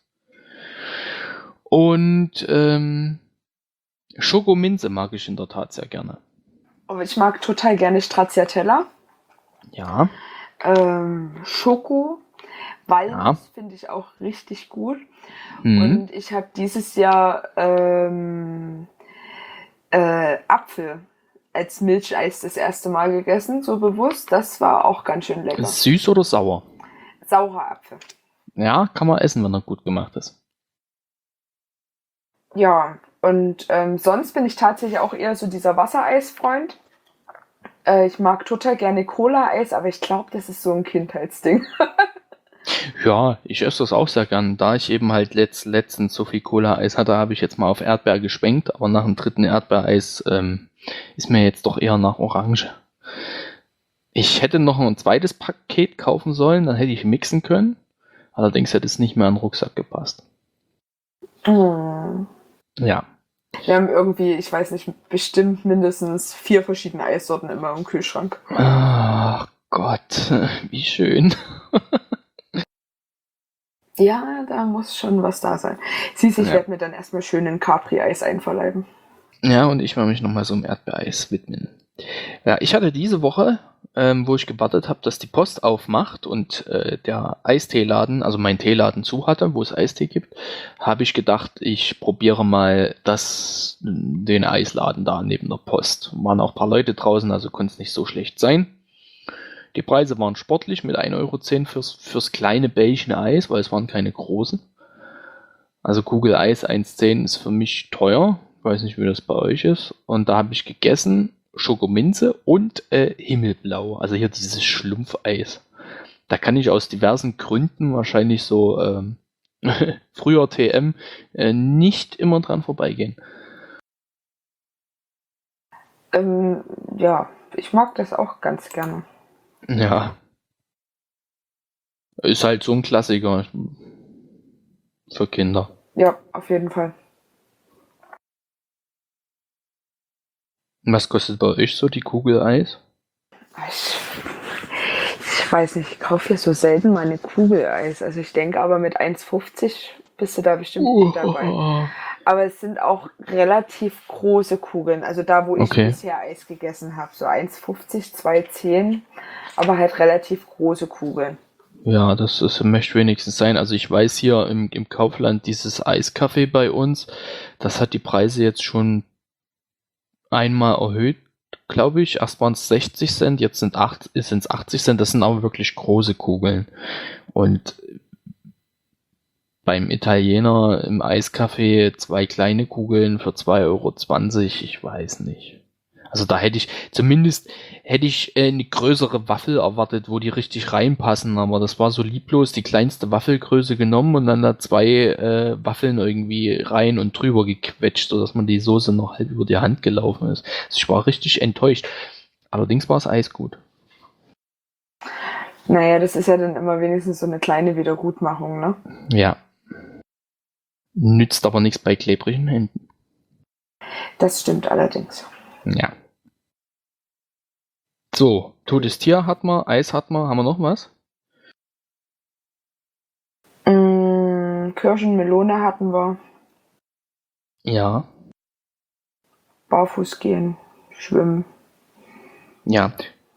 Und ähm, Schokominze mag ich in der Tat sehr gerne. Aber ich mag total gerne Stracciatella. Ja. Ähm, Schoko. Walnuss Ja. finde ich auch richtig gut. Mhm. Und ich habe dieses Jahr ähm, äh, Apfel als Milcheis das erste Mal gegessen, so bewusst. Das war auch ganz schön lecker. Süß oder sauer? Saurer Apfel. Ja, kann man essen, wenn er gut gemacht ist. Ja, und ähm, sonst bin ich tatsächlich auch eher so dieser Wassereisfreund. Äh, ich mag total gerne Cola-Eis, aber ich glaube, das ist so ein Kindheitsding. Ja, ich esse das auch sehr gern. Da ich eben halt letzt, letztens so viel Cola-Eis hatte, habe ich jetzt mal auf Erdbeer geschwenkt, aber nach dem dritten Erdbeereis ähm, ist mir jetzt doch eher nach Orange. Ich hätte noch ein zweites Paket kaufen sollen, dann hätte ich mixen können. Allerdings hätte es nicht mehr an den Rucksack gepasst. Mm. Ja. Wir haben irgendwie, ich weiß nicht, bestimmt mindestens vier verschiedene Eissorten immer im Kühlschrank. Ach Gott, wie schön. Ja, da muss schon was da sein. Siehst du, ich Ja. werde mir dann erstmal schön ein Capri-Eis einverleiben. Ja, und ich werde mich nochmal so im Erdbeereis widmen. Ja, ich hatte diese Woche, ähm, wo ich gewartet habe, dass die Post aufmacht und äh, der Eisteeladen, also mein Teeladen zu hatte, wo es Eistee gibt, habe ich gedacht, ich probiere mal das, den Eisladen da neben der Post. Waren auch ein paar Leute draußen, also konnte es nicht so schlecht sein. Die Preise waren sportlich mit ein Euro zehn fürs, fürs kleine Bällchen Eis, weil es waren keine großen. Also Kugel Eis eins zehn ist für mich teuer. Ich weiß nicht, wie das bei euch ist. Und da habe ich gegessen Schokominze und äh, Himmelblau. Also hier dieses Schlumpfeis. Da kann ich aus diversen Gründen, wahrscheinlich so ähm, früher T M, äh, nicht immer dran vorbeigehen. Ähm, ja, ich mag das auch ganz gerne. Ja. Ist halt so ein Klassiker für Kinder. Ja, auf jeden Fall. Was kostet bei euch so die Kugel Eis? Ich, ich weiß nicht, ich kaufe ja so selten mal eine Kugel Eis. Also ich denke aber mit eins fünfzig bist du da bestimmt gut dabei. Aber es sind auch relativ große Kugeln. Also da, wo ich Okay. bisher Eis gegessen habe. So eins fünfzig, zwei zehn. Aber halt relativ große Kugeln. Ja, das, das möchte wenigstens sein. Also ich weiß hier im, im Kaufland dieses Eiscafé bei uns, das hat die Preise jetzt schon einmal erhöht, glaube ich. Erst waren es sechzig Cent, jetzt sind es achtzig Cent. Das sind aber wirklich große Kugeln. Und beim Italiener im Eiscafé zwei kleine Kugeln für zwei Euro zwanzig, ich weiß nicht. Also da hätte ich, zumindest hätte ich äh, eine größere Waffel erwartet, wo die richtig reinpassen, aber das war so lieblos, die kleinste Waffelgröße genommen und dann da zwei äh, Waffeln irgendwie rein und drüber gequetscht, sodass man die Soße noch halb über die Hand gelaufen ist. Also ich war richtig enttäuscht. Allerdings war das Eis gut. Naja, das ist ja dann immer wenigstens so eine kleine Wiedergutmachung, ne? Ja. Nützt aber nichts bei klebrigen Händen. Das stimmt allerdings. Ja. So, totes Tier hat man, Eis hat man, haben wir noch was? Mm, Kirschen, Melone hatten wir. Ja. Barfuß gehen, schwimmen. Ja.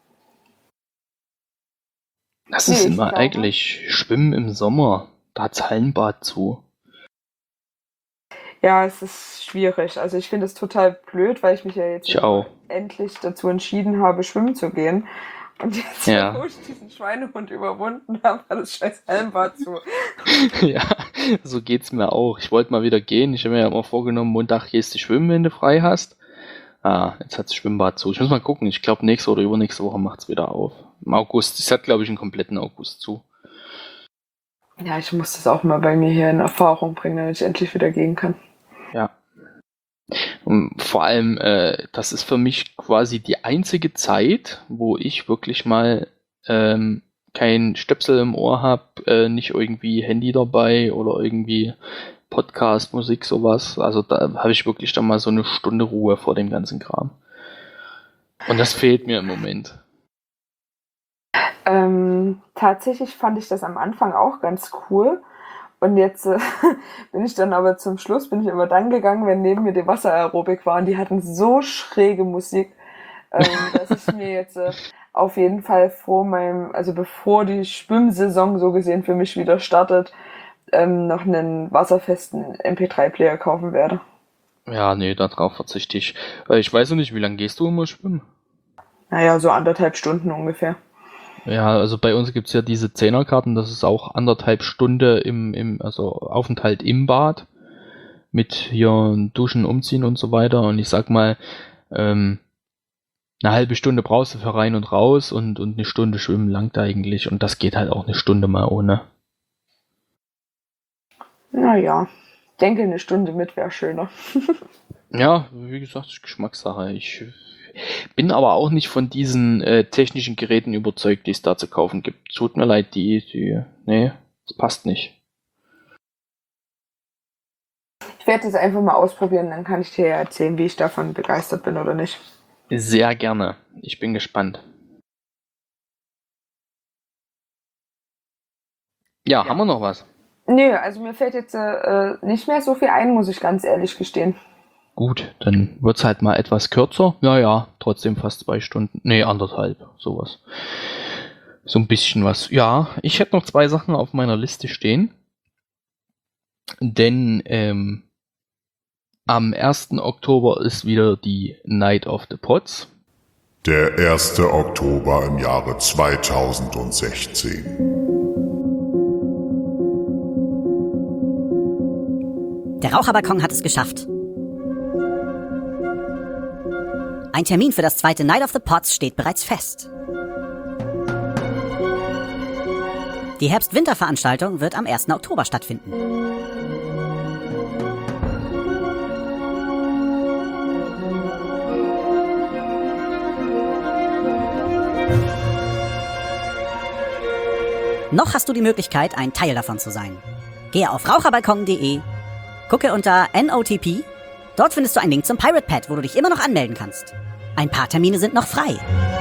Das Nee, ist ich immer glaube- eigentlich Schwimmen im Sommer. Da hat's Hallenbad zu. Ja, es ist schwierig. Also ich finde es total blöd, weil ich mich ja jetzt Ich auch. endlich dazu entschieden habe, schwimmen zu gehen. Und jetzt, Ja. wo ich diesen Schweinehund überwunden habe, war das scheiß Hallenbad zu. Ja, so geht's mir auch. Ich wollte mal wieder gehen. Ich habe mir ja immer vorgenommen, Montag gehst du schwimmen, wenn du frei hast. Ah, jetzt hat das Schwimmbad zu. Ich muss mal gucken. Ich glaube, nächste oder übernächste Woche macht's wieder auf. Im August. Es hat, glaube ich, einen kompletten August zu. Ja, ich muss das auch mal bei mir hier in Erfahrung bringen, damit ich endlich wieder gehen kann. Ja. Und vor allem, äh, das ist für mich quasi die einzige Zeit, wo ich wirklich mal ähm, kein Stöpsel im Ohr habe, äh, nicht irgendwie Handy dabei oder irgendwie Podcast, Musik, sowas. Also da habe ich wirklich dann mal so eine Stunde Ruhe vor dem ganzen Kram. Und das fehlt mir im Moment. Ähm, tatsächlich fand ich das am Anfang auch ganz cool. Und jetzt äh, bin ich dann aber zum Schluss, bin ich immer dann gegangen, wenn neben mir die Wasseraerobik war. Und die hatten so schräge Musik, ähm, dass ich mir jetzt äh, auf jeden Fall vor meinem, also bevor die Schwimmsaison so gesehen für mich wieder startet, ähm, noch einen wasserfesten M P drei Player kaufen werde. Ja, nee, darauf verzichte ich. Äh, Ich weiß noch nicht, wie lange gehst du immer schwimmen? Naja, so anderthalb Stunden ungefähr. Ja, also bei uns gibt's ja diese Zehnerkarten, das ist auch anderthalb Stunde im, im, also Aufenthalt im Bad mit hier Duschen, Umziehen und so weiter. Und ich sag mal, ähm, eine halbe Stunde brauchst du für rein und raus und, und eine Stunde schwimmen langt eigentlich. Und das geht halt auch eine Stunde mal ohne. Naja, ich denke, eine Stunde mit wäre schöner. Ja, wie gesagt, ist Geschmackssache. Ich bin aber auch nicht von diesen äh, technischen Geräten überzeugt, die es da zu kaufen gibt. Tut mir leid, die, die, nee, das passt nicht. Ich werde das einfach mal ausprobieren, dann kann ich dir ja erzählen, wie ich davon begeistert bin oder nicht. Sehr gerne. Ich bin gespannt. Ja, haben wir noch was? Nö, also mir fällt jetzt äh, nicht mehr so viel ein, muss ich ganz ehrlich gestehen. Gut, dann wird's halt mal etwas kürzer. Ja, ja, trotzdem fast zwei Stunden. Nee, anderthalb, sowas. So ein bisschen was. Ja, ich hätte noch zwei Sachen auf meiner Liste stehen. Denn ähm, am ersten Oktober ist wieder die Night of the Pots. Der erste Oktober im Jahre zweitausendsechzehn. Der Raucherbalkon hat es geschafft. Ein Termin für das zweite Night of the Pots steht bereits fest. Die Herbst-Winter-Veranstaltung wird am ersten Oktober stattfinden. Noch hast du die Möglichkeit, ein Teil davon zu sein. Gehe auf raucherbalkon punkt de, gucke unter N O T P. Dort findest du einen Link zum Pirate Pad, wo du dich immer noch anmelden kannst. Ein paar Termine sind noch frei.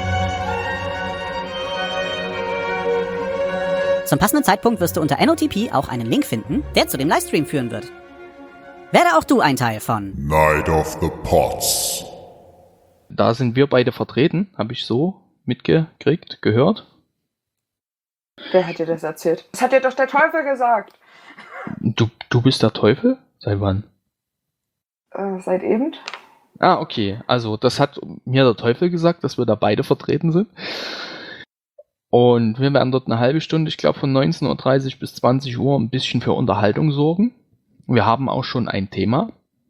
Zum passenden Zeitpunkt wirst du unter N O T P auch einen Link finden, der zu dem Livestream führen wird. Werde auch du ein Teil von Night of the Pots. Da sind wir beide vertreten, habe ich so mitgekriegt, gehört. Wer hat dir das erzählt? Das hat dir doch der Teufel gesagt. Du, du bist der Teufel? Seit wann? Äh, seit eben. Ah, okay. Also das hat mir der Teufel gesagt, dass wir da beide vertreten sind. Und wir werden dort eine halbe Stunde, ich glaube von neunzehn Uhr dreißig bis zwanzig Uhr, ein bisschen für Unterhaltung sorgen. Wir haben auch schon ein Thema.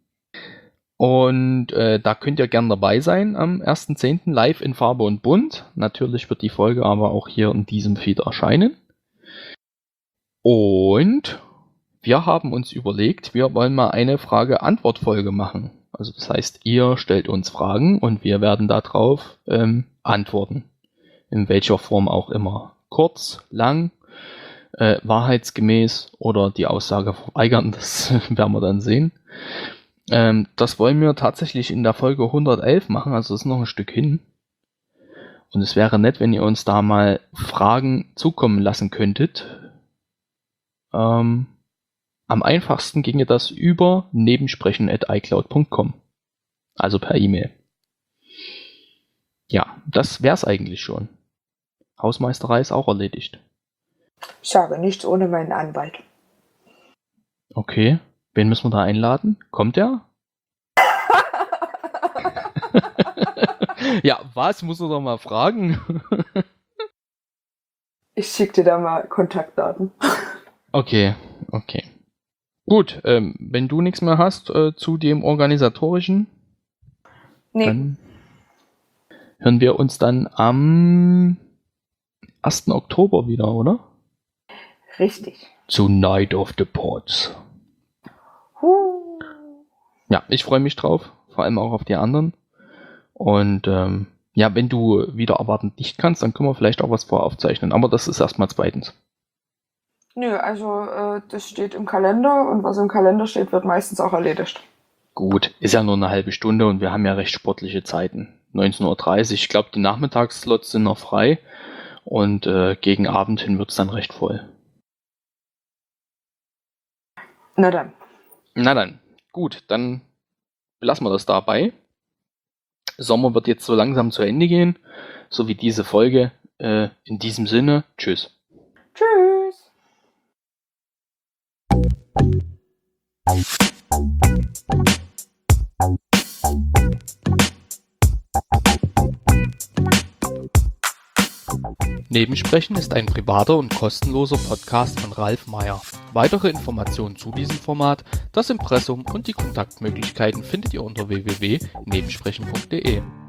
Und äh, da könnt ihr gern dabei sein am ersten zehnten live in Farbe und Bunt. Natürlich wird die Folge aber auch hier in diesem Feed erscheinen. Und wir haben uns überlegt, wir wollen mal eine Frage-Antwort-Folge machen. Also das heißt, ihr stellt uns Fragen und wir werden darauf ähm, antworten. In welcher Form auch immer. Kurz, lang, äh, wahrheitsgemäß oder die Aussage verweigern, das werden wir dann sehen. Ähm, das wollen wir tatsächlich in der Folge hundertelf machen, also ist noch ein Stück hin. Und es wäre nett, wenn ihr uns da mal Fragen zukommen lassen könntet. Ähm, am einfachsten ginge das über nebensprechen at icloud punkt com. Also per E-Mail. Ja, das wär's eigentlich schon. Hausmeisterei ist auch erledigt. Ich sage nichts ohne meinen Anwalt. Okay. Wen müssen wir da einladen? Kommt der? Ja, was? Muss man doch mal fragen. Ich schicke dir da mal Kontaktdaten. Okay, okay. Gut, ähm, wenn du nichts mehr hast äh, zu dem Organisatorischen, Nee. dann hören wir uns dann am ersten Oktober wieder, oder? Richtig. Zu Night of the Pots. Huh. Ja, ich freue mich drauf, vor allem auch auf die anderen. Und ähm, ja, wenn du wieder erwarten nicht kannst, dann können wir vielleicht auch was voraufzeichnen. Aber das ist erstmal zweitens. Nö, also äh, das steht im Kalender und was im Kalender steht, wird meistens auch erledigt. Gut, ist ja nur eine halbe Stunde und wir haben ja recht sportliche Zeiten. neunzehn Uhr dreißig, ich glaube, die Nachmittagsslots sind noch frei und äh, gegen Abend hin wird es dann recht voll. Na dann. Na dann, gut, dann belassen wir das dabei. Sommer wird jetzt so langsam zu Ende gehen, so wie diese Folge. Äh, in diesem Sinne, tschüss. Tschüss. Nebensprechen ist ein privater und kostenloser Podcast von Ralf Meyer. Weitere Informationen zu diesem Format, das Impressum und die Kontaktmöglichkeiten findet ihr unter w w w punkt nebensprechen punkt de.